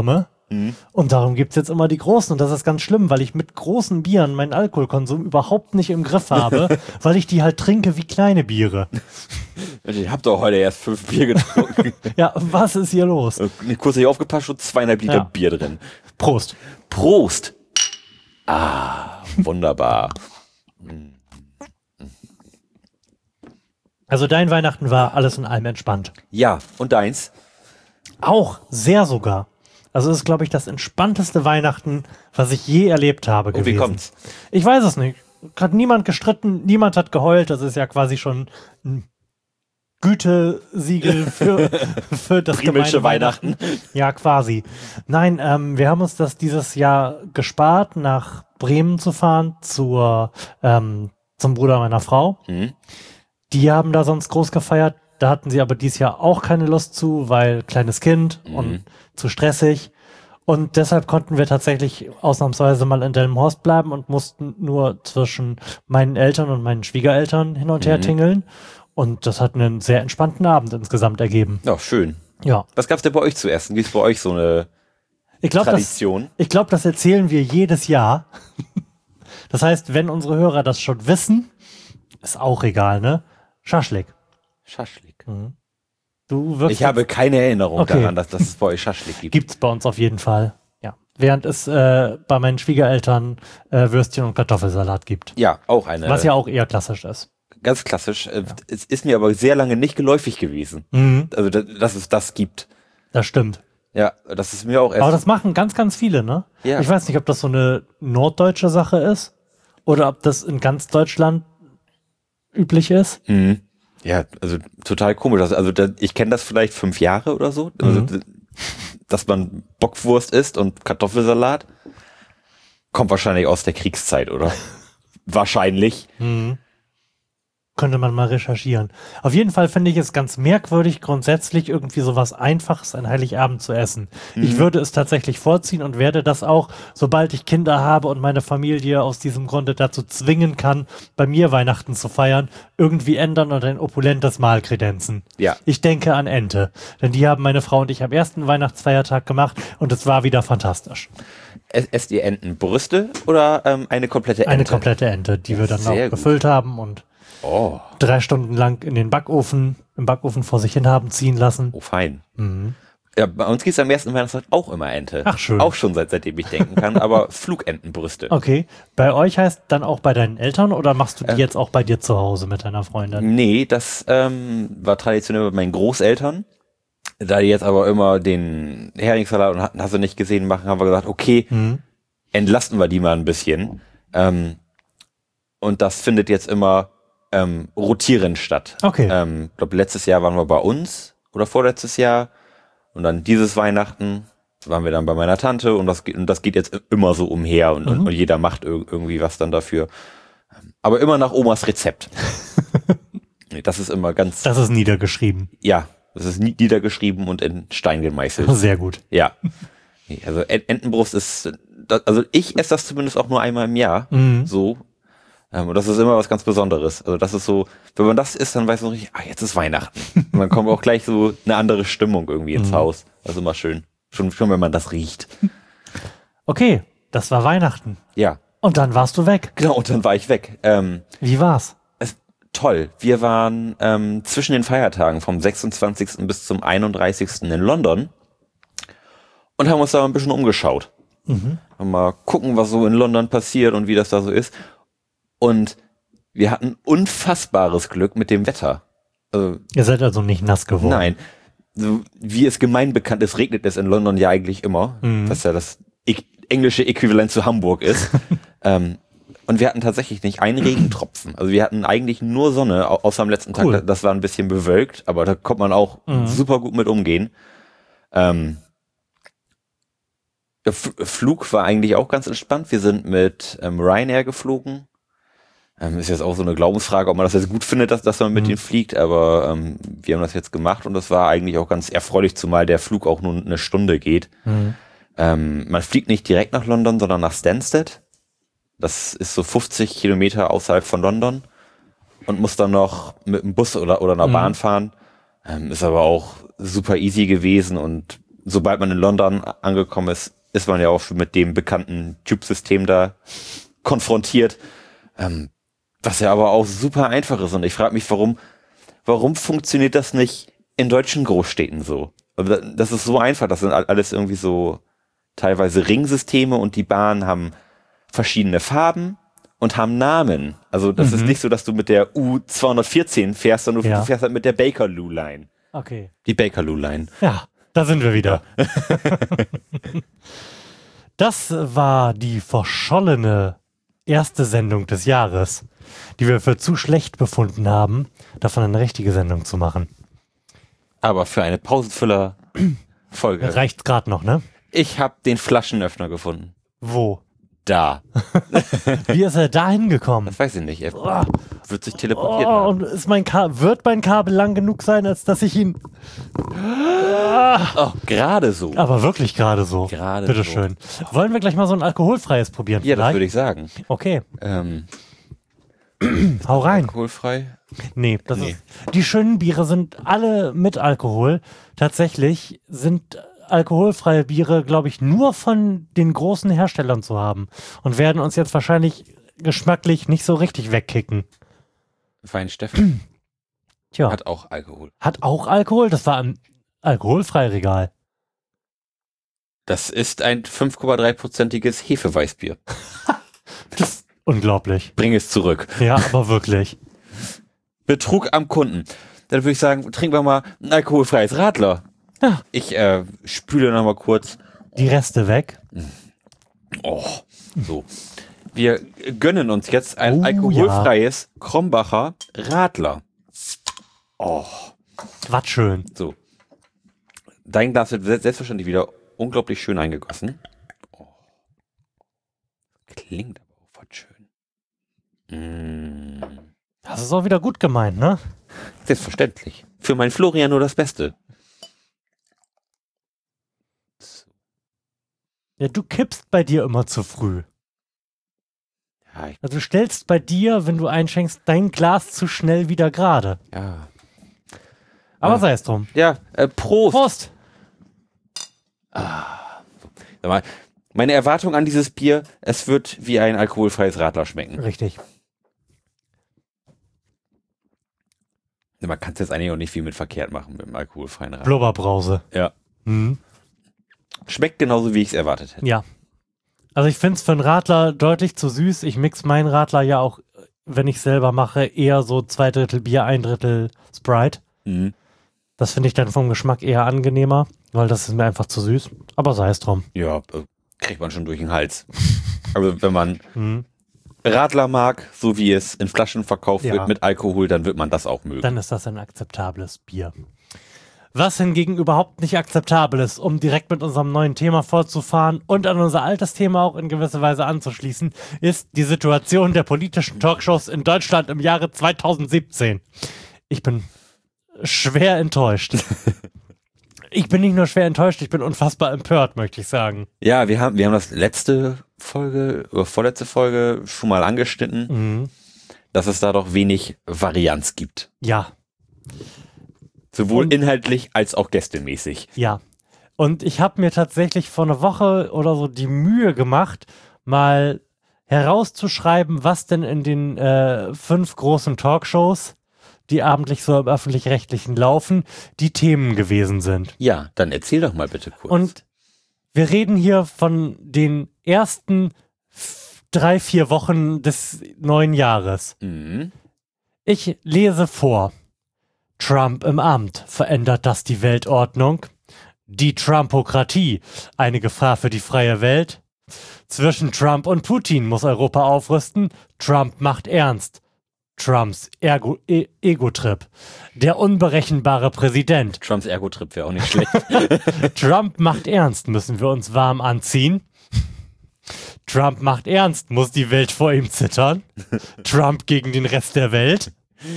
Mhm. Und darum gibt es jetzt immer die großen. Und das ist ganz schlimm, weil ich mit großen Bieren meinen Alkoholkonsum überhaupt nicht im Griff habe, weil ich die halt trinke wie kleine Biere. Ich hab doch heute erst fünf Bier getrunken. Ja, was ist hier los? Kurz nicht aufgepasst, schon zweieinhalb Liter ja. Bier drin. Prost. Prost. Ah, wunderbar. Also dein Weihnachten war alles in allem entspannt. Ja, und deins? Auch, sehr sogar. Also es ist, glaube ich, das entspannteste Weihnachten, was ich je erlebt habe gewesen. Und wie kommt's? Ich weiß es nicht. Hat niemand gestritten, niemand hat geheult. Das ist ja quasi schon ein Gütesiegel für, für das gemeine Weihnachten. Weihnachten. Ja, quasi. Nein, ähm, wir haben uns das dieses Jahr gespart, nach Bremen zu fahren, zur, ähm, zum Bruder meiner Frau. Mhm. Die haben da sonst groß gefeiert. Da hatten sie aber dieses Jahr auch keine Lust zu, weil kleines Kind mhm. und zu stressig. Und deshalb konnten wir tatsächlich ausnahmsweise mal in Delmenhorst bleiben und mussten nur zwischen meinen Eltern und meinen Schwiegereltern hin und her mhm. tingeln. Und das hat einen sehr entspannten Abend insgesamt ergeben. Ja, schön. Ja. Was gab's denn bei euch zu essen? Gibt es bei euch so eine ich glaub, Tradition? Das, ich glaube, das erzählen wir jedes Jahr. Das heißt, wenn unsere Hörer das schon wissen, ist auch egal, ne? Schaschlik. Schaschlik. Mhm. Du wirst ich habe keine Erinnerung okay. daran, dass, dass es bei euch Schaschlik gibt. Gibt's bei uns auf jeden Fall, ja. Während es äh, bei meinen Schwiegereltern äh, Würstchen und Kartoffelsalat gibt. Ja, auch eine. Was ja auch eher klassisch ist. Ganz klassisch. Ja. Es ist mir aber sehr lange nicht geläufig gewesen. Mhm. Also, dass es das gibt. Das stimmt. Ja, das ist mir auch erst. Aber das machen ganz, ganz viele, ne? Ja. Ich weiß nicht, ob das so eine norddeutsche Sache ist oder ob das in ganz Deutschland üblich ist. Mhm. Ja, also total komisch. Also ich kenne das vielleicht fünf Jahre oder so, also, mhm. dass man Bockwurst isst und Kartoffelsalat. Kommt wahrscheinlich aus der Kriegszeit, oder? Wahrscheinlich. Mhm. Könnte man mal recherchieren. Auf jeden Fall finde ich es ganz merkwürdig, grundsätzlich irgendwie sowas Einfaches an Heiligabend zu essen. Mhm. Ich würde es tatsächlich vorziehen und werde das auch, sobald ich Kinder habe und meine Familie aus diesem Grunde dazu zwingen kann, bei mir Weihnachten zu feiern, irgendwie ändern und ein opulentes Mahl kredenzen. Ja. Ich denke an Ente, denn die haben meine Frau und ich am ersten Weihnachtsfeiertag gemacht und es war wieder fantastisch. Esst ihr Entenbrüste oder ähm, eine komplette Ente? Eine komplette Ente, die wir dann auch gut. gefüllt haben und Oh. drei Stunden lang in den Backofen, im Backofen vor sich hin haben ziehen lassen. Oh, fein. Mhm. Ja, bei uns gibt es am ersten Weihnachtstag auch immer Ente. Ach, schön. Auch schon seit, seitdem ich denken kann, aber Flugentenbrüste. Okay. Bei euch heißt dann auch bei deinen Eltern oder machst du die äh, jetzt auch bei dir zu Hause mit deiner Freundin? Nee, das ähm, war traditionell bei meinen Großeltern. Da die jetzt aber immer den Heringssalat und hatten, hast du nicht gesehen, machen, haben wir gesagt, okay, mhm. entlasten wir die mal ein bisschen. Ähm, und das findet jetzt immer Ähm, rotierend statt. Okay. Ähm, ich glaube, letztes Jahr waren wir bei uns oder vorletztes Jahr und dann dieses Weihnachten waren wir dann bei meiner Tante und das, und das geht jetzt immer so umher und, mhm. und jeder macht ir- irgendwie was dann dafür. Aber immer nach Omas Rezept. Das ist immer ganz... Das ist niedergeschrieben. Ja, das ist niedergeschrieben und in Stein gemeißelt. Sehr gut. Ja. Also Entenbrust ist... Also ich esse das zumindest auch nur einmal im Jahr. Mhm. So. Und das ist immer was ganz Besonderes. Also das ist so, wenn man das isst, dann weiß man richtig, ah, jetzt ist Weihnachten. Und dann kommt auch gleich so eine andere Stimmung irgendwie ins mhm. Haus. Das ist immer schön. Schon, schon, wenn man das riecht. Okay, das war Weihnachten. Ja. Und dann warst du weg. Genau, und dann war ich weg. Ähm, Wie war's? Es, toll. Wir waren ähm, zwischen den Feiertagen vom sechsundzwanzigsten bis zum einunddreißigsten in London und haben uns da ein bisschen umgeschaut. Mhm. Mal gucken, was so in London passiert und wie das da so ist. Und wir hatten unfassbares Glück mit dem Wetter. Also, ihr seid also nicht nass geworden? Nein. So, wie es gemein bekannt ist, regnet es in London ja eigentlich immer. Mhm. Was ja das e- englische Äquivalent zu Hamburg ist. ähm, und wir hatten tatsächlich nicht einen Regentropfen. Also wir hatten eigentlich nur Sonne, au- außer am letzten cool. Tag. Das war ein bisschen bewölkt, aber da konnte man auch mhm. super gut mit umgehen. Ähm, der F- Flug war eigentlich auch ganz entspannt. Wir sind mit ähm, Ryanair geflogen. Ähm, ist jetzt auch so eine Glaubensfrage, ob man das jetzt gut findet, dass, dass man mit mhm. denen fliegt, aber ähm, wir haben das jetzt gemacht und das war eigentlich auch ganz erfreulich, zumal der Flug auch nur eine Stunde geht. Mhm. Ähm, man fliegt nicht direkt nach London, sondern nach Stansted. Das ist so fünfzig Kilometer außerhalb von London und muss dann noch mit einem Bus oder, oder einer mhm. Bahn fahren. Ähm, ist aber auch super easy gewesen und sobald man in London angekommen ist, ist man ja auch mit dem bekannten Tube-System da konfrontiert, ähm, was ja aber auch super einfach ist. Und ich frage mich, warum, warum funktioniert das nicht in deutschen Großstädten so? Das ist so einfach, das sind alles irgendwie so teilweise Ringsysteme und die Bahnen haben verschiedene Farben und haben Namen. Also das mhm. ist nicht so, dass du mit der U zweihundertvierzehn fährst, sondern du ja. fährst halt mit der Bakerloo-Line. Okay. Die Bakerloo-Line. Ja, da sind wir wieder. Ja. Das war die verschollene erste Sendung des Jahres, die wir für zu schlecht befunden haben, davon eine richtige Sendung zu machen. Aber für eine Pausenfüller-Folge reicht's gerade noch, ne? Ich habe den Flaschenöffner gefunden. Wo? Da. Wie ist er da hingekommen? Das weiß ich nicht. Er oh. wird sich teleportiert oh, haben. Und ist mein Ka- wird mein Kabel lang genug sein, als dass ich ihn... Oh, gerade so. Aber wirklich gerade so. Gerade Bitteschön. So. Wollen wir gleich mal so ein alkoholfreies probieren? Ja, vielleicht? Das würde ich sagen. Okay. Ähm, Hau rein. Alkoholfrei? Nee, das nee. Ist, die schönen Biere sind alle mit Alkohol. Tatsächlich sind alkoholfreie Biere, glaube ich, nur von den großen Herstellern zu haben und werden uns jetzt wahrscheinlich geschmacklich nicht so richtig wegkicken. Weinsteffen Tja. Hat auch Alkohol. Hat auch Alkohol? Das war ein alkoholfreies Regal. Das ist ein fünf Komma drei prozentiges Hefeweißbier. Das ist unglaublich. Bring es zurück. Ja, aber wirklich. Betrug am Kunden. Dann würde ich sagen, trinken wir mal ein alkoholfreies Radler. Ja. Ich äh, spüle noch mal kurz. Die Reste weg. Oh, so. Wir gönnen uns jetzt ein oh, alkoholfreies ja. Krombacher Radler. Oh. Was schön. So. Dein Glas wird selbstverständlich wieder unglaublich schön eingegossen. Oh. Klingt aber auch was schön. Mm. Das ist auch wieder gut gemeint, ne? Selbstverständlich. Für meinen Florian nur das Beste. Ja, du kippst bei dir immer zu früh. Ja, ich also du stellst bei dir, wenn du einschenkst, dein Glas zu schnell wieder gerade. Ja. Aber ja. sei es drum. Ja, äh, Prost. Prost. Ah. Sag mal, meine Erwartung an dieses Bier, es wird wie ein alkoholfreies Radler schmecken. Richtig. Man kann es jetzt eigentlich auch nicht viel mit verkehrt machen mit dem alkoholfreien Radler. Blubberbrause. Ja. Mhm. Schmeckt genauso, wie ich es erwartet hätte. Ja. Also ich finde es für einen Radler deutlich zu süß. Ich mix meinen Radler ja auch, wenn ich selber mache, eher so zwei Drittel Bier, ein Drittel Sprite. Mhm. Das finde ich dann vom Geschmack eher angenehmer, weil das ist mir einfach zu süß. Aber sei es drum. Ja, kriegt man schon durch den Hals. Also wenn man mhm. Radler mag, so wie es in Flaschen verkauft ja. wird mit Alkohol, dann wird man das auch mögen. Dann ist das ein akzeptables Bier. Was hingegen überhaupt nicht akzeptabel ist, um direkt mit unserem neuen Thema fortzufahren und an unser altes Thema auch in gewisser Weise anzuschließen, ist die Situation der politischen Talkshows in Deutschland im Jahre zweitausendsiebzehn. Ich bin schwer enttäuscht. Ich bin nicht nur schwer enttäuscht, ich bin unfassbar empört, möchte ich sagen. Ja, wir haben, wir haben das letzte Folge, oder vorletzte Folge schon mal angeschnitten, mhm. dass es da doch wenig Varianz gibt. Ja. Sowohl und, inhaltlich als auch gästemäßig. Ja. Und ich habe mir tatsächlich vor einer Woche oder so die Mühe gemacht, mal herauszuschreiben, was denn in den äh, fünf großen Talkshows, die abendlich so im Öffentlich-Rechtlichen laufen, die Themen gewesen sind. Ja, dann erzähl doch mal bitte kurz. Und wir reden hier von den ersten f- drei, vier Wochen des neuen Jahres. Mhm. Ich lese vor. Trump im Amt. Verändert das die Weltordnung? Die Trumpokratie. Eine Gefahr für die freie Welt? Zwischen Trump und Putin muss Europa aufrüsten. Trump macht ernst. Trumps Ergo- e- Ego-Trip. Der unberechenbare Präsident. Trumps Ergo-Trip wäre auch nicht schlecht. Trump macht ernst. Müssen wir uns warm anziehen? Trump macht ernst. Muss die Welt vor ihm zittern? Trump gegen den Rest der Welt?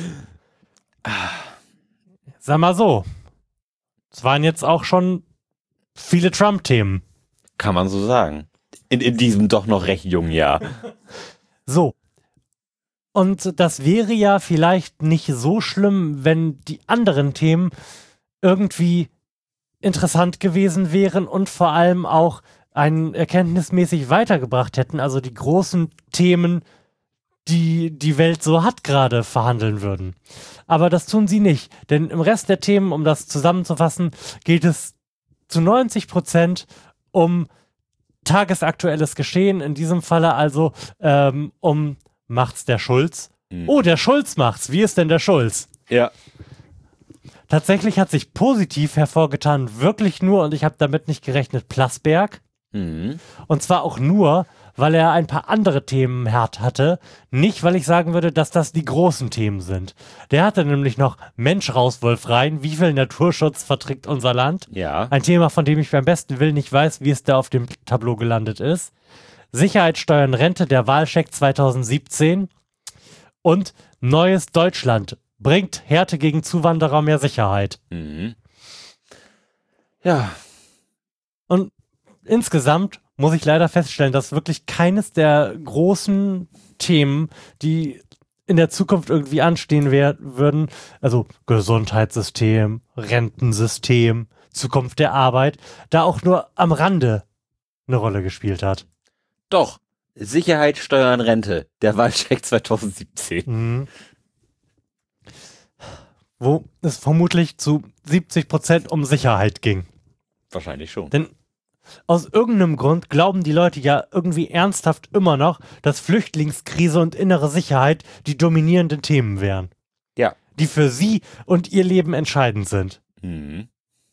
Sag mal so. Es waren jetzt auch schon viele Trump-Themen. Kann man so sagen. In, in diesem doch noch recht jungen Jahr. So. Und das wäre ja vielleicht nicht so schlimm, wenn die anderen Themen irgendwie interessant gewesen wären und vor allem auch einen erkenntnismäßig weitergebracht hätten, also die großen Themen, die die Welt so hat, gerade verhandeln würden. Aber das tun sie nicht, denn im Rest der Themen, um das zusammenzufassen, geht es zu neunzig Prozent um tagesaktuelles Geschehen, in diesem Falle also ähm, um macht's der Schulz? Mhm. Oh, der Schulz macht's. Wie ist denn der Schulz? Ja. Tatsächlich hat sich positiv hervorgetan, wirklich nur, und ich habe damit nicht gerechnet, Plasberg. Mhm. Und zwar auch nur, weil er ein paar andere Themen hart hatte. Nicht, weil ich sagen würde, dass das die großen Themen sind. Der hatte nämlich noch Mensch raus, Wolf rein. Wie viel Naturschutz verträgt unser Land? Ja. Ein Thema, von dem ich beim besten Willen nicht weiß, wie es da auf dem Tableau gelandet ist. Sicherheitssteuern, Rente, der Wahlscheck zwanzig siebzehn. Und Neues Deutschland. Bringt Härte gegen Zuwanderer mehr Sicherheit. Mhm. Ja. Und insgesamt muss ich leider feststellen, dass wirklich keines der großen Themen, die in der Zukunft irgendwie anstehen wär, würden, also Gesundheitssystem, Rentensystem, Zukunft der Arbeit, da auch nur am Rande eine Rolle gespielt hat. Doch. Sicherheit, Steuern, Rente. Der Wahlcheck zwanzig siebzehn. Mhm. Wo es vermutlich zu siebzig Prozent um Sicherheit ging. Wahrscheinlich schon. Denn aus irgendeinem Grund glauben die Leute ja irgendwie ernsthaft immer noch, dass Flüchtlingskrise und innere Sicherheit die dominierenden Themen wären. Ja. Die für sie und ihr Leben entscheidend sind. Mhm.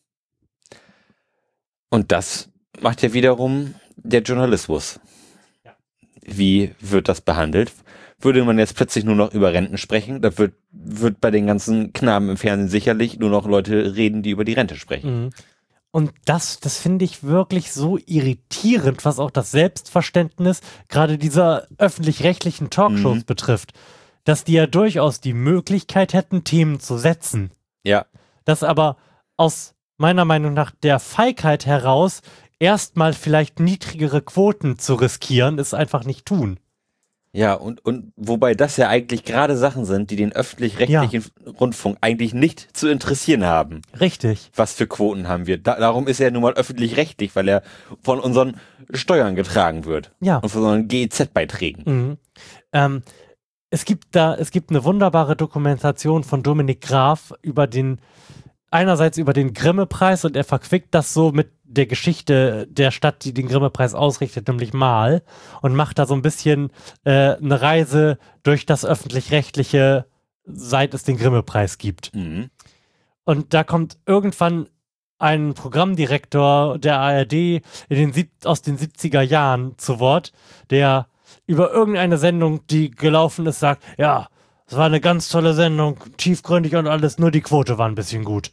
Und das macht ja wiederum der Journalismus. Ja. Wie wird das behandelt? Würde man jetzt plötzlich nur noch über Renten sprechen, da wird, wird bei den ganzen Knaben im Fernsehen sicherlich nur noch Leute reden, die über die Rente sprechen. Mhm. Und das, das finde ich wirklich so irritierend, was auch das Selbstverständnis gerade dieser öffentlich-rechtlichen Talkshows Mhm. betrifft, dass die ja durchaus die Möglichkeit hätten, Themen zu setzen. Ja. Das aber aus meiner Meinung nach der Feigheit heraus erstmal vielleicht niedrigere Quoten zu riskieren, es einfach nicht tun. Ja, und, und wobei das ja eigentlich gerade Sachen sind, die den öffentlich-rechtlichen ja. Rundfunk eigentlich nicht zu interessieren haben. Richtig. Was für Quoten haben wir? Da, darum ist er nun mal öffentlich-rechtlich, weil er von unseren Steuern getragen wird. Ja. Und von unseren G E Z-Beiträgen. Mhm. Ähm, es gibt da, es gibt eine wunderbare Dokumentation von Dominik Graf über den, einerseits über den Grimme-Preis, und er verquickt das so mit der Geschichte der Stadt, die den Grimme-Preis ausrichtet, nämlich Mal, und macht da so ein bisschen äh, eine Reise durch das Öffentlich-Rechtliche, seit es den Grimme-Preis gibt. Mhm. Und da kommt irgendwann ein Programmdirektor der A R D in den sieb- aus den siebziger Jahren zu Wort, der über irgendeine Sendung, die gelaufen ist, sagt, ja, es war eine ganz tolle Sendung, tiefgründig und alles, nur die Quote war ein bisschen gut.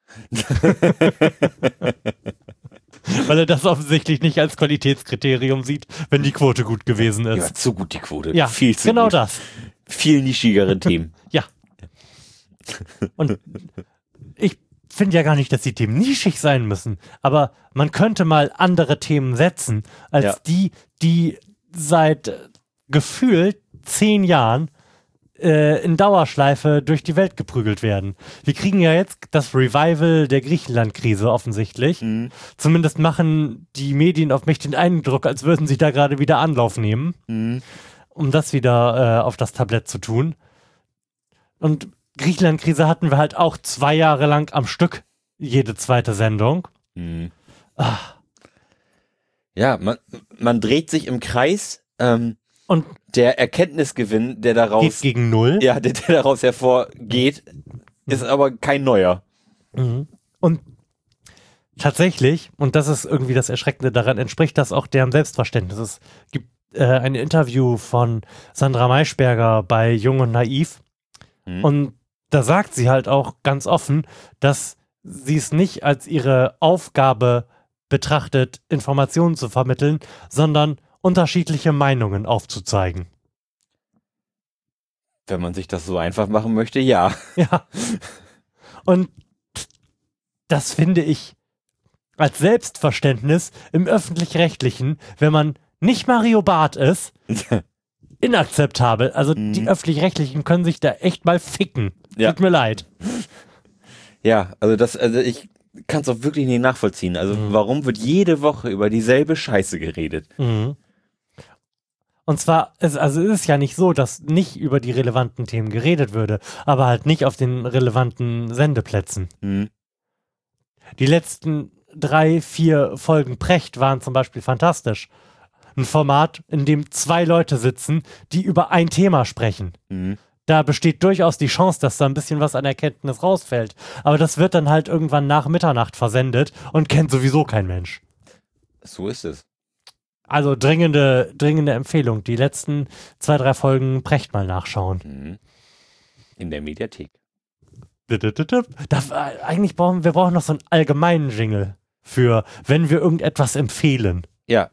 Weil er das offensichtlich nicht als Qualitätskriterium sieht, wenn die Quote gut gewesen ist. Ja, zu gut die Quote. Ja, viel zu genau gut. das. Viel nischigere Themen. Ja. Und ich finde ja gar nicht, dass die Themen nischig sein müssen, aber man könnte mal andere Themen setzen, als Ja. die, die seit äh, gefühlt zehn Jahren äh, in Dauerschleife durch die Welt geprügelt werden. Wir kriegen ja jetzt das Revival der Griechenland-Krise offensichtlich. Mhm. Zumindest machen die Medien auf mich den Eindruck, als würden sie da gerade wieder Anlauf nehmen, Mhm. um das wieder äh, auf das Tablett zu tun. Und Griechenland-Krise hatten wir halt auch zwei Jahre lang am Stück, jede zweite Sendung. Mhm. Ah. Ja, man, man dreht sich im Kreis. Ähm, Und der Erkenntnisgewinn, der daraus, geht gegen Null. ja, der, der daraus hervorgeht, ist aber kein neuer. Mhm. Und tatsächlich, und das ist irgendwie das Erschreckende daran, entspricht das auch deren Selbstverständnis. Es gibt äh, ein Interview von Sandra Maischberger bei Jung und Naiv. Mhm. Und da sagt sie halt auch ganz offen, dass sie es nicht als ihre Aufgabe betrachtet, Informationen zu vermitteln, sondern unterschiedliche Meinungen aufzuzeigen. Wenn man sich das so einfach machen möchte, ja. Ja. Und das finde ich als Selbstverständnis im Öffentlich-Rechtlichen, wenn man nicht Mario Barth ist, inakzeptabel. Also Mhm. die Öffentlich-Rechtlichen können sich da echt mal ficken. Ja. Tut mir leid. Ja, also das, also ich kann es auch wirklich nicht nachvollziehen. Also mhm. warum wird jede Woche über dieselbe Scheiße geredet? Mhm. Und zwar, es, also ist es ja nicht so, dass nicht über die relevanten Themen geredet würde, aber halt nicht auf den relevanten Sendeplätzen. Mhm. Die letzten drei, vier Folgen Precht waren zum Beispiel fantastisch. Ein Format, in dem zwei Leute sitzen, die über ein Thema sprechen. Mhm. Da besteht durchaus die Chance, dass da ein bisschen was an Erkenntnis rausfällt. Aber das wird dann halt irgendwann nach Mitternacht versendet und kennt sowieso kein Mensch. So ist es. Also dringende, dringende Empfehlung. Die letzten zwei, drei Folgen Precht mal nachschauen. Mhm. In der Mediathek. Da, eigentlich brauchen wir brauchen noch so einen allgemeinen Jingle für, wenn wir irgendetwas empfehlen. Ja.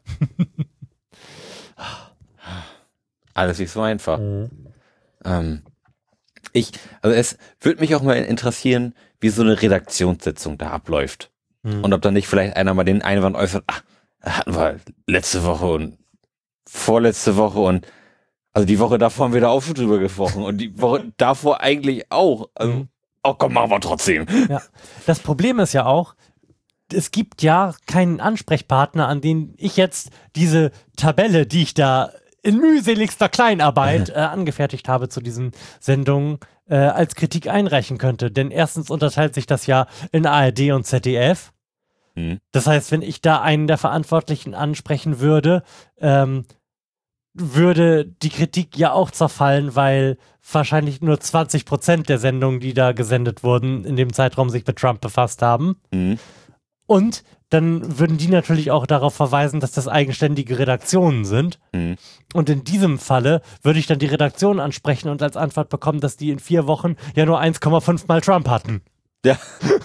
Alles nicht so einfach. Mhm. Ähm, ich, also es würde mich auch mal interessieren, wie so eine Redaktionssitzung da abläuft. Mhm. Und ob da nicht vielleicht einer mal den Einwand äußert, ach, hatten wir letzte Woche und vorletzte Woche und also die Woche davor haben wir da auch schon drüber gesprochen und die Woche davor eigentlich auch. Also, mhm. oh komm, machen wir trotzdem. Ja. Das Problem ist ja auch, es gibt ja keinen Ansprechpartner, an den ich jetzt diese Tabelle, die ich da in mühseligster Kleinarbeit äh, angefertigt habe zu diesen Sendungen, äh, als Kritik einreichen könnte. Denn erstens unterteilt sich das ja in A R D und Z D F. Hm. Das heißt, wenn ich da einen der Verantwortlichen ansprechen würde, ähm, würde die Kritik ja auch zerfallen, weil wahrscheinlich nur zwanzig Prozent der Sendungen, die da gesendet wurden, in dem Zeitraum sich mit Trump befasst haben. Hm. Und dann würden die natürlich auch darauf verweisen, dass das eigenständige Redaktionen sind. Hm. Und in diesem Falle würde ich dann die Redaktion ansprechen und als Antwort bekommen, dass die in vier Wochen ja nur eins Komma fünf Mal Trump hatten. Ja.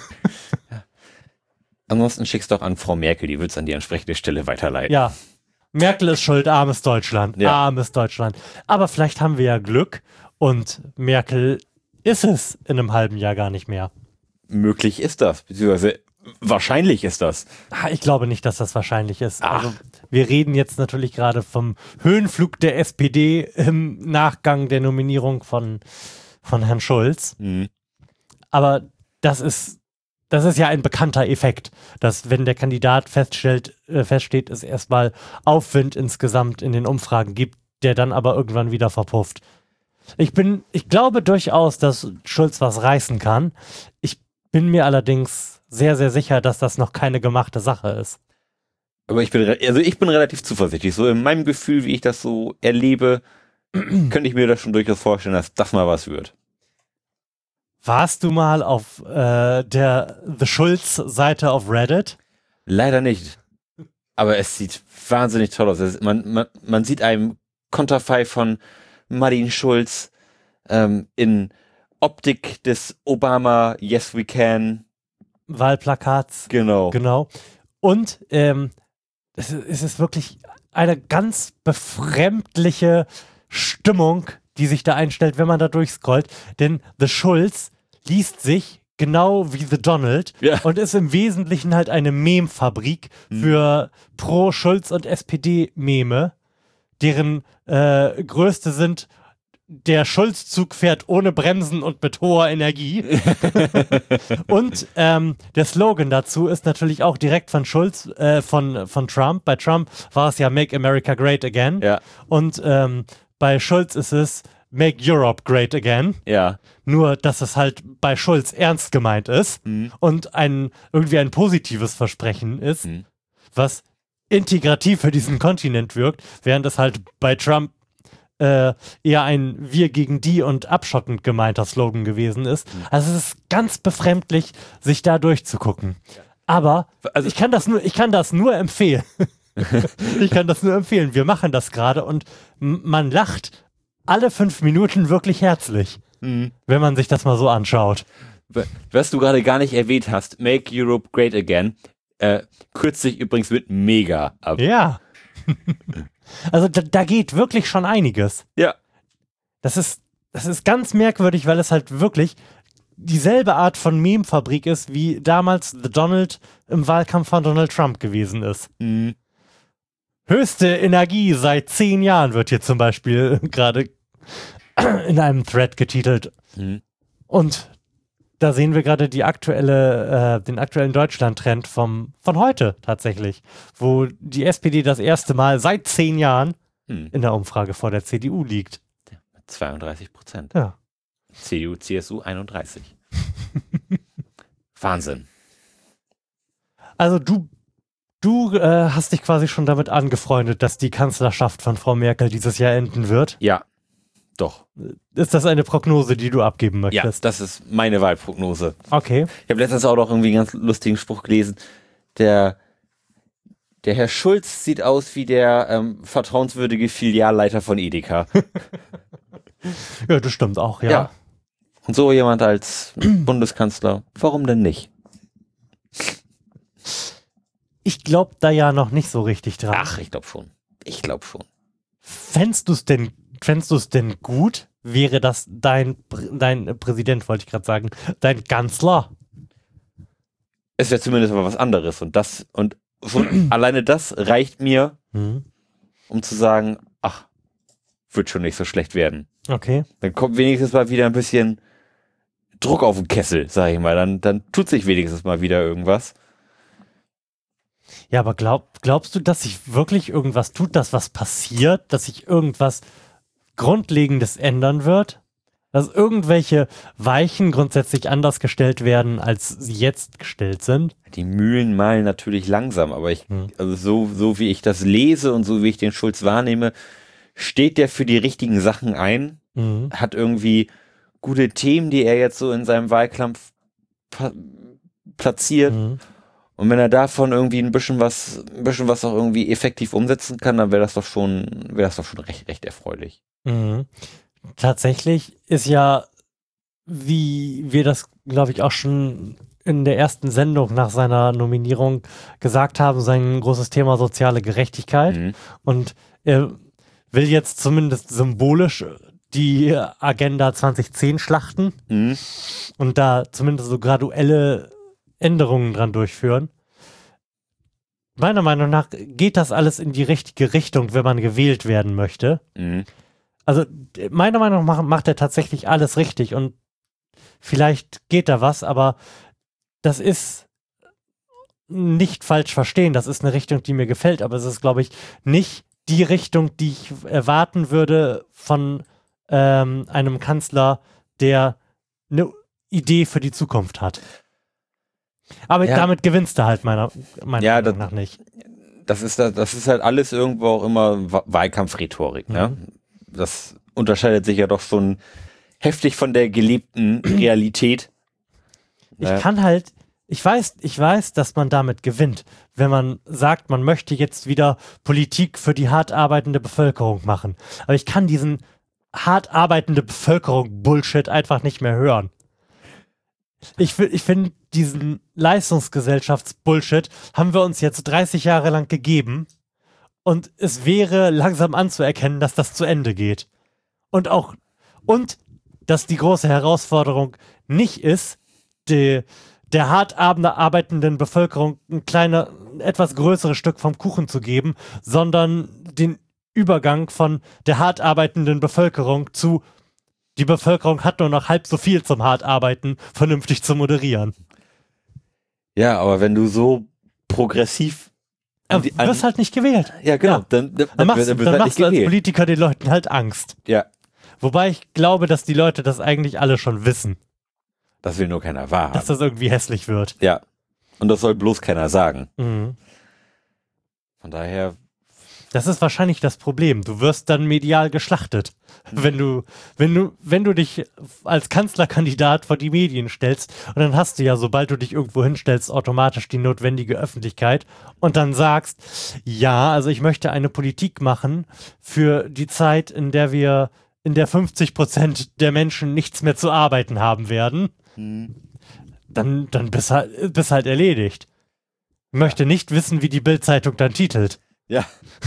Ansonsten schickst du auch an Frau Merkel, die wird es an die entsprechende Stelle weiterleiten. Ja, Merkel ist schuld, armes Deutschland, ja. armes Deutschland. Aber vielleicht haben wir ja Glück und Merkel ist es in einem halben Jahr gar nicht mehr. Möglich ist das, beziehungsweise wahrscheinlich ist das. Ich glaube nicht, dass das wahrscheinlich ist. Ach. Also, wir reden jetzt natürlich gerade vom Höhenflug der S P D im Nachgang der Nominierung von, von Herrn Schulz. Mhm. Aber das ist, das ist ja ein bekannter Effekt, dass wenn der Kandidat feststellt, äh, feststeht, es erstmal Aufwind insgesamt in den Umfragen gibt, der dann aber irgendwann wieder verpufft. Ich bin, ich glaube durchaus, dass Schulz was reißen kann. Ich bin mir allerdings sehr, sehr sicher, dass das noch keine gemachte Sache ist. Aber ich bin, also ich bin relativ zuversichtlich. So in meinem Gefühl, wie ich das so erlebe, könnte ich mir das schon durchaus vorstellen, dass das mal was wird. Warst du mal auf äh, der The Schulz-Seite auf Reddit? Leider nicht. Aber es sieht wahnsinnig toll aus. Es, man, man, man sieht einem Konterfei von Martin Schulz ähm, in Optik des Obama Yes We Can Wahlplakats. Genau. Genau. Und ähm, es, es ist wirklich eine ganz befremdliche Stimmung, die sich da einstellt, wenn man da durchscrollt. Denn The Schulz liest sich genau wie The Donald ja. und ist im Wesentlichen halt eine Meme-Fabrik hm. für Pro-Schulz und S P D-Meme, deren äh, größte sind: Der Schulz-Zug fährt ohne Bremsen und mit hoher Energie. Und ähm, der Slogan dazu ist natürlich auch direkt von Schulz, äh, von, von Trump. Bei Trump war es ja Make America Great Again. Ja. Und ähm, bei Schulz ist es Make Europe Great Again. Ja. Nur, dass es halt bei Schulz ernst gemeint ist mhm. und ein irgendwie ein positives Versprechen ist, mhm. was integrativ für diesen Kontinent wirkt, während es halt bei Trump Äh, eher ein Wir gegen die und abschottend gemeinter Slogan gewesen ist. Mhm. Also es ist ganz befremdlich, sich da durchzugucken. Ja. Aber also ich kann das nur, ich kann das nur empfehlen. ich kann das nur empfehlen. Wir machen das gerade und m- man lacht alle fünf Minuten wirklich herzlich, mhm. wenn man sich das mal so anschaut. Was du gerade gar nicht erwähnt hast, Make Europe Great Again, äh, kürzt sich übrigens mit Mega ab. Ja. Also da, da geht wirklich schon einiges. Ja. Das ist, das ist ganz merkwürdig, weil es halt wirklich dieselbe Art von Meme-Fabrik ist, wie damals The Donald im Wahlkampf von Donald Trump gewesen ist. Mhm. Höchste Energie seit zehn Jahren wird hier zum Beispiel gerade in einem Thread getitelt. Mhm. Und da sehen wir gerade die aktuelle, äh, den aktuellen Deutschland-Trend vom, von heute tatsächlich, wo die S P D das erste Mal seit zehn Jahren hm. in der Umfrage vor der C D U liegt. Mit zweiunddreißig Prozent. Ja. C D U, C S U einunddreißig. Wahnsinn. Also du, du äh, hast dich quasi schon damit angefreundet, dass die Kanzlerschaft von Frau Merkel dieses Jahr enden wird? Ja, doch. Ist das eine Prognose, die du abgeben möchtest? Ja, das ist meine Wahlprognose. Okay. Ich habe letztens auch noch irgendwie einen ganz lustigen Spruch gelesen. Der, der Herr Schulz sieht aus wie der ähm, vertrauenswürdige Filialleiter von Edeka. Ja, das stimmt auch, ja. ja. Und so jemand als Bundeskanzler, warum denn nicht? Ich glaube da ja noch nicht so richtig dran. Ach, ich glaube schon. Ich glaube schon. Fändest du es denn, fändest du es denn gut? Wäre das dein, dein Präsident, wollte ich gerade sagen, dein Kanzler? Es wäre zumindest mal was anderes. Und das, und schon alleine das reicht mir, mhm. um zu sagen, ach, wird schon nicht so schlecht werden. Okay. Dann kommt wenigstens mal wieder ein bisschen Druck auf den Kessel, sag ich mal. Dann, dann tut sich wenigstens mal wieder irgendwas. Ja, aber glaub, glaubst du, dass sich wirklich irgendwas tut, dass was passiert, dass sich irgendwas Grundlegendes ändern wird? Dass irgendwelche Weichen grundsätzlich anders gestellt werden, als sie jetzt gestellt sind? Die Mühlen malen natürlich langsam, aber ich, hm. also so, so wie ich das lese und so wie ich den Schulz wahrnehme, steht der für die richtigen Sachen ein, mhm. hat irgendwie gute Themen, die er jetzt so in seinem Wahlkampf pa- platziert. Mhm. Und wenn er davon irgendwie ein bisschen was, ein bisschen was auch irgendwie effektiv umsetzen kann, dann wäre das doch schon, wäre das doch schon recht, recht erfreulich. Mhm. Tatsächlich ist ja, wie wir das, glaube ich, auch schon in der ersten Sendung nach seiner Nominierung gesagt haben, sein großes Thema soziale Gerechtigkeit. Mhm. Und er will jetzt zumindest symbolisch die Agenda zwanzig zehn schlachten mhm. und da zumindest so graduelle Änderungen dran durchführen. Meiner Meinung nach geht das alles in die richtige Richtung, wenn man gewählt werden möchte. Mhm. Also meiner Meinung nach macht er tatsächlich alles richtig und vielleicht geht da was, aber das ist nicht falsch verstehen. Das ist eine Richtung, die mir gefällt, aber es ist, glaube ich, nicht die Richtung, die ich erwarten würde von ähm, einem Kanzler, der eine Idee für die Zukunft hat. Aber ja. damit gewinnst du halt meiner, meiner ja, Meinung das, nach nicht. Das ist, das ist halt alles irgendwo auch immer Wahlkampfrhetorik. Mhm. Ne? Das unterscheidet sich ja doch schon heftig von der gelebten Realität. Ich ne? kann halt, ich weiß, ich weiß, dass man damit gewinnt, wenn man sagt, man möchte jetzt wieder Politik für die hart arbeitende Bevölkerung machen. Aber ich kann diesen hart arbeitende Bevölkerung Bullshit einfach nicht mehr hören. Ich, ich finde, diesen Leistungsgesellschafts-Bullshit haben wir uns jetzt dreißig Jahre lang gegeben und es wäre langsam anzuerkennen, dass das zu Ende geht. Und auch, und dass die große Herausforderung nicht ist, die, der hart arbeitenden Bevölkerung ein kleiner, etwas größeres Stück vom Kuchen zu geben, sondern den Übergang von der hart arbeitenden Bevölkerung zu die Bevölkerung hat nur noch halb so viel zum hart arbeiten, vernünftig zu moderieren. Ja, aber wenn du so progressiv Du wirst halt nicht gewählt. Ja, genau. Ja. Dann, dann, dann machst, dann, dann dann machst du als Politiker den Leuten halt Angst. Ja. Wobei ich glaube, dass die Leute das eigentlich alle schon wissen. Das will nur keiner wahrhaben. Dass das irgendwie hässlich wird. Ja. Und das soll bloß keiner sagen. Mhm. Von daher... Das ist wahrscheinlich das Problem. Du wirst dann medial geschlachtet. Mhm. Wenn du, wenn du, wenn du dich als Kanzlerkandidat vor die Medien stellst und dann hast du ja, sobald du dich irgendwo hinstellst, automatisch die notwendige Öffentlichkeit und dann sagst, ja, also ich möchte eine Politik machen für die Zeit, in der wir, in der fünfzig Prozent der Menschen nichts mehr zu arbeiten haben werden, mhm. dann, dann bist halt, bist halt erledigt. Ich möchte nicht wissen, wie die Bild-Zeitung dann titelt. Ja.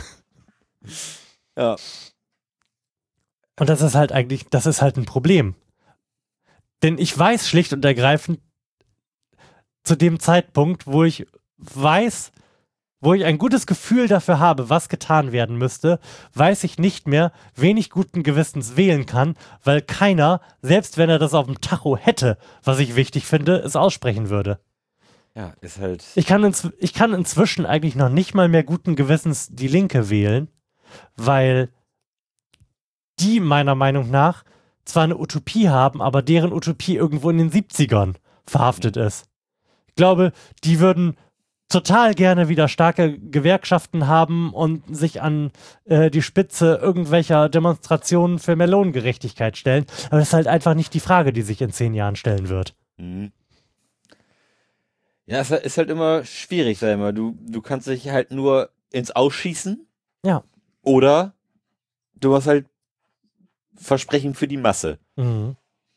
Ja. Und das ist halt eigentlich, das ist halt ein Problem. Denn ich weiß schlicht und ergreifend zu dem Zeitpunkt, wo ich weiß, wo ich ein gutes Gefühl dafür habe, was getan werden müsste, weiß ich nicht mehr, wen ich guten Gewissens wählen kann, weil keiner, selbst wenn er das auf dem Tacho hätte, was ich wichtig finde, es aussprechen würde. Ja, ist halt... Ich kann, inzw- ich kann inzwischen eigentlich noch nicht mal mehr guten Gewissens die Linke wählen, weil die meiner Meinung nach zwar eine Utopie haben, aber deren Utopie irgendwo in den siebzigern verhaftet ist. Ich glaube, die würden total gerne wieder starke Gewerkschaften haben und sich an äh, die Spitze irgendwelcher Demonstrationen für mehr Lohngerechtigkeit stellen. Aber das ist halt einfach nicht die Frage, die sich in zehn Jahren stellen wird. Mhm. Ja, es ist halt immer schwierig, sag ich mal. Du, du kannst dich halt nur ins Ausschießen. Ja. Oder du hast halt Versprechen für die Masse. Mhm.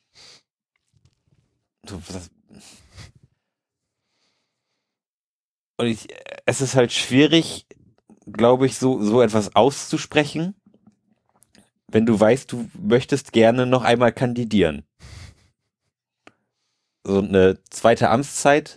Du, das, und ich, es ist halt schwierig, glaube ich, so, so etwas auszusprechen, wenn du weißt, du möchtest gerne noch einmal kandidieren. So eine zweite Amtszeit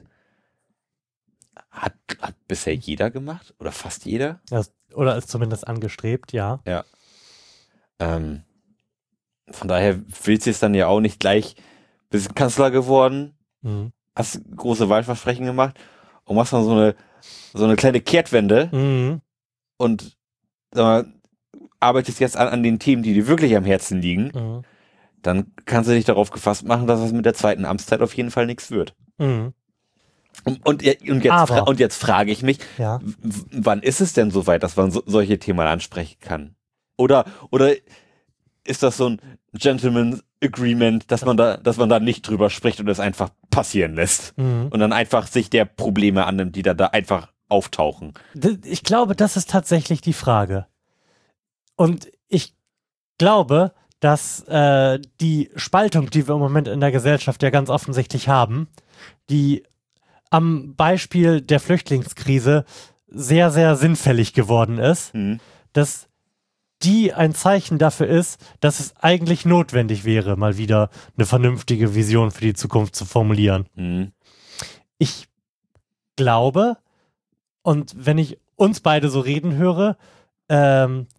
hat, hat bisher jeder gemacht oder fast jeder. Ja, oder ist zumindest angestrebt, ja. Ja. Ähm, von daher willst du es dann ja auch nicht gleich, bist Kanzler geworden, Mhm. hast große Wahlversprechen gemacht und machst dann so eine, so eine kleine Kehrtwende Mhm. und sag mal, arbeitest jetzt an, an den Themen, die dir wirklich am Herzen liegen, Mhm. dann kannst du dich darauf gefasst machen, dass es mit der zweiten Amtszeit auf jeden Fall nichts wird. Mhm. Und, und, und, jetzt, Aber- fra- und jetzt frage ich mich, Ja. w- wann ist es denn soweit, dass man so, solche Themen ansprechen kann? Oder, oder ist das so ein Gentleman's Agreement, dass man da, dass man da nicht drüber spricht und es einfach passieren lässt? Mhm. Und dann einfach sich der Probleme annimmt, die da, da einfach auftauchen. D- Ich glaube, das ist tatsächlich die Frage. Und ich glaube, dass äh, die Spaltung, die wir im Moment in der Gesellschaft ja ganz offensichtlich haben, die am Beispiel der Flüchtlingskrise sehr, sehr sinnfällig geworden ist, Hm. dass die ein Zeichen dafür ist, dass es eigentlich notwendig wäre, mal wieder eine vernünftige Vision für die Zukunft zu formulieren. Hm. Ich glaube, und wenn ich uns beide so reden höre, ähm,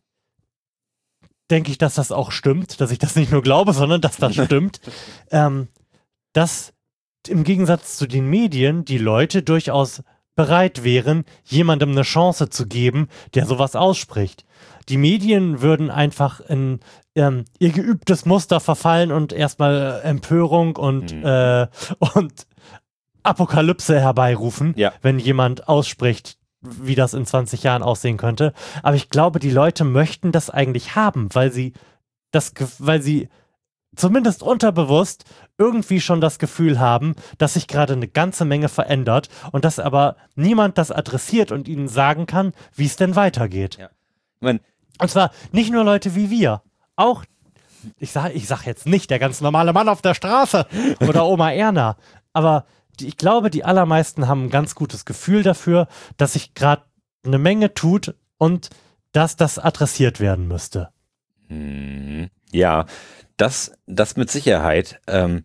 denke ich, dass das auch stimmt, dass ich das nicht nur glaube, sondern dass das stimmt, ähm, dass im Gegensatz zu den Medien die Leute durchaus bereit wären, jemandem eine Chance zu geben, der sowas ausspricht. Die Medien würden einfach in ähm, ihr geübtes Muster verfallen und erstmal Empörung und, Mhm. äh, und Apokalypse herbeirufen, Ja. wenn jemand ausspricht, wie das in zwanzig Jahren aussehen könnte. Aber ich glaube, die Leute möchten das eigentlich haben, weil sie das, Ge- weil sie zumindest unterbewusst irgendwie schon das Gefühl haben, dass sich gerade eine ganze Menge verändert und dass aber niemand das adressiert und ihnen sagen kann, wie es denn weitergeht. Ja. Ich meine, Und zwar nicht nur Leute wie wir, auch, ich sag, ich sag jetzt nicht der ganz normale Mann auf der Straße oder Oma Erna, aber die, ich glaube, die allermeisten haben ein ganz gutes Gefühl dafür, dass sich gerade eine Menge tut und dass das adressiert werden müsste. Mhm. Ja, das, das mit Sicherheit. Ähm,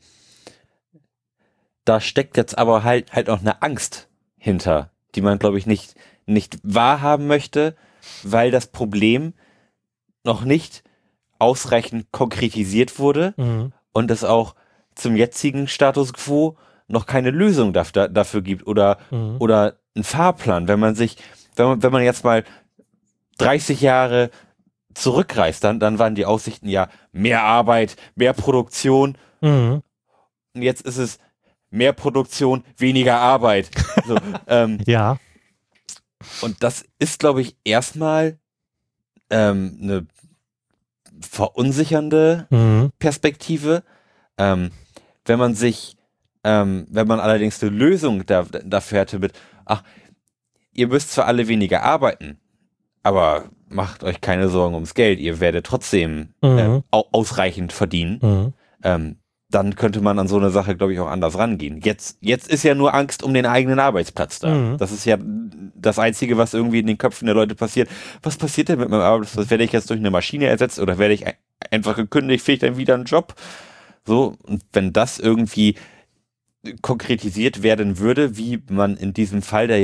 da steckt jetzt aber halt, halt auch eine Angst hinter, die man, glaube ich, nicht, nicht wahrhaben möchte, weil das Problem noch nicht ausreichend konkretisiert wurde Mhm. und es auch zum jetzigen Status quo noch keine Lösung daf da, dafür gibt oder, Mhm. oder einen Fahrplan. Wenn man sich, wenn man, wenn man jetzt mal dreißig Jahre zurückreist, dann, dann waren die Aussichten ja mehr Arbeit, mehr Produktion Mhm. und jetzt ist es mehr Produktion, weniger Arbeit. So, ähm, Ja. und das ist, glaube ich, erstmal ähm, eine verunsichernde Mhm. Perspektive. Ähm, wenn man sich, ähm, wenn man allerdings eine Lösung da, dafür hätte mit, ach, ihr müsst zwar alle weniger arbeiten, aber macht euch keine Sorgen ums Geld, ihr werdet trotzdem Mhm. äh, au ausreichend verdienen, Mhm. ähm, dann könnte man an so eine Sache, glaube ich, auch anders rangehen. Jetzt, jetzt ist ja nur Angst um den eigenen Arbeitsplatz da. Mhm. Das ist ja das Einzige, was irgendwie in den Köpfen der Leute passiert. Was passiert denn mit meinem Arbeitsplatz? Werde ich jetzt durch eine Maschine ersetzt oder werde ich ein einfach gekündigt, finde ich dann wieder einen Job? So, und wenn das irgendwie konkretisiert werden würde, wie man in diesem Fall, der ja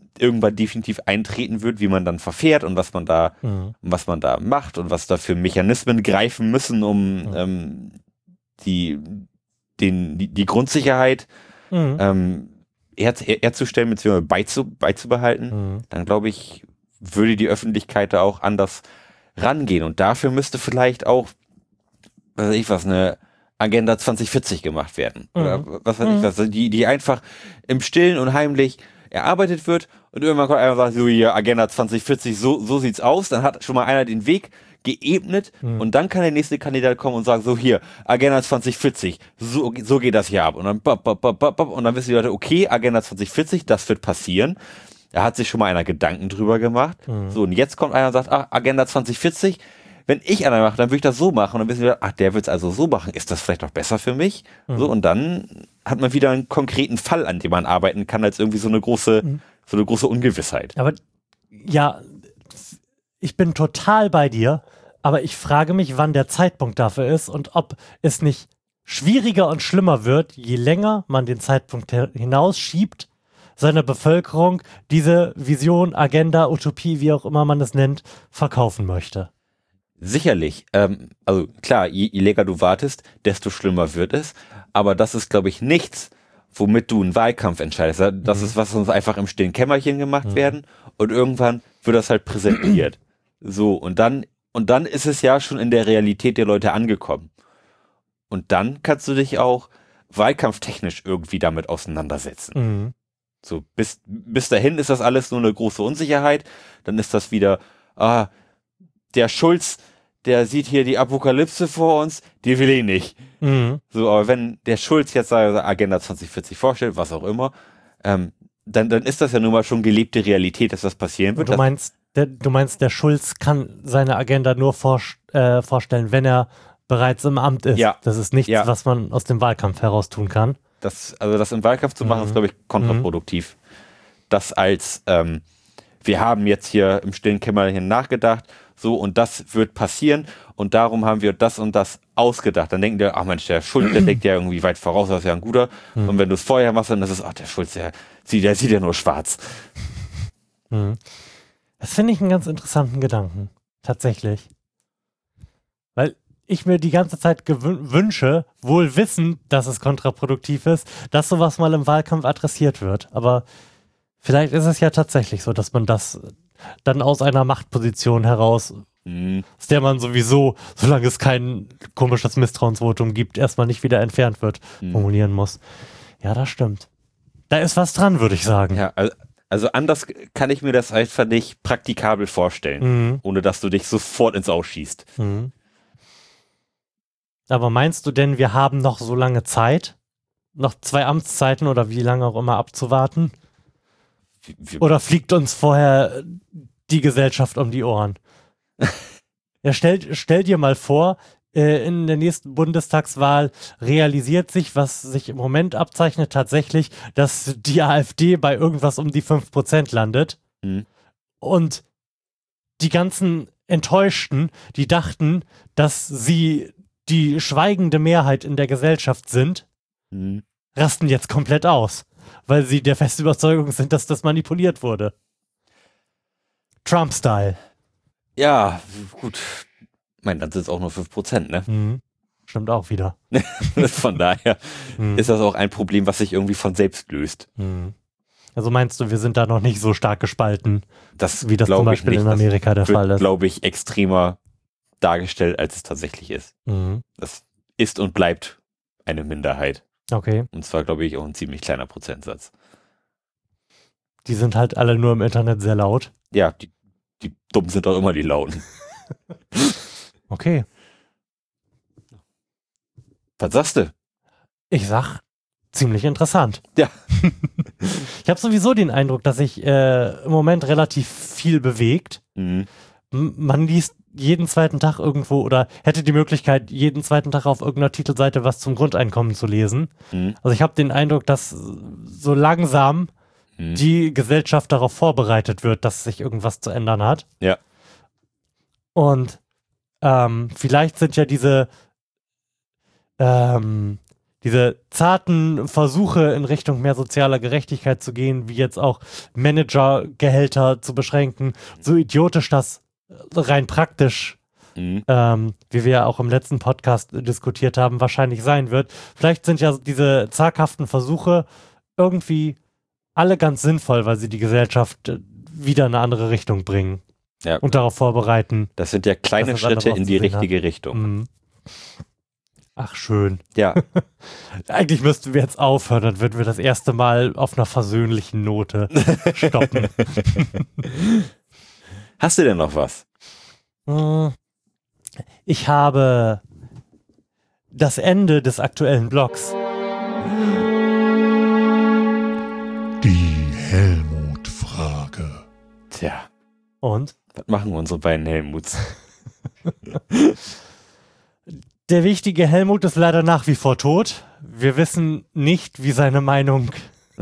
irgendwann definitiv eintreten wird, wie man dann verfährt und was man da, mhm. was man da macht und was da für Mechanismen greifen müssen, um mhm. ähm, die, den, die, die Grundsicherheit mhm. ähm, her, herzustellen bzw. beizu, beizubehalten, mhm. dann glaube ich, würde die Öffentlichkeit da auch anders rangehen. Und dafür müsste vielleicht auch, was weiß ich was, eine Agenda zwanzig vierzig gemacht werden. Mhm. Oder was weiß mhm. ich was, die, die einfach im Stillen und heimlich erarbeitet wird und irgendwann kommt einer und sagt, so hier, Agenda zwanzig vierzig, so, so sieht's aus. Dann hat schon mal einer den Weg geebnet mhm. und dann kann der nächste Kandidat kommen und sagen, so hier, Agenda zwanzig vierzig, so, so geht das hier ab. Und dann, bop, bop, bop, bop, und dann wissen die Leute, okay, Agenda zwanzig vierzig, das wird passieren. Da hat sich schon mal einer Gedanken drüber gemacht. Mhm. So, und jetzt kommt einer und sagt, ach, Agenda zwanzig vierzig, wenn ich einer mache, dann würde ich das so machen. Und dann wissen wir, ach, der wird es also so machen. Ist das vielleicht auch besser für mich? Mhm. So, und dann hat man wieder einen konkreten Fall, an dem man arbeiten kann, als irgendwie so eine große, mhm. so eine große Ungewissheit. Aber ja, ich bin total bei dir, aber ich frage mich, wann der Zeitpunkt dafür ist und ob es nicht schwieriger und schlimmer wird, je länger man den Zeitpunkt hinausschiebt, seiner Bevölkerung diese Vision, Agenda, Utopie, wie auch immer man es nennt, verkaufen möchte. Sicherlich. Ähm, also klar, je, je länger du wartest, desto schlimmer wird es. Aber das ist, glaube ich, nichts, womit du einen Wahlkampf entscheidest. Das mhm. ist, was uns einfach im stillen Kämmerchen gemacht mhm. werden und irgendwann wird das halt präsentiert. So, und dann, und dann ist es ja schon in der Realität der Leute angekommen. Und dann kannst du dich auch wahlkampftechnisch irgendwie damit auseinandersetzen. Mhm. So, bis, bis dahin ist das alles nur eine große Unsicherheit. Dann ist das wieder, ah, der Schulz, der sieht hier die Apokalypse vor uns, die will ich nicht. Mhm. So, aber wenn der Schulz jetzt Agenda zwanzig vierzig vorstellt, was auch immer, ähm, dann, dann ist das ja nun mal schon gelebte Realität, dass das passieren wird. Du meinst, der, du meinst, der Schulz kann seine Agenda nur vor, äh, vorstellen, wenn er bereits im Amt ist. Ja. Das ist nichts, ja. was man aus dem Wahlkampf heraus tun kann. Das, also das im Wahlkampf zu machen, mhm. ist, glaube ich, kontraproduktiv. Mhm. Das als, ähm, wir haben jetzt hier im stillen Kämmerchen nachgedacht, so, und das wird passieren und darum haben wir das und das ausgedacht. Dann denken die, ach Mensch, der Schulz, der denkt ja irgendwie weit voraus, das ist ja ein guter. Mhm. Und wenn du es vorher machst, dann ist es, ach, der Schulz, der, der sieht ja nur schwarz. Mhm. Das finde ich einen ganz interessanten Gedanken, tatsächlich. Weil ich mir die ganze Zeit gewün- wünsche, wohl wissend, dass es kontraproduktiv ist, dass sowas mal im Wahlkampf adressiert wird. Aber vielleicht ist es ja tatsächlich so, dass man das dann aus einer Machtposition heraus, mhm. aus der man sowieso, solange es kein komisches Misstrauensvotum gibt, erstmal nicht wieder entfernt wird, mhm. formulieren muss. Ja, das stimmt. Da ist was dran, würde ich sagen. Ja, also, also anders kann ich mir das einfach nicht praktikabel vorstellen, mhm. ohne dass du dich sofort ins Ausschießt. Mhm. Aber meinst du denn, wir haben noch so lange Zeit, noch zwei Amtszeiten oder wie lange auch immer abzuwarten? Oder fliegt uns vorher die Gesellschaft um die Ohren? Ja, stell, stell dir mal vor, äh, in der nächsten Bundestagswahl realisiert sich, was sich im Moment abzeichnet, tatsächlich, dass die AfD bei irgendwas um die fünf Prozent landet. Mhm. Und die ganzen Enttäuschten, die dachten, dass sie die schweigende Mehrheit in der Gesellschaft sind, mhm. rasten jetzt komplett aus. Weil sie der festen Überzeugung sind, dass das manipuliert wurde. Trump-Style. Ja, gut. Ich meine, dann sind es auch nur fünf Prozent, ne? Mhm. Stimmt auch wieder. Von daher mhm. ist das auch ein Problem, was sich irgendwie von selbst löst. Mhm. Also meinst du, wir sind da noch nicht so stark gespalten, das wie das zum Beispiel in Amerika der Fall ist? Glaube ich, extremer dargestellt, als es tatsächlich ist. Mhm. Das ist und bleibt eine Minderheit. Okay. Und zwar, glaube ich, auch ein ziemlich kleiner Prozentsatz. Die sind halt alle nur im Internet sehr laut. Ja, die, die Dummen sind doch immer die Lauten. Okay. Was sagst du? Ich sag, ziemlich interessant. Ja. Ich habe sowieso den Eindruck, dass sich äh, im Moment relativ viel bewegt. Mhm. M- man liest jeden zweiten Tag irgendwo oder hätte die Möglichkeit, jeden zweiten Tag auf irgendeiner Titelseite was zum Grundeinkommen zu lesen. Mhm. Also ich habe den Eindruck, dass so langsam mhm. die Gesellschaft darauf vorbereitet wird, dass sich irgendwas zu ändern hat. Ja. Und ähm, vielleicht sind ja diese ähm, diese zarten Versuche in Richtung mehr sozialer Gerechtigkeit zu gehen, wie jetzt auch Managergehälter zu beschränken, so idiotisch das rein praktisch, mhm. ähm, wie wir ja auch im letzten Podcast diskutiert haben, wahrscheinlich sein wird. Vielleicht sind ja diese zaghaften Versuche irgendwie alle ganz sinnvoll, weil sie die Gesellschaft wieder in eine andere Richtung bringen ja. und darauf vorbereiten. Das sind ja kleine Schritte in die richtige hat. Richtung. Mhm. Ach, schön. Ja. Eigentlich müssten wir jetzt aufhören, dann würden wir das erste Mal auf einer versöhnlichen Note stoppen. Hast du denn noch was? Ich habe das Ende des aktuellen Blogs. Die Helmut-Frage. Tja. Und? Was machen unsere beiden Helmuts? Der wichtige Helmut ist leider nach wie vor tot. Wir wissen nicht, wie seine Meinung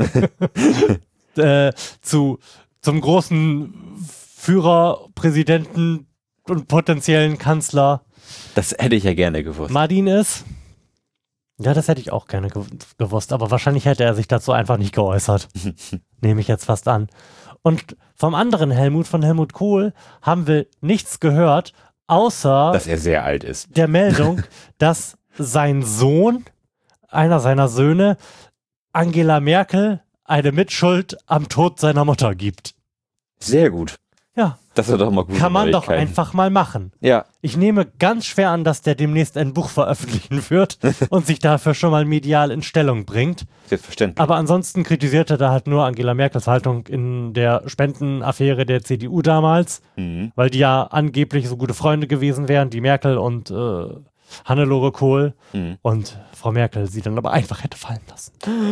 äh, zu, zum großen Führer, Präsidenten und potenziellen Kanzler. Das hätte ich ja gerne gewusst. Martin ist. Ja, das hätte ich auch gerne gew- gewusst, aber wahrscheinlich hätte er sich dazu einfach nicht geäußert. Nehme ich jetzt fast an. Und vom anderen Helmut, von Helmut Kohl, haben wir nichts gehört, außer dass er sehr alt ist. Der Meldung, dass sein Sohn, einer seiner Söhne, Angela Merkel eine Mitschuld am Tod seiner Mutter gibt. Sehr gut. Ja. Das ist doch mal gut. Kann man doch einfach mal machen. Ja. Ich nehme ganz schwer an, dass der demnächst ein Buch veröffentlichen wird und sich dafür schon mal medial in Stellung bringt. Selbstverständlich. Aber ansonsten kritisiert er da halt nur Angela Merkels Haltung in der Spendenaffäre der C D U damals, mhm. weil die ja angeblich so gute Freunde gewesen wären, die Merkel und äh, Hannelore Kohl. Mhm. Und Frau Merkel sie dann aber einfach hätte fallen lassen.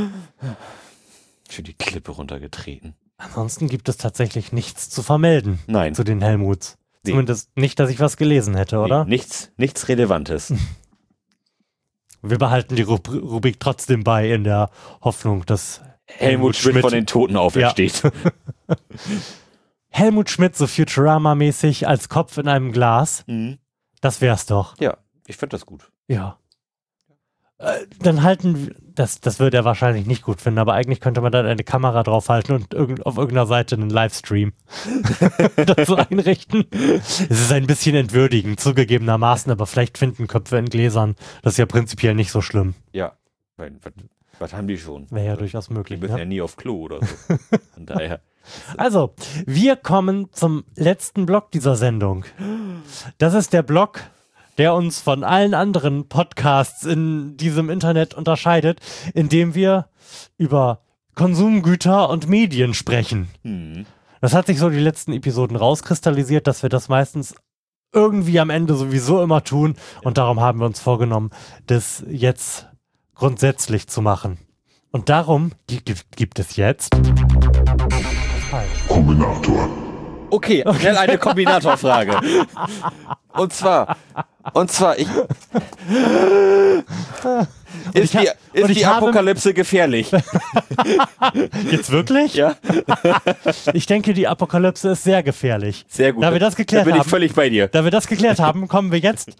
Schon die Klippe runtergetreten. Ansonsten gibt es tatsächlich nichts zu vermelden. Nein. Zu den Helmuts. Nee. Zumindest nicht, dass ich was gelesen hätte, oder? Nee, nichts, nichts Relevantes. Wir behalten die Rub- Rubrik trotzdem bei, in der Hoffnung, dass Helmut, Helmut Schmidt, Schmidt von den Toten aufersteht. Ja. Helmut Schmidt so Futurama-mäßig als Kopf in einem Glas. Mhm. Das wär's doch. Ja, ich finde das gut. Ja. Äh, dann halten wir, das, das würde er wahrscheinlich nicht gut finden, aber eigentlich könnte man dann eine Kamera draufhalten und irg- auf irgendeiner Seite einen Livestream dazu einrichten. Es ist ein bisschen entwürdigend, zugegebenermaßen, aber vielleicht finden Köpfe in Gläsern. Das ist ja prinzipiell nicht so schlimm. Ja, was, was haben die schon? Wäre ja also, durchaus möglich. Die müssen ja, ja nie auf Klo oder so. Von daher. Also, wir kommen zum letzten Block dieser Sendung. Das ist der Block, der uns von allen anderen Podcasts in diesem Internet unterscheidet, indem wir über Konsumgüter und Medien sprechen. Mhm. Das hat sich so die letzten Episoden rauskristallisiert, dass wir das meistens irgendwie am Ende sowieso immer tun und darum haben wir uns vorgenommen, das jetzt grundsätzlich zu machen. Und darum gibt, gibt es jetzt Kombinator. Okay, schnell eine Kombinatorfrage. Und zwar, und zwar, ich, ist ich die, hab, ist die Apokalypse gefährlich? Jetzt wirklich? Ja. Ich denke, die Apokalypse ist sehr gefährlich. Sehr gut. Da wir das geklärt da bin ich haben, völlig bei dir. Da wir das geklärt haben, kommen wir jetzt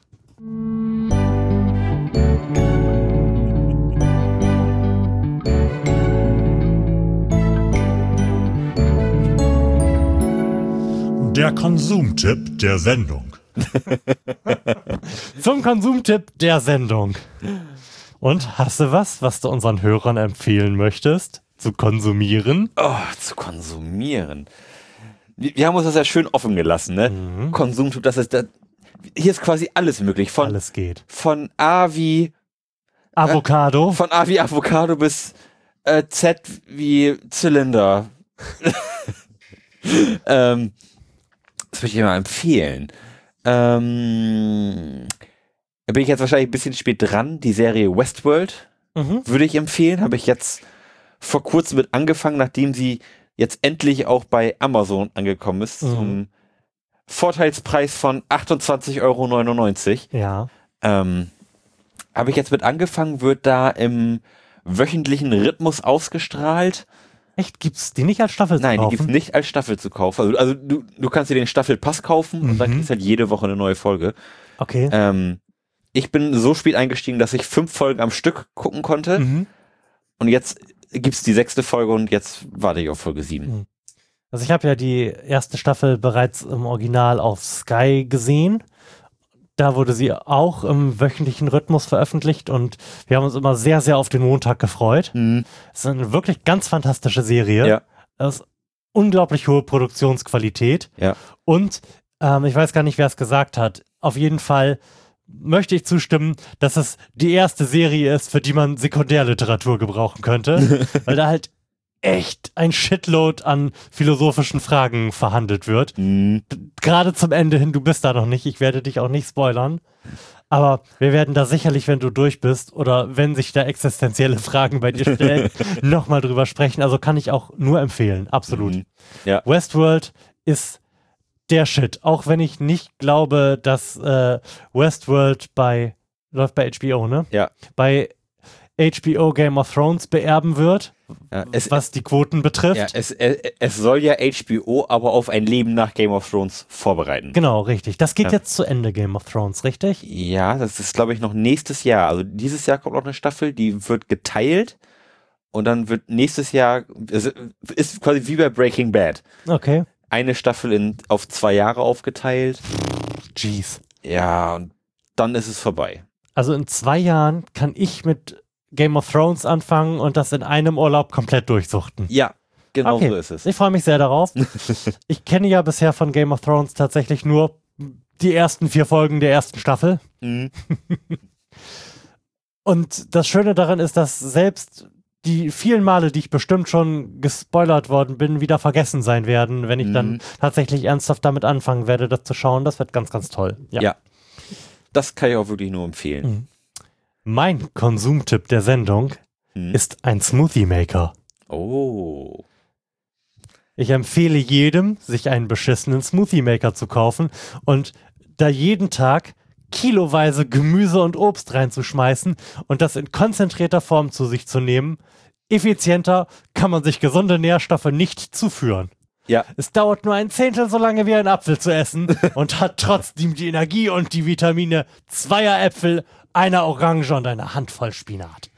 Der Konsumtipp der Sendung. Zum Konsumtipp der Sendung. Und hast du was, was du unseren Hörern empfehlen möchtest? Zu konsumieren? Oh, zu konsumieren. Wir, wir haben uns das ja schön offen gelassen, ne? Mhm. Konsumtipp, das ist, das, hier ist quasi alles möglich. Von, alles geht. Von A wie Avocado. Äh, von A wie Avocado bis äh, Z wie Zylinder. ähm, Das würde ich dir mal empfehlen. Ähm, da bin ich jetzt wahrscheinlich ein bisschen spät dran. Die Serie Westworld mhm. würde ich empfehlen. Habe ich jetzt vor kurzem mit angefangen, nachdem sie jetzt endlich auch bei Amazon angekommen ist. Mhm. Zum Vorteilspreis von achtundzwanzig Euro neunundneunzig. Ja. Ähm, habe ich jetzt mit angefangen, wird da im wöchentlichen Rhythmus ausgestrahlt. Echt? Gibt's die nicht als Staffel zu Nein, kaufen? Nein, die gibt's nicht als Staffel zu kaufen. Also, also du, du kannst dir den Staffelpass kaufen mhm. und dann kriegst du halt jede Woche eine neue Folge. Okay. Ähm, ich bin so spät eingestiegen, dass ich fünf Folgen am Stück gucken konnte. Mhm. Und jetzt gibt's die sechste Folge und jetzt warte ich auf Folge sieben. Mhm. Also ich habe ja die erste Staffel bereits im Original auf Sky gesehen. Da wurde sie auch im wöchentlichen Rhythmus veröffentlicht und wir haben uns immer sehr, sehr auf den Montag gefreut. Mhm. Es ist eine wirklich ganz fantastische Serie. Ja. Es ist unglaublich hohe Produktionsqualität. Ja. Und ähm, ich weiß gar nicht, wer es gesagt hat. Auf jeden Fall möchte ich zustimmen, dass es die erste Serie ist, für die man Sekundärliteratur gebrauchen könnte. Weil da halt echt ein Shitload an philosophischen Fragen verhandelt wird. Mhm. Gerade zum Ende hin, du bist da noch nicht, ich werde dich auch nicht spoilern. Aber wir werden da sicherlich, wenn du durch bist oder wenn sich da existenzielle Fragen bei dir stellen, nochmal drüber sprechen. Also kann ich auch nur empfehlen, absolut. Mhm. Ja. Westworld ist der Shit. Auch wenn ich nicht glaube, dass äh, Westworld bei, läuft bei H B O, ne? Ja. Bei H B O Game of Thrones beerben wird, ja, es, was die Quoten betrifft. Ja, es, es, es soll ja H B O aber auf ein Leben nach Game of Thrones vorbereiten. Genau, richtig. Das geht ja. jetzt zu Ende, Game of Thrones, richtig? Ja, das ist, glaube ich, noch nächstes Jahr. Also dieses Jahr kommt noch eine Staffel, die wird geteilt und dann wird nächstes Jahr, es ist quasi wie bei Breaking Bad. Okay. Eine Staffel in, auf zwei Jahre aufgeteilt. Jeez. Ja, und dann ist es vorbei. Also in zwei Jahren kann ich mit Game of Thrones anfangen und das in einem Urlaub komplett durchsuchten. Ja, genau okay. so ist es. Ich freue mich sehr darauf. Ich kenne ja bisher von Game of Thrones tatsächlich nur die ersten vier Folgen der ersten Staffel. Mhm. Und das Schöne daran ist, dass selbst die vielen Male, die ich bestimmt schon gespoilert worden bin, wieder vergessen sein werden, wenn ich mhm. dann tatsächlich ernsthaft damit anfangen werde, das zu schauen. Das wird ganz, ganz toll. Ja, ja. Das kann ich auch wirklich nur empfehlen. Mhm. Mein Konsumtipp der Sendung mhm. ist ein Smoothie Maker. Oh. Ich empfehle jedem, sich einen beschissenen Smoothie Maker zu kaufen und da jeden Tag kiloweise Gemüse und Obst reinzuschmeißen und das in konzentrierter Form zu sich zu nehmen. Effizienter kann man sich gesunde Nährstoffe nicht zuführen. Ja. Es dauert nur ein Zehntel so lange wie ein Apfel zu essen und hat trotzdem die Energie und die Vitamine zweier Äpfel, einer Orange und einer Handvoll Spinat.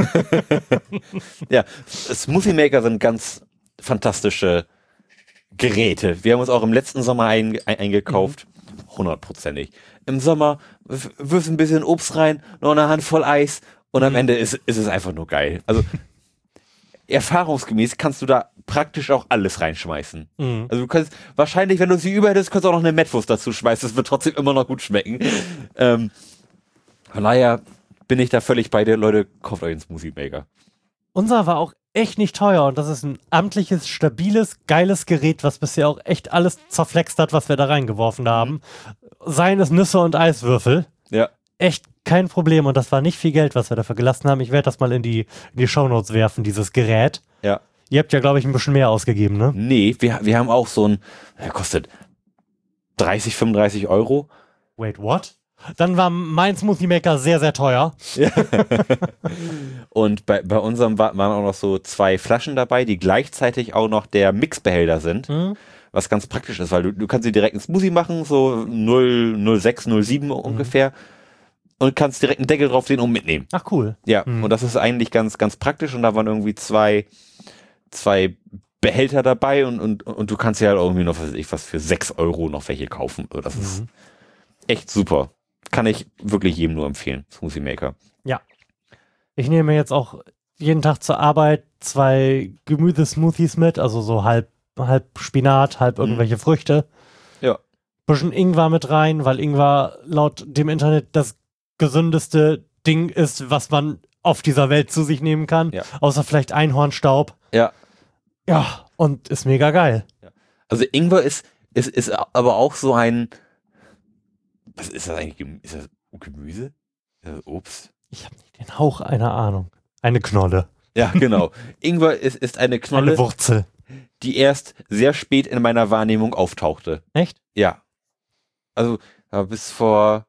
Ja, Smoothie Maker sind ganz fantastische Geräte. Wir haben uns auch im letzten Sommer ein, ein, eingekauft. Hundertprozentig. Im Sommer wirfst ein bisschen Obst rein, noch eine Handvoll Eis und am mhm. Ende ist, ist es einfach nur geil. Also erfahrungsgemäß kannst du da praktisch auch alles reinschmeißen. Mhm. Also du kannst wahrscheinlich, wenn du sie über hättest, kannst du auch noch eine Mettwurst dazu schmeißen. Das wird trotzdem immer noch gut schmecken. ähm, von daher bin ich da völlig bei dir. Leute, kauft euch einen Smoothie Maker. Unser war auch echt nicht teuer und das ist ein amtliches, stabiles, geiles Gerät, was bisher auch echt alles zerflext hat, was wir da reingeworfen haben. Mhm. Seien es Nüsse und Eiswürfel. Ja. Echt kein Problem und das war nicht viel Geld, was wir dafür gelassen haben. Ich werde das mal in die, in die Shownotes werfen, dieses Gerät. Ja. Ihr habt ja, glaube ich, ein bisschen mehr ausgegeben, ne? Nee, wir, wir haben auch so ein, der kostet dreißig, fünfunddreißig Euro. Wait, what? Dann war mein Smoothie Maker sehr, sehr teuer. Ja. Und bei, bei unserem waren auch noch so zwei Flaschen dabei, die gleichzeitig auch noch der Mixbehälter sind. Mhm. Was ganz praktisch ist, weil du, du kannst sie direkt einen Smoothie machen, so null, null sechs, null sieben mhm. ungefähr. Und kannst direkt einen Deckel drauflegen und mitnehmen. Ach, cool. Ja, mhm. und das ist eigentlich ganz, ganz praktisch. Und da waren irgendwie zwei, zwei Behälter dabei und, und, und du kannst ja halt irgendwie noch, was weiß ich, was für sechs Euro noch welche kaufen. Das mhm. ist echt super. Kann ich wirklich jedem nur empfehlen, Smoothie Maker. Ja. Ich nehme jetzt auch jeden Tag zur Arbeit zwei Gemüsesmoothies mit, also so halb, halb Spinat, halb irgendwelche mhm. Früchte. Ja. Bisschen Ingwer mit rein, weil Ingwer laut dem Internet das gesündeste Ding ist, was man auf dieser Welt zu sich nehmen kann. Ja. Außer vielleicht Einhornstaub. Ja. Ja, und ist mega geil. Ja. Also Ingwer ist, ist, ist aber auch so ein, was ist das eigentlich? Ist das Gemüse? Ist das Obst? Ich habe nicht den Hauch einer Ahnung. Eine Knolle. Ja, genau. Ingwer ist, ist eine Knolle. Eine Wurzel. Die erst sehr spät in meiner Wahrnehmung auftauchte. Echt? Ja. Also bis vor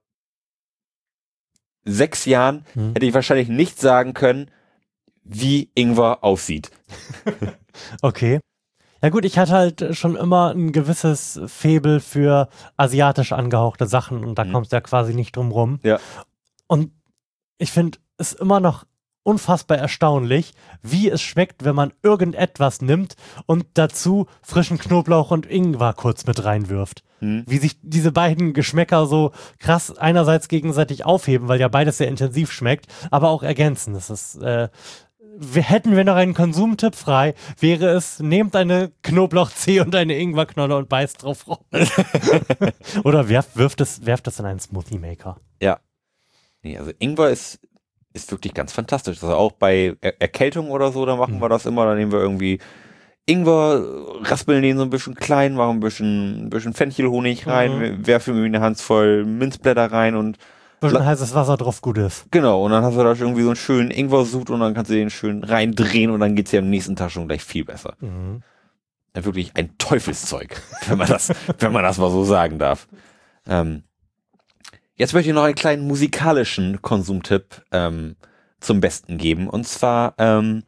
sechs Jahren hm. hätte ich wahrscheinlich nicht sagen können, wie Ingwer aussieht. Okay. Ja gut, ich hatte halt schon immer ein gewisses Faible für asiatisch angehauchte Sachen und da mhm. kommst du ja quasi nicht drum rum. Ja. Und ich finde es immer noch unfassbar erstaunlich, wie es schmeckt, wenn man irgendetwas nimmt und dazu frischen Knoblauch und Ingwer kurz mit reinwirft. Hm. Wie sich diese beiden Geschmäcker so krass einerseits gegenseitig aufheben, weil ja beides sehr intensiv schmeckt, aber auch ergänzen. Das ist, äh, wir, hätten wir noch einen Konsumtipp frei, wäre es, nehmt eine Knoblauchzehe und eine Ingwerknolle und beißt drauf rum. Oder werft, wirft es, werft es in einen Smoothie Maker. Ja. Nee, also Ingwer ist ist wirklich ganz fantastisch. Also auch bei er Erkältung oder so, da machen mhm. wir das immer, da nehmen wir irgendwie Ingwer, raspeln den so ein bisschen klein, machen ein bisschen, ein bisschen Fenchelhonig rein, mhm. werfen irgendwie eine Handvoll Minzblätter rein und ein bisschen heißes Wasser drauf gut ist. Genau, und dann hast du da irgendwie so einen schönen Ingwer-Sud und dann kannst du den schön reindrehen und dann geht's ja am nächsten Tag schon gleich viel besser. Mhm. Ja, wirklich ein Teufelszeug, wenn man das, wenn man das mal so sagen darf. Ähm, Jetzt möchte ich noch einen kleinen musikalischen Konsumtipp ähm, zum Besten geben. Und zwar ähm,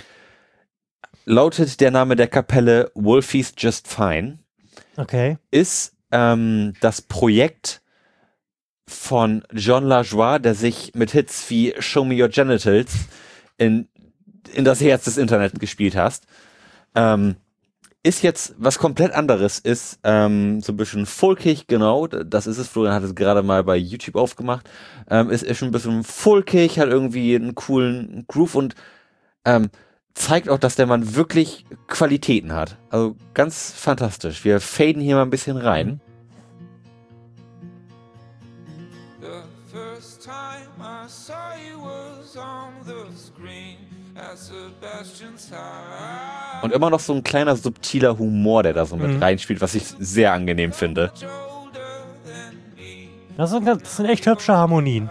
lautet der Name der Kapelle Wolfie's Just Fine. Okay. Ist ähm, das Projekt von John LaJoie, der sich mit Hits wie Show Me Your Genitals in, in das Herz des Internets gespielt hat. Ähm, Ist jetzt was komplett anderes, ist ähm, so ein bisschen folkig, genau, das ist es, Florian hat es gerade mal bei YouTube aufgemacht, ähm, ist, ist schon ein bisschen folkig, hat irgendwie einen coolen Groove und ähm, zeigt auch, dass der Mann wirklich Qualitäten hat. Also ganz fantastisch. Wir faden hier mal ein bisschen rein. The first time I saw you was on the screen. Und immer noch so ein kleiner subtiler Humor, der da so mit mhm. reinspielt, was ich sehr angenehm finde. Das sind, das sind echt hübsche Harmonien.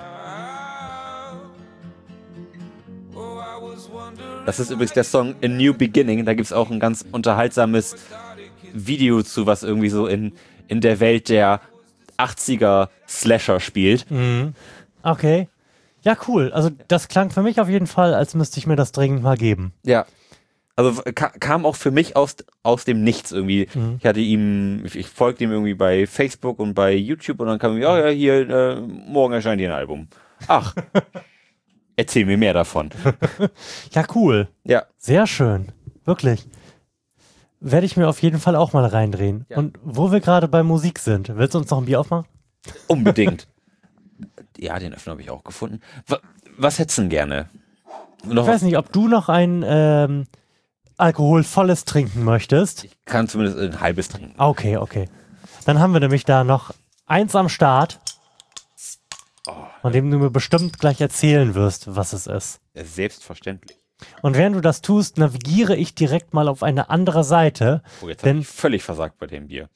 Das ist übrigens der Song A New Beginning. Da gibt es auch ein ganz unterhaltsames Video zu, was irgendwie so in, in der Welt der achtziger Slasher spielt. Mhm. Okay. Ja, cool. Also das klang für mich auf jeden Fall, als müsste ich mir das dringend mal geben. Ja. Also ka- kam auch für mich aus, aus dem Nichts irgendwie. Mhm. Ich hatte ihm, ich, ich folgte ihm irgendwie bei Facebook und bei YouTube und dann kam, ja, ja, hier, äh, morgen erscheint hier ein Album. Ach, erzähl mir mehr davon. Ja, cool. Ja. Sehr schön. Wirklich. Werde ich mir auf jeden Fall auch mal reindrehen. Ja. Und wo wir gerade bei Musik sind, willst du uns noch ein Bier aufmachen? Unbedingt. Ja, den Öffner habe ich auch gefunden. Was, was hättest du denn gerne? Noch ich weiß nicht, ob du noch ein ähm, alkoholvolles trinken möchtest. Ich kann zumindest ein halbes trinken. Okay, okay. Dann haben wir nämlich da noch eins am Start, oh. von dem du mir bestimmt gleich erzählen wirst, was es ist. Selbstverständlich. Und während du das tust, navigiere ich direkt mal auf eine andere Seite. Oh, jetzt habe ich völlig versagt bei dem Bier.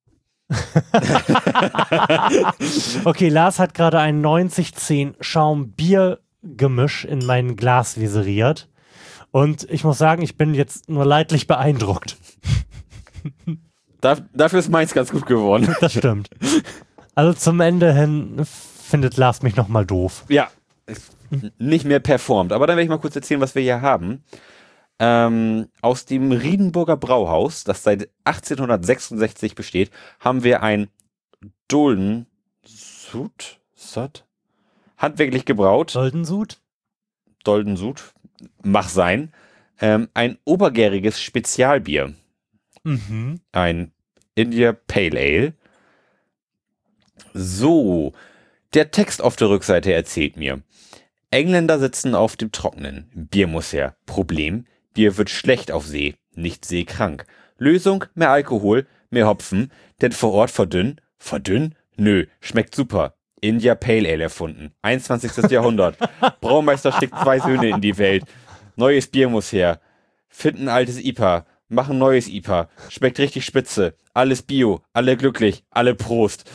Okay, Lars hat gerade ein neunzig zehn Schaum-Bier-Gemisch in mein Glas viseriert. Und ich muss sagen, ich bin jetzt nur leidlich beeindruckt. Da, dafür ist meins ganz gut geworden. Das stimmt. Also zum Ende hin findet Lars mich nochmal doof. Ja, nicht mehr performt. Aber dann werde ich mal kurz erzählen, was wir hier haben. Ähm, aus dem Riedenburger Brauhaus, das seit achtzehnhundertsechsundsechzig besteht, haben wir ein Dolden Sud, Sud, handwerklich gebraut. Dolden Sud? Dolden Sud, mach sein. Ähm, ein obergäriges Spezialbier. Mhm. Ein India Pale Ale. So, der Text auf der Rückseite erzählt mir: Engländer sitzen auf dem Trockenen. Bier muss her. Problem: Bier wird schlecht auf See, nicht seekrank. Lösung: mehr Alkohol, mehr Hopfen, denn vor Ort verdünn. Verdünn? Nö, schmeckt super. India Pale Ale erfunden. einundzwanzigstes Jahrhundert. Braumeister schickt zwei Söhne in die Welt. Neues Bier muss her. Finden altes I P A. Machen neues I P A. Schmeckt richtig spitze. Alles Bio, alle glücklich, alle Prost.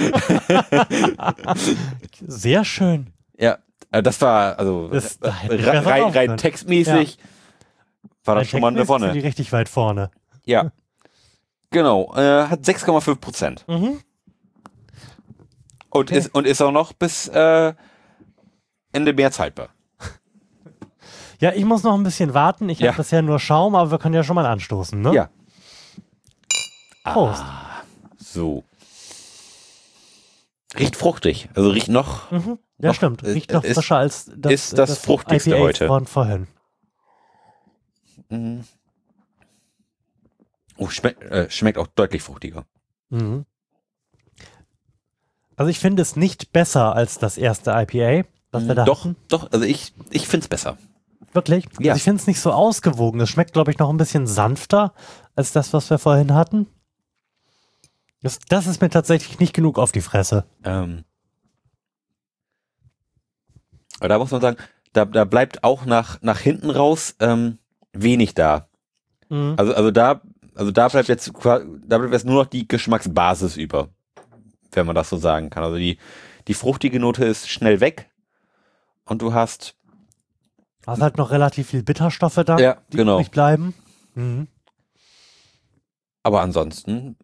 Sehr schön. Ja, das war also das, da rein, rein textmäßig ja. war das rein schon mal eine Wonne. Die richtig weit vorne. Ja, genau. Äh, hat sechs Komma fünf Prozent. Mhm. Und, okay. ist, und ist auch noch bis äh, Ende März haltbar. Ja, ich muss noch ein bisschen warten. Ich ja. habe bisher nur Schaum, aber wir können ja schon mal anstoßen, ne? Ja. Prost. Ah, so. Riecht fruchtig. Also riecht noch. Mhm. Ja, noch, stimmt. Riecht noch ist, frischer als das, ist das, das fruchtigste I P A heute. Von vorhin. Mhm. Oh, schmeckt, äh, schmeckt auch deutlich fruchtiger. Mhm. Also ich finde es nicht besser als das erste I P A, was wir da Doch, hatten. doch. Also ich, ich finde es besser. Wirklich? Ja. Also ich finde es nicht so ausgewogen. Es schmeckt, glaube ich, noch ein bisschen sanfter als das, was wir vorhin hatten. Das, das ist mir tatsächlich nicht genug auf die Fresse. Ähm, aber da muss man sagen, da, da bleibt auch nach, nach hinten raus ähm, wenig da. Mhm. Also, also da, also da bleibt jetzt qua- da bleibt jetzt nur noch die Geschmacksbasis über, wenn man das so sagen kann. Also die, die fruchtige Note ist schnell weg und du hast Du hast halt noch relativ viel Bitterstoffe da, Ja, die genau. übrig bleiben. Mhm. aber ansonsten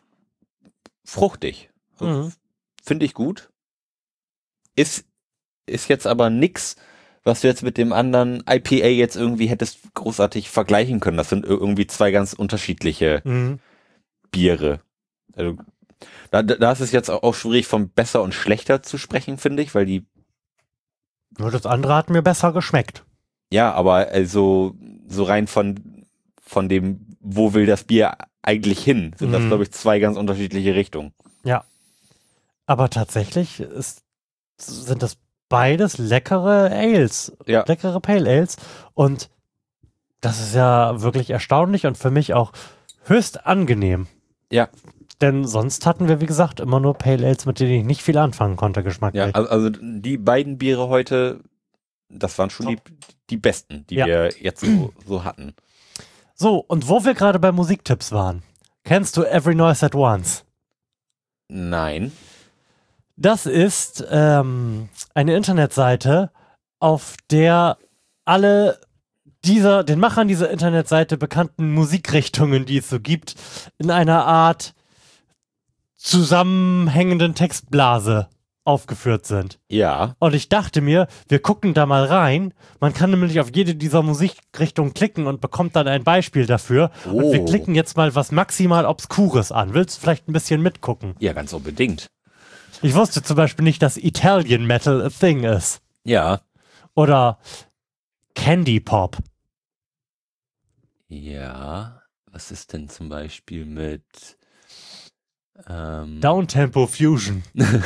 fruchtig. Mhm. Finde ich gut. Ist, ist jetzt aber nix, was du jetzt mit dem anderen I P A jetzt irgendwie hättest großartig vergleichen können. Das sind ir- irgendwie zwei ganz unterschiedliche Mhm. Biere. Also, da, da da ist es jetzt auch schwierig, von besser und schlechter zu sprechen, finde ich, weil die, Nur das andere hat mir besser geschmeckt. ja, aber also so rein von, von dem, wo will das Bier eigentlich hin, sind das, Mhm. glaube ich, zwei ganz unterschiedliche Richtungen. Ja. Aber tatsächlich ist, sind das beides leckere Ales. Ja. Leckere Pale Ales. Und das ist ja wirklich erstaunlich und für mich auch höchst angenehm. Ja. Denn sonst hatten wir, wie gesagt, immer nur Pale Ales, mit denen ich nicht viel anfangen konnte, geschmacklich. Ja, also, also die beiden Biere heute, das waren schon die, die besten, die Ja. wir jetzt so, so hatten. So, und wo wir gerade bei Musiktipps waren. Kennst du Every Noise at Once? Nein. Das ist ähm, eine Internetseite, auf der alle dieser, den Machern dieser Internetseite bekannten Musikrichtungen, die es so gibt, in einer Art zusammenhängenden Textblase aufgeführt sind. Ja. Und ich dachte mir, wir gucken da mal rein. Man kann nämlich auf jede dieser Musikrichtungen klicken und bekommt dann ein Beispiel dafür. Oh. Und wir klicken jetzt mal was maximal Obskures an. Willst du vielleicht ein bisschen mitgucken? Ja, ganz unbedingt. Ich wusste zum Beispiel nicht, dass Italian Metal a thing ist. Ja. Oder Candy Pop. Ja. Was ist denn zum Beispiel mit ähm, Downtempo Fusion.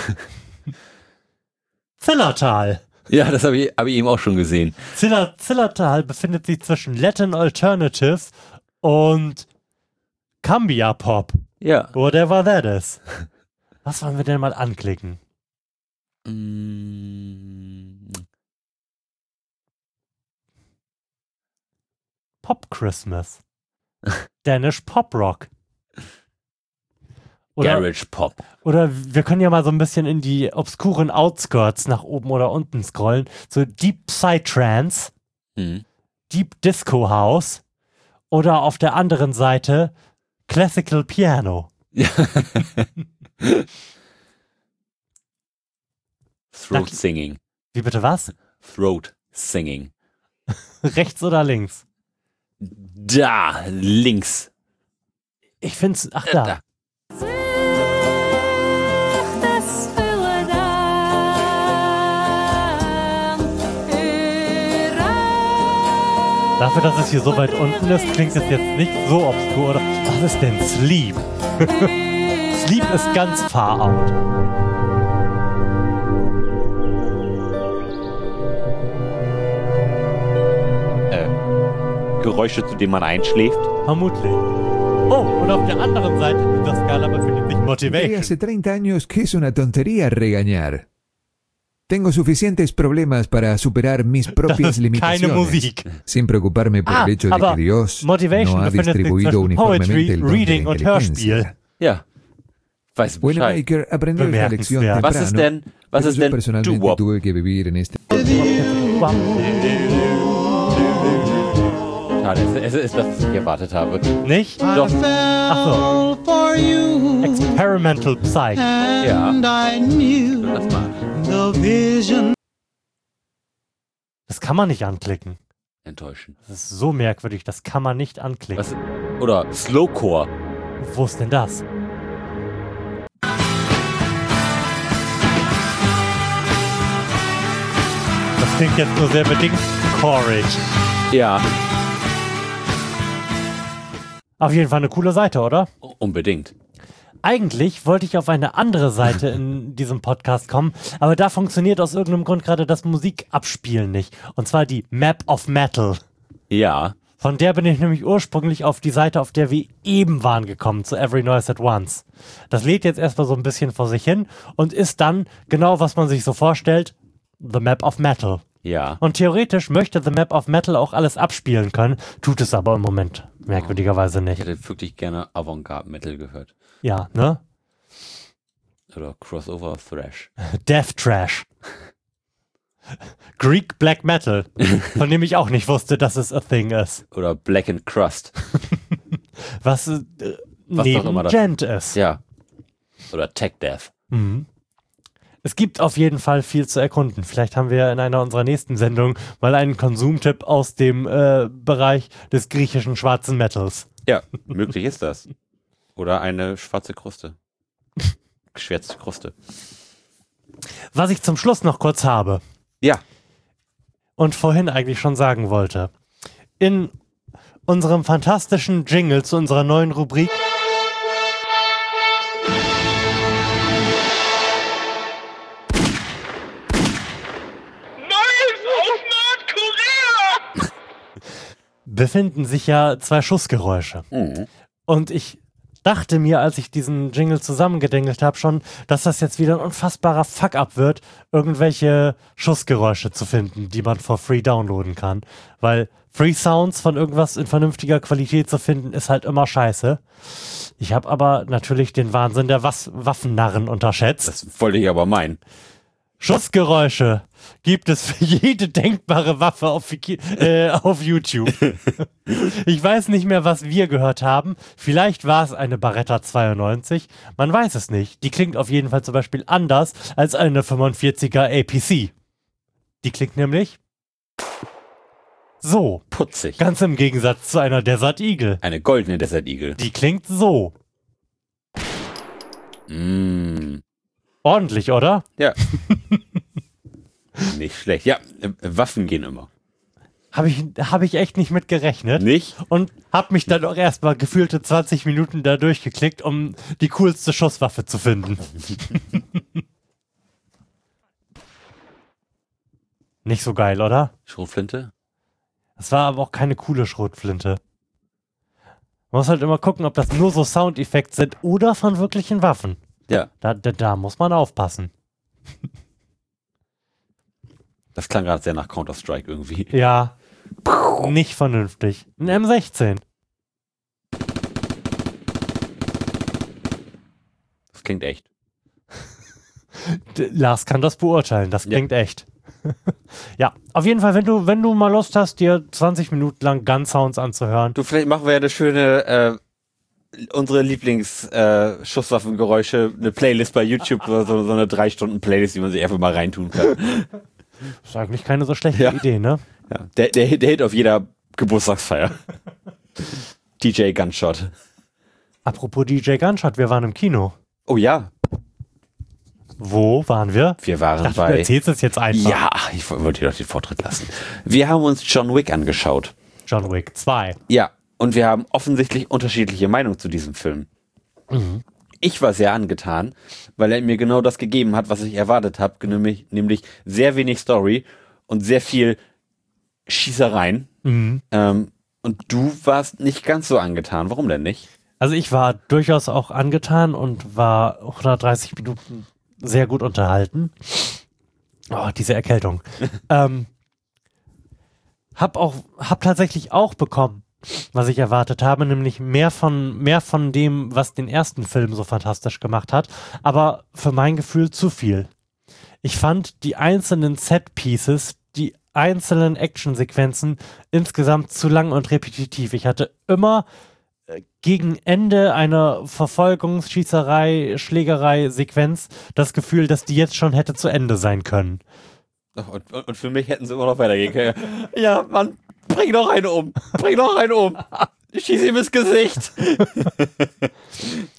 Zillertal. Ja, das habe ich, hab ich eben auch schon gesehen. Ziller, Zillertal befindet sich zwischen Latin Alternative und Cambia Pop. Ja. Whatever that is. Was wollen wir denn mal anklicken? Mm, Pop Christmas. Danish Pop Rock. Oder, Garage Pop. oder wir können ja mal so ein bisschen in die obskuren Outskirts nach oben oder unten scrollen. So Deep Psytrance, Hm. Deep Disco House oder auf der anderen Seite Classical Piano. Throat Singing. Wie bitte was? Throat Singing. Rechts oder links? Da, links. Ich find's, ach da. Da. Dafür, dass es hier so weit unten ist, klingt es jetzt nicht so obskur. Oder was ist denn Sleep? Sleep ist ganz far out. Äh, Geräusche, zu denen man einschläft. Vermutlich. Oh, und auf der anderen Seite dieser Skala befindet sich Y Motivation. hace treinta años que es una tontería regañar. Tengo suficientes problemas para superar mis Das propias ist keine limitaciones, Musik. sin preocuparme por Ah, el hecho de aber que Dios Motivation no ha befindet sich distribuido zwischen uniformemente Poetry, el don de Reading la und Hörspiel. inteligencia. Ja. Weiß Bescheid. Wanamaker aprendió esta lección Bemerkenswert. temprano. Was ist denn, was pero ist yo denn personalmente Doo-Wop? tuve que vivir en este Schade, es, es ist das, was ich erwartet habe. Nicht? Doch. Ach so. Experimental Psych. Ja. Das mal. Das kann man nicht anklicken. Enttäuschend. Das ist so merkwürdig, das kann man nicht anklicken. Was, oder Slowcore. Wo ist denn das? klingt jetzt nur sehr bedingt chorig. Ja. Auf jeden Fall eine coole Seite, oder? Unbedingt. Eigentlich wollte ich auf eine andere Seite in diesem Podcast kommen, aber da funktioniert aus irgendeinem Grund gerade das Musikabspielen nicht. Und zwar die Map of Metal. Ja. Von der bin ich nämlich ursprünglich auf die Seite, auf der wir eben waren, gekommen, zu Every Noise at Once. Das lädt jetzt erstmal so ein bisschen vor sich hin und ist dann genau, was man sich so vorstellt, The Map of Metal. Ja. Und theoretisch möchte The Map of Metal auch alles abspielen können, tut es aber im Moment merkwürdigerweise nicht. Ich hätte wirklich gerne Avantgarde-Metal gehört. Ja, ne? Oder Crossover Thrash. Death Trash. Greek Black Metal, von dem ich auch nicht wusste, dass es a thing ist. Oder Black and Crust. Was, äh, Was neben auch immer das Gent ist. Ja. Oder Tech Death. Mhm. Es gibt auf jeden Fall viel zu erkunden. Vielleicht haben wir in einer unserer nächsten Sendungen mal einen Konsumtipp aus dem äh, Bereich des griechischen schwarzen Metals. Ja, möglich ist das. Oder eine schwarze Kruste. Geschwärzte Kruste. Was ich zum Schluss noch kurz habe. Ja. Und vorhin eigentlich schon sagen wollte. In unserem fantastischen Jingle zu unserer neuen Rubrik befinden sich ja zwei Schussgeräusche. Mhm. Und ich dachte mir, als ich diesen Jingle zusammengedengelt habe, schon, dass das jetzt wieder ein unfassbarer Fuck-up wird, irgendwelche Schussgeräusche zu finden, die man for free downloaden kann. Weil Free Sounds von irgendwas in vernünftiger Qualität zu finden, ist halt immer scheiße. Ich habe aber natürlich den Wahnsinn der Was- Waffennarren unterschätzt. Das wollte ich aber meinen. Schussgeräusche gibt es für jede denkbare Waffe auf, Wiki, äh, auf YouTube. Ich weiß nicht mehr, was wir gehört haben. Vielleicht war es eine Beretta zweiundneunzig. Man weiß es nicht. Die klingt auf jeden Fall zum Beispiel anders als eine fünfundvierziger A P C. Die klingt nämlich so. Putzig. Ganz im Gegensatz zu einer Desert Eagle. Eine goldene Desert Eagle. Die klingt so. Mm. Ordentlich, oder? Ja. Nicht schlecht. Ja, äh, Waffen gehen immer. Habe ich, hab ich echt nicht mit gerechnet. Nicht? Und habe mich dann auch erstmal gefühlte zwanzig Minuten da durchgeklickt, um die coolste Schusswaffe zu finden. Nicht so geil, oder? Schrotflinte? Das war aber auch keine coole Schrotflinte. Man muss halt immer gucken, ob das nur so Soundeffekte sind oder von wirklichen Waffen. Ja. Da, da, da muss man aufpassen. Das klang gerade sehr nach Counter-Strike irgendwie. Ja. Nicht vernünftig. Ein M sechzehn. Das klingt echt. D- Lars kann das beurteilen. Das Ja. klingt echt. Ja, auf jeden Fall, wenn du, wenn du mal Lust hast, dir zwanzig Minuten lang Gun-Sounds anzuhören. Du, vielleicht machen wir ja eine schöne, äh, unsere Lieblings-Schusswaffengeräusche, äh, eine Playlist bei YouTube, so, so eine drei Stunden Playlist, die man sich einfach mal reintun kann. Ist eigentlich keine so schlechte Ja. Idee, ne? Ja, der, der, der Hit auf jeder Geburtstagsfeier. D J Gunshot. Apropos D J Gunshot, wir waren im Kino. Oh ja, Wo waren wir? wir waren Ich dachte, du bei... erzählst es jetzt einfach. Ja, ich wollte dir doch den Vortritt lassen. Wir haben uns John Wick angeschaut. John Wick zwei. Ja, und wir haben offensichtlich unterschiedliche Meinungen zu diesem Film. Mhm. Ich war sehr angetan, weil er mir genau das gegeben hat, was ich erwartet habe, nämlich, nämlich sehr wenig Story und sehr viel Schießereien. Mhm. Ähm, und du warst nicht ganz so angetan. Warum denn nicht? Also ich war durchaus auch angetan und war hundertdreißig Minuten sehr gut unterhalten. Oh, diese Erkältung. ähm, hab auch, hab tatsächlich auch bekommen, was ich erwartet habe, nämlich mehr von, mehr von dem, was den ersten Film so fantastisch gemacht hat, aber für mein Gefühl zu viel. Ich fand die einzelnen Set-Pieces, die einzelnen Actionsequenzen insgesamt zu lang und repetitiv. Ich hatte immer äh, gegen Ende einer Verfolgungs-, Schießerei-, Schlägerei-Sequenz das Gefühl, dass die jetzt schon hätte zu Ende sein können. Und, und für mich hätten sie immer noch weitergehen können. Ja, Mann, bring noch einen um. Bring noch einen um. Ich schieße ihm ins Gesicht.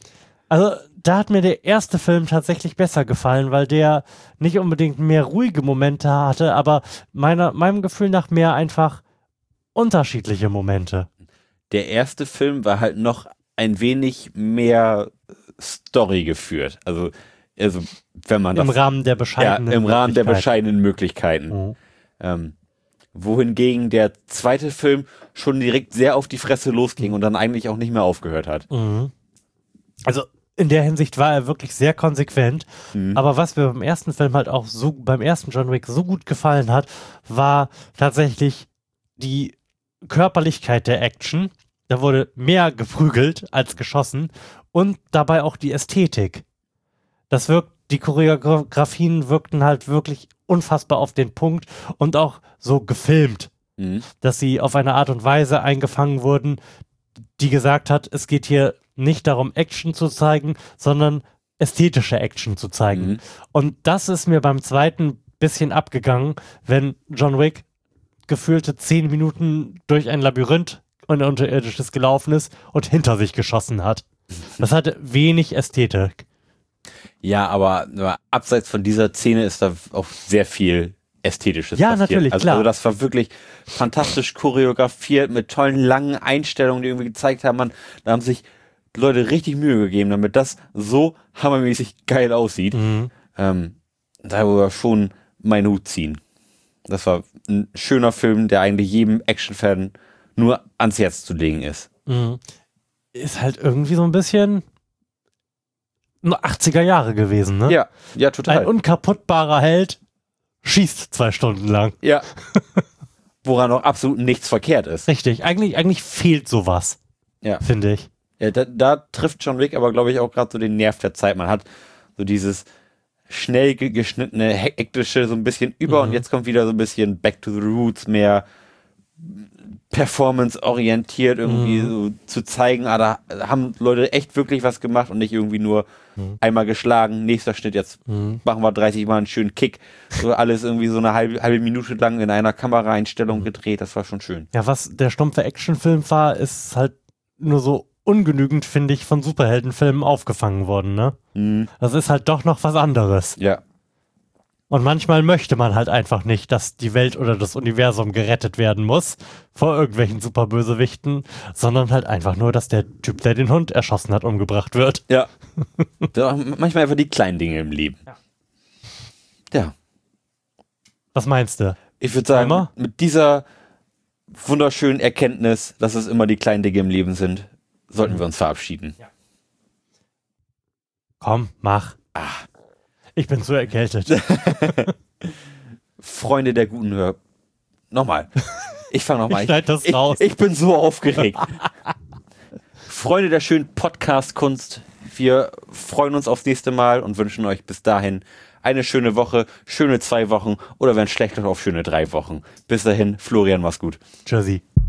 Also da hat mir der erste Film tatsächlich besser gefallen, weil der nicht unbedingt mehr ruhige Momente hatte, aber meiner, meinem Gefühl nach mehr einfach unterschiedliche Momente. Der erste Film war halt noch ein wenig mehr Story geführt. Also, also wenn man Im das, Rahmen der bescheidenen ja, im Rahmen der bescheidenen Möglichkeiten. Mhm. Ähm, wohingegen der zweite Film schon direkt sehr auf die Fresse losging und dann eigentlich auch nicht mehr aufgehört hat. Mhm. Also in der Hinsicht war er wirklich sehr konsequent. Mhm. Aber was mir beim ersten Film halt auch so, beim ersten John Wick so gut gefallen hat, war tatsächlich die Körperlichkeit der Action. Da wurde mehr geprügelt als geschossen und dabei auch die Ästhetik. Das wirkt, die Choreografien wirkten halt wirklich unfassbar auf den Punkt und auch so gefilmt, mhm. dass sie auf eine Art und Weise eingefangen wurden, die gesagt hat, es geht hier nicht darum, Action zu zeigen, sondern ästhetische Action zu zeigen. Mhm. Und das ist mir beim zweiten bisschen abgegangen, wenn John Wick gefühlte zehn Minuten durch ein Labyrinth und unterirdisches gelaufen ist und hinter sich geschossen hat. Das hatte wenig Ästhetik. Ja, aber, aber abseits von dieser Szene ist da auch sehr viel Ästhetisches ja, passiert. Natürlich, also, klar. Also das war wirklich fantastisch choreografiert mit tollen langen Einstellungen, die irgendwie gezeigt haben, man, da haben sich Leute richtig Mühe gegeben, damit das so hammermäßig geil aussieht. Mhm. Ähm, da war schon mein Hut ziehen. Das war ein schöner Film, der eigentlich jedem Action-Fan nur ans Herz zu legen ist. Mhm. Ist halt irgendwie so ein bisschen nur achtziger Jahre gewesen, ne? Ja, ja, total. Ein unkaputtbarer Held schießt zwei Stunden lang. Ja. Woran auch absolut nichts verkehrt ist. Richtig, eigentlich, eigentlich fehlt sowas, ja. finde ich. Ja, da, da trifft John Wick aber, glaube ich, auch gerade so den Nerv der Zeit. Man hat so dieses schnell geschnittene, hektische so ein bisschen über mhm. und jetzt kommt wieder so ein bisschen Back to the Roots, mehr performance-orientiert irgendwie mhm. so zu zeigen, ah, da haben Leute echt wirklich was gemacht und nicht irgendwie nur mhm. einmal geschlagen, nächster Schnitt, jetzt mhm. machen wir dreißig Mal einen schönen Kick. So alles irgendwie so eine halbe, halbe Minute lang in einer Kameraeinstellung mhm. gedreht, das war schon schön. Ja, was der stumpfe Actionfilm war, ist halt nur so ungenügend, finde ich, von Superheldenfilmen aufgefangen worden, ne? Mhm. Das ist halt doch noch was anderes. Ja. Und manchmal möchte man halt einfach nicht, dass die Welt oder das Universum gerettet werden muss vor irgendwelchen Superbösewichten, sondern halt einfach nur, dass der Typ, der den Hund erschossen hat, umgebracht wird. Ja. Manchmal einfach die kleinen Dinge im Leben. Ja. ja. Was meinst du? Ich würde sagen, immer? mit dieser wunderschönen Erkenntnis, dass es immer die kleinen Dinge im Leben sind, sollten mhm. wir uns verabschieden. Ja. Komm, mach. Ah. Ich bin so erkältet. Freunde der guten Hör... Nochmal. Ich fange nochmal. Ich schneid das ich, raus. Ich, ich bin so aufgeregt. Freunde der schönen Podcast-Kunst, wir freuen uns aufs nächste Mal und wünschen euch bis dahin eine schöne Woche, schöne zwei Wochen oder wenn es schlecht ist, auf schöne drei Wochen. Bis dahin, Florian, mach's gut. Tschüssi.